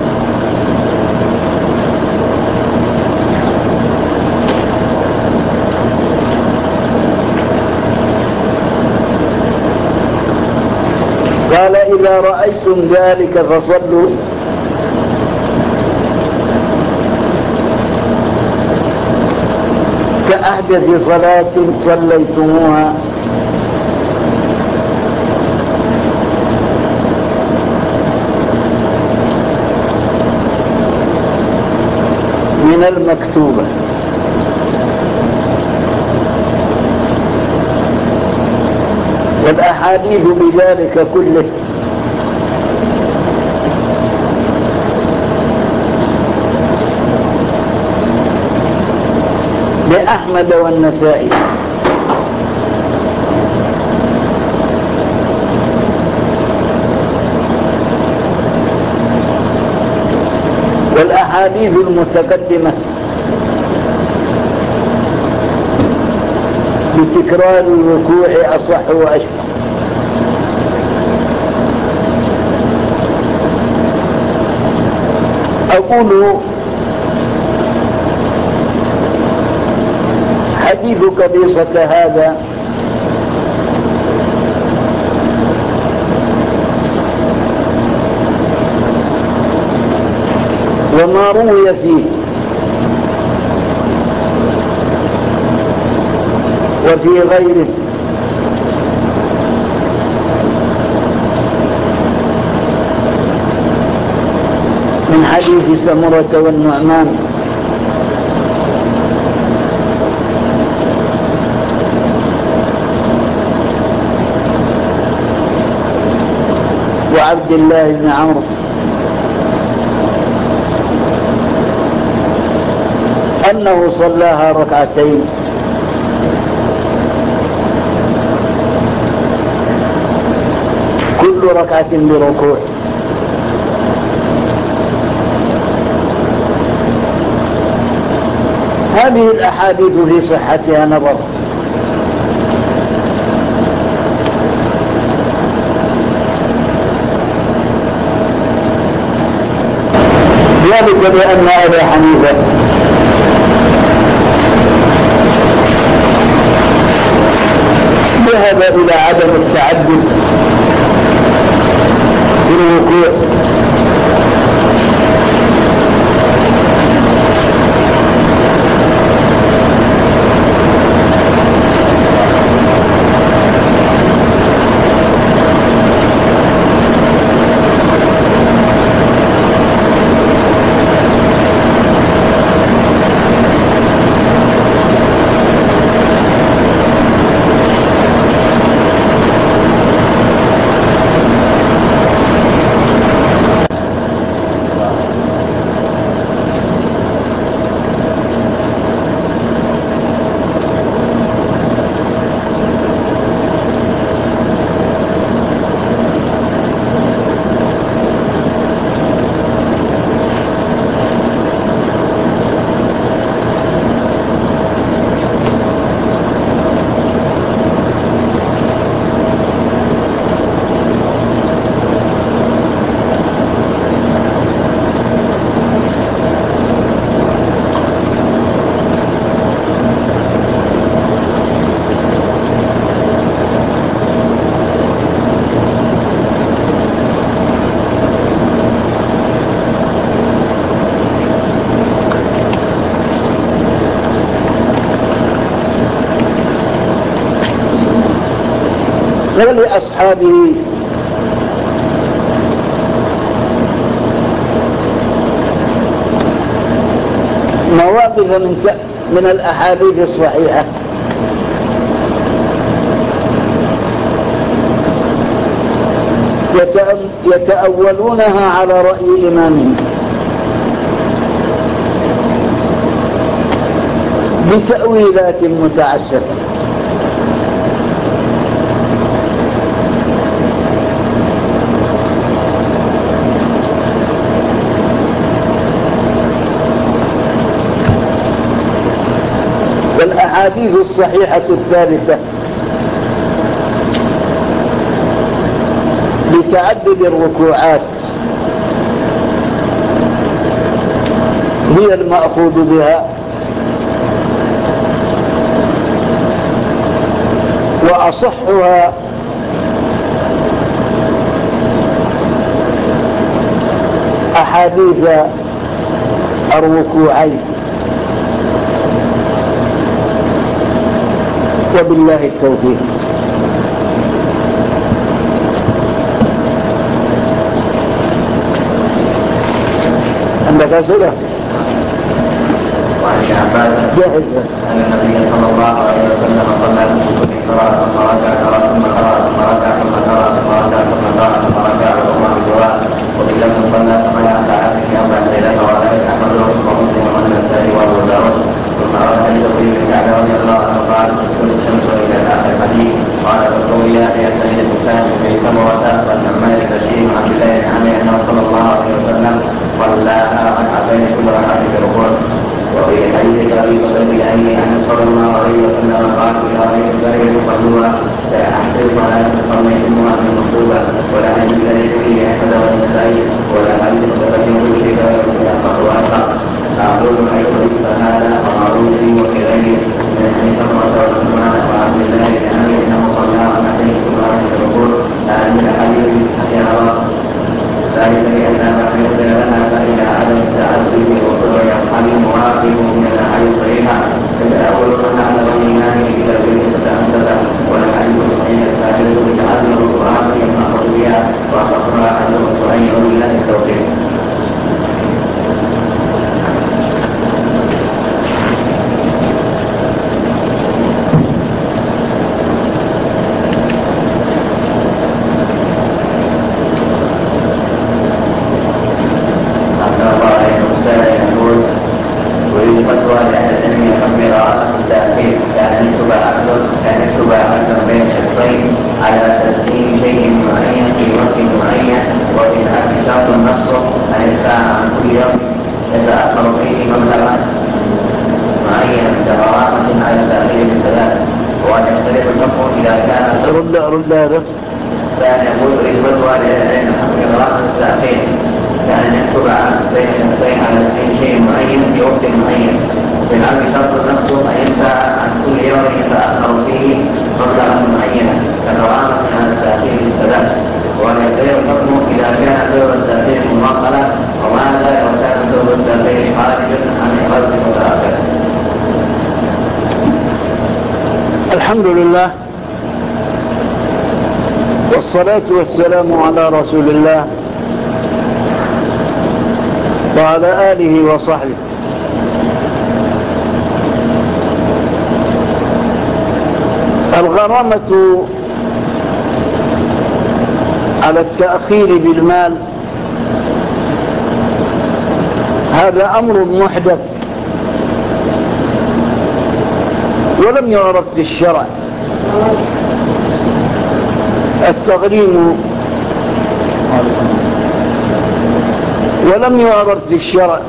قال إذا رأيتم ذلك فصلوا كأحدث صلاة صليتموها المكتوبة. والأحاديث بذلك كله لأحمد والنسائي. والأحاديث المتقدمة بتكرار الركوع أصح وأشبه. أقول حديث قبيصة هذا وما روي فيه وفي غيره من حديث سمرة والنعمان وعبد الله بن عمرو أنه صلاها ركعتين كل ركعة بركوع. هذه الأحاديث في صحتها نظر، ذلك بأن أبا حنيفة ذهب إلى عدم التعدد في الوقوع، ولأصحابه مواقف من من الأحاديث الصحيحة يتأولونها على رأي إمامهم بتأويلات متعسفة. والأحاديث الصحيحة الثالثة بتعدد الركوعات هي المأخوذ بها، وأصحها أحاديث الركوعين. وبالله التوفيق. عندك أسئلة؟ وعن ابن عباس ان النبي صلى الله عليه وسلم صلى في الصبح قراءة ثم ركع قراءة ثم قراءة ثم ركع ثم قراءة ثم ركع ثم قراءة ثم ركع وهما بدعاء وفي لفظ صلى ثم يركع في اربع ليلات وذلك احمد ومسلم ومن النسائي وابو داود. ثم روى حديث ابي بن كعب رضي الله عنه قال تدخل الشمس الى اخر الحديث. قال فالقوي يحيى سيد البستان في ثمرة والنعمان بشير عن عبد الله بن عمرو انه صلى الله عليه وسلم صلاها ركعتين كل ركعة بركوع. وفي حديث ابي بكر بن ابي انس صلى الله عليه وسلم قال اذا رايت ذلك يصلوها فاحسب على ان تصليتموها من مكتوبه ولا اجد ذلك فيه احد والنسائي ولا حديث متقدم في ذلك الاخر واخر. اقول حيث فهذا ومعروف وكذلك من حديث عمر وعثمان وعبد الله بن عمرو انه صلى ركعتين كل ركعة بركوع. هذه الاحاديث صحيحه ذلك لأن ما يدل لنا فإلى عدم التعذب وقدر يصحبه مواقف من الأحاديث الصحيحة فالأول من على الإيمان إلى البيت فتأسف والحديث الصحيح الثالث بتعلم القرآن يسمح بها وأخبرها أنه صحيح بالله التوفيق. رد هذا كان يقول رزبتها لأن حكم قراءة الساعتين كان يكتب بين النفسين على شيء معين في وقت معين. في العلم شرط النص أن ينفع عن كل يوم يتأخر فيه مبلغا معينا كقراءة على الساعتين الثلاث. وأن يختلف الحكم إذا كان دور الساعتين مماطلة وماذا لو كان دور الساعتين خارجا عن إرادة المتأخر. الحمد لله والصلاة والسلام على رسول الله وعلى آله وصحبه. الغرامة على التأخير بالمال هذا أمر محدث ولم يعرف في الشرع. التغريم ولم يعرف في الشرع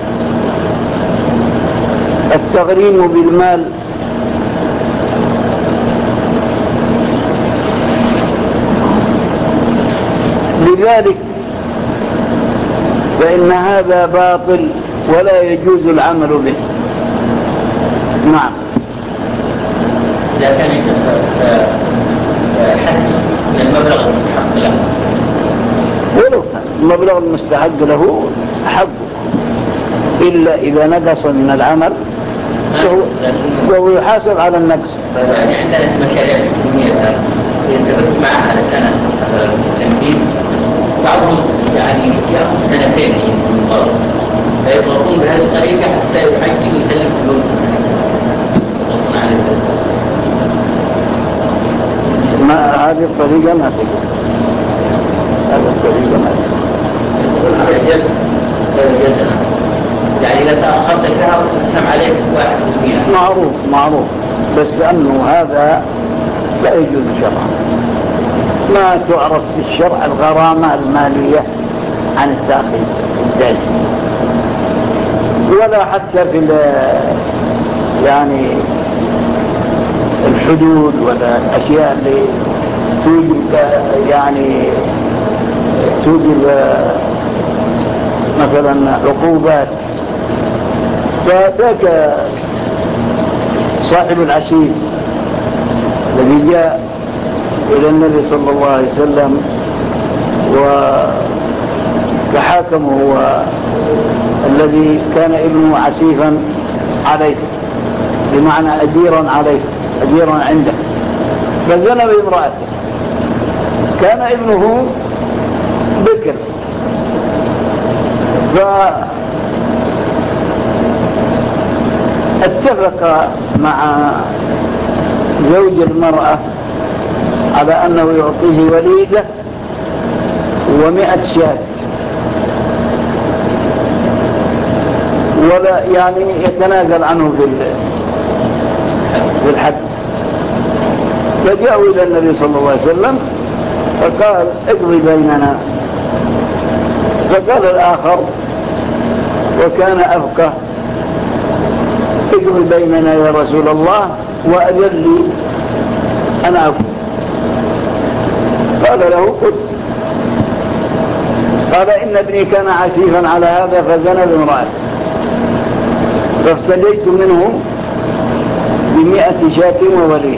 التغريم بالمال لذلك فإن هذا باطل ولا يجوز العمل به. نعم. إذا كان حد من المبلغ المستحق له ولو المبلغ المستحق له حقه إلا إذا نقص من العمل فهو يحاسب على النقص. يعني عندنا مشاريع حكومية يتبقى معها على سنة تنفيذ بعضهم يعني يأخذ سنتين من القرض فيضغطون بهذه الطريقة حتى يحجي ويسلم فلوس يضغطون على الناس. ما هذه الطريقة ما تقول هذه الطريقة ما تقول يعني إذا تأخرت شهر تسمع عليك واحد وثمانين معروف معروف بس أنه هذا لا يجوز شرعا. ما تعرف في الشرع الغرامة المالية عن التأخير الدائم ولا حتى في يعني الحدود ولا الأشياء اللي توجب يعني توجب مثلا عقوبات. فذاك صاحب العشير الذي جاء إلى النبي صلى الله عليه وسلم وتحاكمه هو الذي كان ابنه عسيفا عليه بمعنى أجيرا عليه أجيرا عنده فزنى بامرأته. كان ابنه بكر اتفق مع زوج المرأة على أنه يعطيه وليدة ومئة شاة، ولا يعني يتنازل عنه في الحد. فجاءوا إلى النبي صلى الله عليه وسلم فقال اقضي بيننا. فقال الآخر وكان أفقه اقضي بيننا يا رسول الله وأذن لي أنا أكون. قال له قل. قال إن ابني كان عسيفا على هذا فزنى بامرأته فافتديت منه بمئة شاة ووليدة.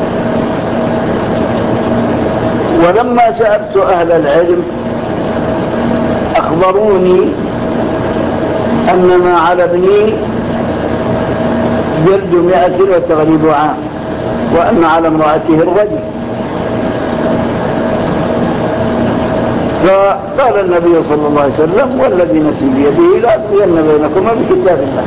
ولما سألت أهل العلم أخبروني أن ما على ابني جلد مئة وتغريب عام، وأن على امرأته الرجل. فقال النبي صلى الله عليه وسلم والذي نفسي بيده لأقضين بينكما بكتاب الله.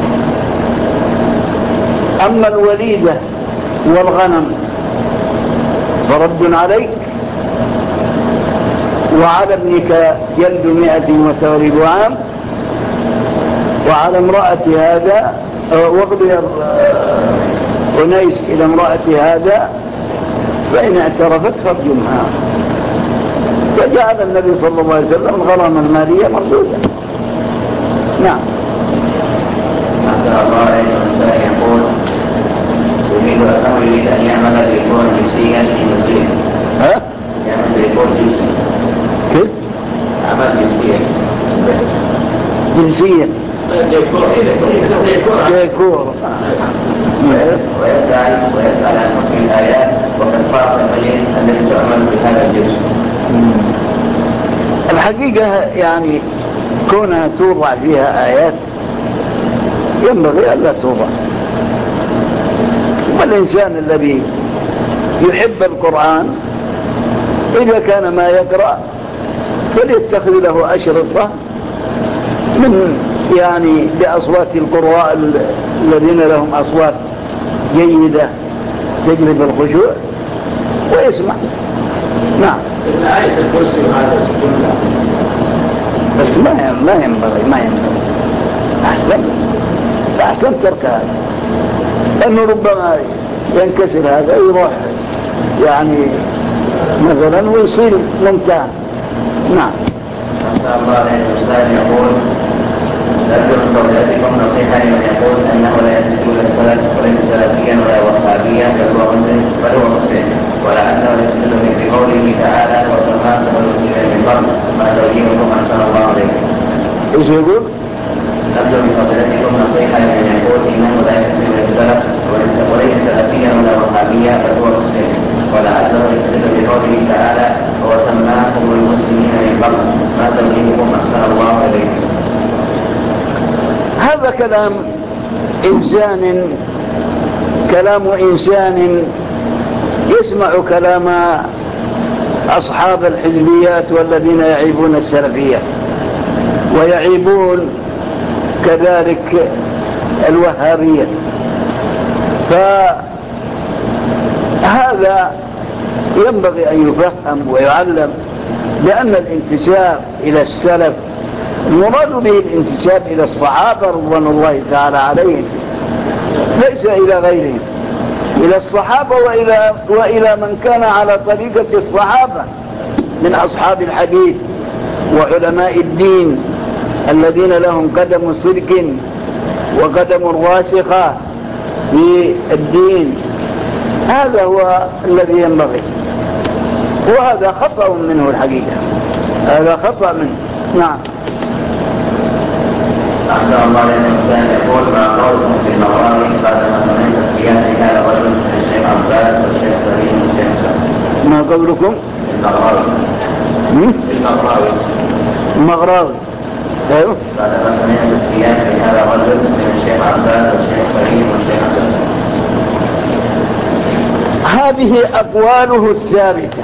أما الوليدة والغنم فرد عليك، وعلى ابنك جلد مئة وتغريب عام، وعلى امرأة هذا واقضي أنيس إلى امرأة هذا فإن اعترفت فارجمها. فجعل النبي صلى الله عليه وسلم الغرامة المالية مردودة. نعم. أحسن الله عليه وسلم يقول يريد أنه يريد أن يعمل ديكورا جنسيا في مسجد. ها؟ يعمل ديكور جنسي. كيف؟ عمل جنسيا. جنسيا. ديكور ديكور. ويسأل ويسأل عن حكم الآيات وقد فرق المجلس التي تعمل بهذا الجنس. الحقيقة يعني كونها توضع فيها آيات ينبغي ألا توضع. والإنسان الذي يحب القرآن إذا كان ما يقرأ فليتخذ له أشرطة من يعني بأصوات القراء الذين لهم أصوات جيدة تجلب الخشوع ويسمع. نعم. آية الكرسي وهذا كلها بس ما ما ينبغي ما ينبغي أحسن أحسن ترك هذا، لأنه ربما ينكسر هذا ويروح يعني مثلا ويصير ممتع. نعم. أحسن الله عليه وسلم يقول أرجو من فضيلتكم نصيحة لمن يقول أنه لا يسجد للسلف وليس سلفيا ولا وهابيا بل هو مسلم بل هو مسلم، ولعله يسجد في قوله تعالى وسماه والمسلمين من قبل ما توجيهكم أحسن الله عليكم. إيش يقول؟ أرجو من فضيلتكم نصيحة لمن يقول إنه لا يسجد للسلف وليس سلفيا ولا وهابيا بل هو مسلم، ولعله يسجد في قوله تعالى وسماكم والمسلمين من قبل ما توجيهكم أحسن الله عليكم. هذا كلام إنسان كلام إنسان يسمع كلام أصحاب الحزبيات والذين يعيبون السلفية ويعيبون كذلك الوهابية. فهذا ينبغي أن يفهم ويعلم، لأن الانتساب إلى السلف المراد به الانتساب إلى الصحابة رضوان الله تعالى عليهم، ليس إلى غيرهم، إلى الصحابة وإلى, وإلى من كان على طريقة الصحابة من أصحاب الحديث وعلماء الدين الذين لهم قدم صدق وقدم راسخة في الدين. هذا هو الذي ينبغي، وهذا خطأ منه الحقيقة، هذا خطأ منه. نعم. أحسن الله عليه وسلم يقول ما قولكم في المغارب بعد ما سمعت الصيام لهذا الرجل من الشيخ عباس والشيخ سليم والشيخ سليم. ما قولكم؟ في المغارب. في المغراوي. المغراوي. أيوه. بعد ما سمعت الصيام لهذا الرجل من الشيخ عباس والشيخ سليم والشيخ سليم. هذه أقواله الثابتة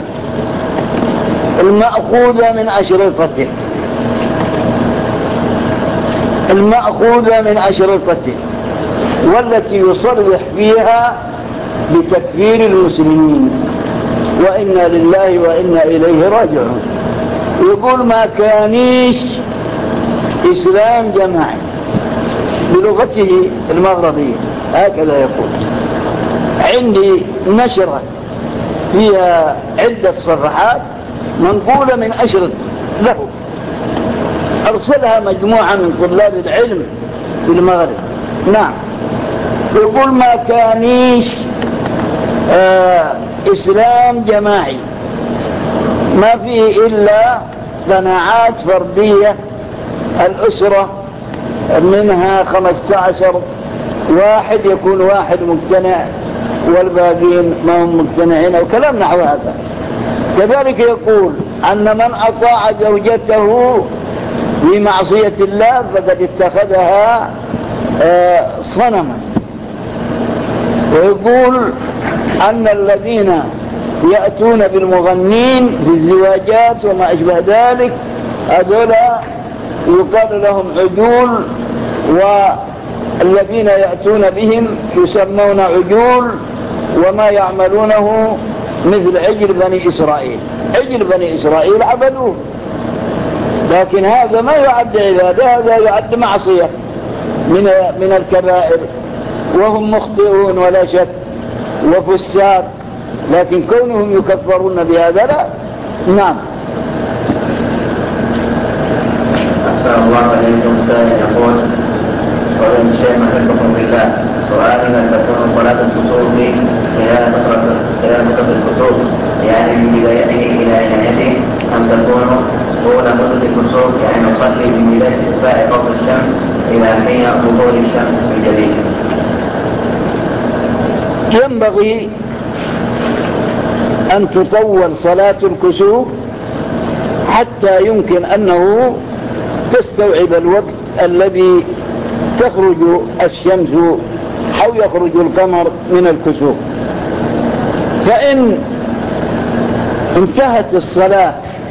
المأخوذة من أشرطته المأخوذة من أشرطته والتي يصرح فيها بتكفير المسلمين، وإنا لله وإنا إليه راجعون. يقول ما كانيش إسلام جماعي بلغته المغربية، هكذا يقول. عندي نشرة فيها عدة صفحات منقولة من أشرط له، أرسلها مجموعة من طلاب العلم في المغرب. نعم، يقول ما كانيش آه إسلام جماعي، ما فيه إلا قناعات فردية. الأسرة منها خمسة عشر واحد، يكون واحد مقتنع والباقين ما هم مقتنعين، أو كلام نحو هذا. كذلك يقول أن من أطاع زوجته بمعصية الله فقد اتخذها صنما. ويقول أن الذين يأتون بالمغنين في الزواجات وما أشبه ذلك هذول يقال لهم عجول، والذين يأتون بهم يسمون عجول، وما يعملونه مثل عجل بني إسرائيل. عجل بني إسرائيل عبدوه، لكن هذا ما يعد عبادة، هذا يعد معصية من من الكبائر، وهم مخطئون ولا شك وفساد، لكن كونهم يكفرون بهذا لا. نعم. أحسن الله عليكم. سائل يقول: وإن شيء محبكم بالله، سؤالي هل تكون صلاة الكسوف خلال فترة الكسوف، يعني من بدايته إلى نهايته، أم تكون طول مدة الكسوف، يعني نصلي من بداية ارتفاع فوق الشمس إلى حين ظهور الشمس من جديد؟ ينبغي أن تطول صلاة الكسوف حتى يمكن أنه تستوعب الوقت الذي تخرج الشمس أو يخرج القمر من الكسوف. فإن انتهت الصلاة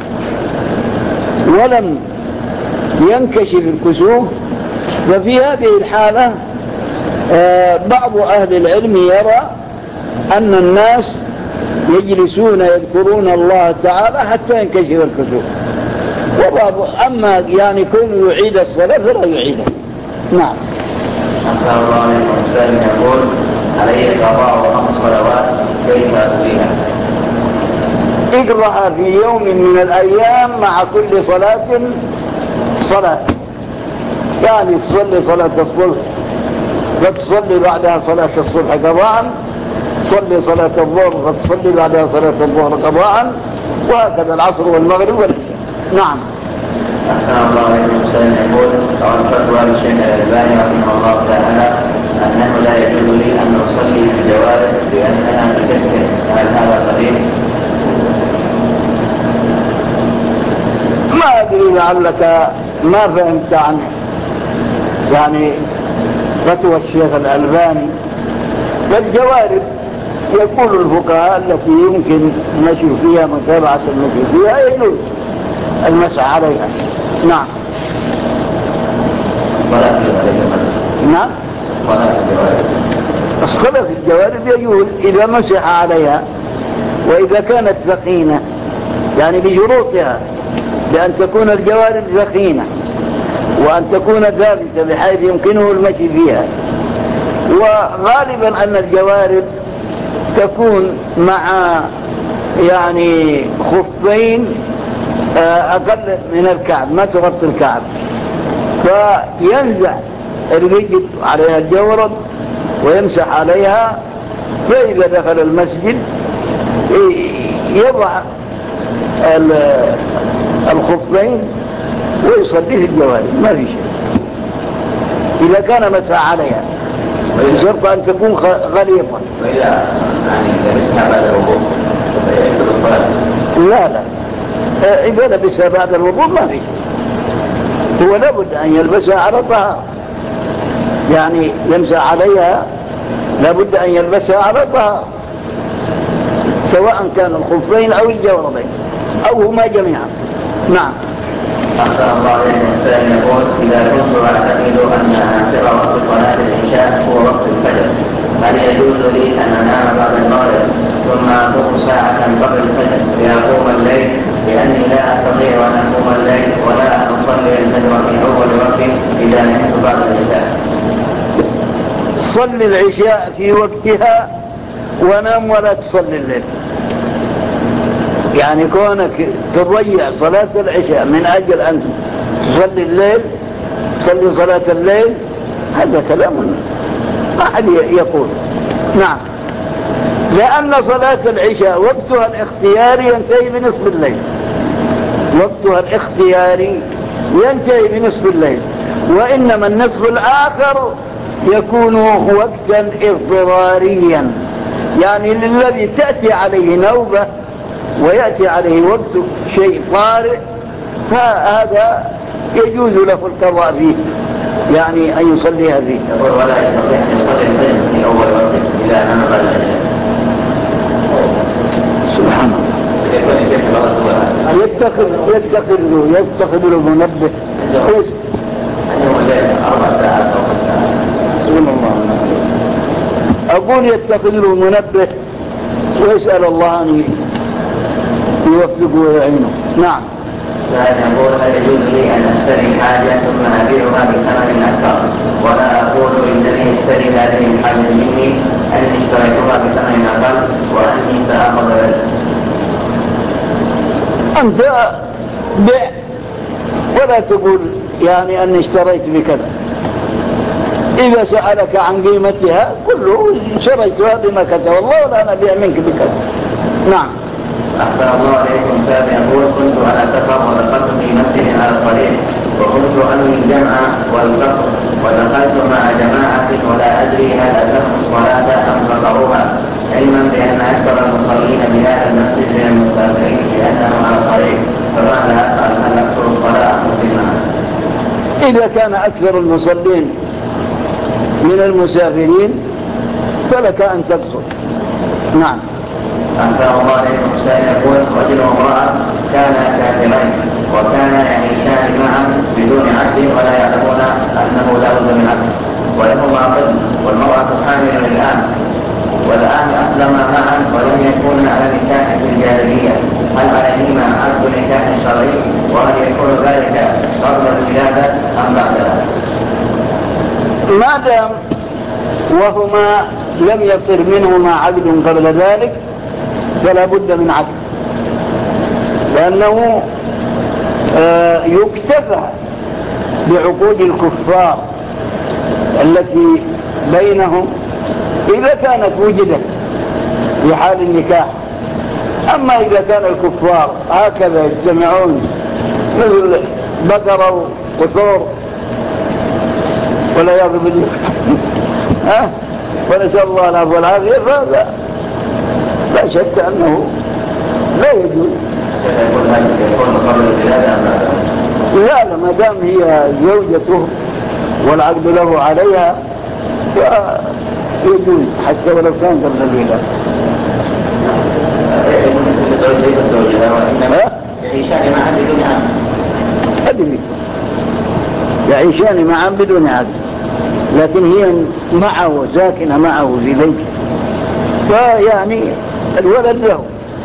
ولم ينكشف الكسوف، ففي هذه الحالة بعض أهل العلم يرى أن الناس يجلسون يذكرون الله تعالى حتى ينكشف الكسوف، وبعض أما يعني كون يعيد الصلاة فلا يعيدها. نعم. أحسن الله عليكم. سائل يقول: علي قضاء خمس صلوات، كيف أدريها؟ اقرأها في يوم من الأيام مع كل صلاة صلاة، يعني تصلي صلاة الصبح فتصلي بعدها صلاة الصبح قضاء، تصلي صلاة الظهر فتصلي بعدها صلاة الظهر قضاء، وهكذا العصر والمغرب والعشاء. نعم. أحسن الله عليكم. سائل يقول: طبعا فتوى الشيخ الألباني رحمه الله تعالى أنه لا يجوز لي أن أصلي في الجوارح بأنها تكسر، هل هذا صحيح؟ ما أدري، لعلك ما فهمت عنه يعني فتوى الشيخ الألباني. فالجوارب يقول الفقهاء التي يمكن المشي فيها متابعة المشي فيها يجوز المسح عليها. نعم. صلاة الجوارب. نعم. صلاة الجوارب. الصلاة في الجوارب يجوز إذا مسح عليها، وإذا كانت ثقينة، يعني بشروطها، بأن تكون الجوارب ثقينة وأن تكون ثابتة بحيث يمكنه المشي فيها. وغالبا أن الجوارب تكون مع يعني خفين أقل من الكعب، ما تغطي الكعب، فينزع الرجل عليها الجورب ويمسح عليها، فإذا دخل المسجد يضع الخفين ويصلي في الجوارب، ما في شيء إذا كان مسح عليها، بشرط أن تكون غليظة. وإذا يعني لبسها بعد الوضوء فيحسب الصلاة؟ لا لا، إذا لبسها بعد الوضوء ما في، هو لابد أن يلبسها على طهارة، يعني يمسح عليها لابد أن يلبسها على طهارة، سواء كان الخفين أو الجوربين أو هما جميعا. نعم. أحسن الله عليكم. سائل يقول: إذا كنت أعتقد أن آخر وقت صلاة العشاء هو وقت إذا نمت بعد العشاء. صل العشاء في وقتها ونام ولا تصلي الليل. يعني كونك تضيع صلاة العشاء من أجل أن تصلي الليل، تصلي صلاة الليل، هذا كلام ما أحد يقول. نعم، لأن صلاة العشاء وقتها الاختياري ينتهي بنصف الليل، وقتها الاختياري ينتهي بنصف الليل، وإنما النصف الآخر يكون وقتا اضطراريا، يعني للذي تأتي عليه نوبة ويأتي عليه وقت شيء طارئ فهذا يجوز له القضاء فيه، يعني أن يصليها فيه. يقول ولا يستطيع أن يصلي الليل في أول وقت إلى أن نقل العشاء. سبحان الله. يتخذ يتخذ له يتخذ له منبه. أربع ساعات أو ست ساعات. سبحان الله. أقول يتخذ له منبه ويسأل الله أن يوفقه ويعينه. نعم. فهذا يقول هل يجوز لي أن أشتري حاجة ثم أبيعها بثمن أكثر، ولا أقول إنني أشتري هذه الحاجة مني أني اشتريتها بثمن أقل وأني سأخذ ذلك. أنت بيع ولا تقول يعني أني اشتريت بكذا. إذا سألك عن قيمتها قل له شريتها بما كتب الله ولا أنا أبيع منك بكذا. نعم. أحسن الله عليكم. كان يقول كنت على سفر ودخلت في مسجد على الطريق وكنت أنوي الجمع والقصر ودخلت مع جماعة ولا أدري هل أتم الصلاة أم قصروها، علما بأن أكثر المصلين بهذا المسجد من المسافرين لأنه على الطريق، فماذا أفعل؟ هل أقصر الصلاة أم أتمها؟ إذا كان أكثر المصلين من المسافرين فلك أن تقصر. نعم. أحسن الله عليكم. السائل يقول رجل وامرأة كانا كافرين وكان يعيشان معا بدون عقد ولا يعلمون أنه لا بد من عقد، ولهما عقد والمرأة حامل الآن، والآن أسلما معا ولم يكونا على نكاح في الجاهلية، هل عليهما عقد نكاح شرعي؟ وهل يكون ذلك قبل الولادة أم بعدها؟ ما دام وهما لم يصر منهما عقد قبل ذلك فلا بد من عقد، لأنه يكتفى بعقود الكفار التي بينهم إذا كانت وجدت في حال النكاح. أما إذا كان الكفار هكذا يجتمعون مثل بقرة وثور ولا يغضب بالله ها ونسأل الله العفو والعافية، فهذا لا شك أنه لا يجوز. لا ما دام هي زوجته والعقد له عليها فيجوز حتى ولو كان قبل الولادة. يعيشان معا بدون عقد. أدري يعيشان معا بدون عقد، لكن هي معه ساكنة معه في بيته، فيعني الولد له.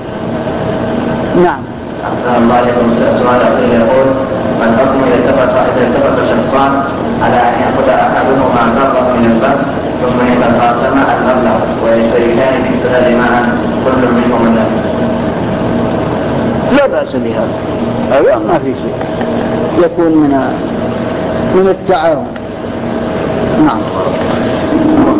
نعم. أحسن الله عليكم. سؤال أخير يقول ما الحكم إذا اتفق إذا اتفق شخصان على أن يأخذ أحدهما مبلغ من البنك ثم يتقاسما المبلغ ويشتركان في السداد معا كل منهم النفس؟ لا بأس بهذا، هذا ما في شيء، يكون من من التعاون. نعم.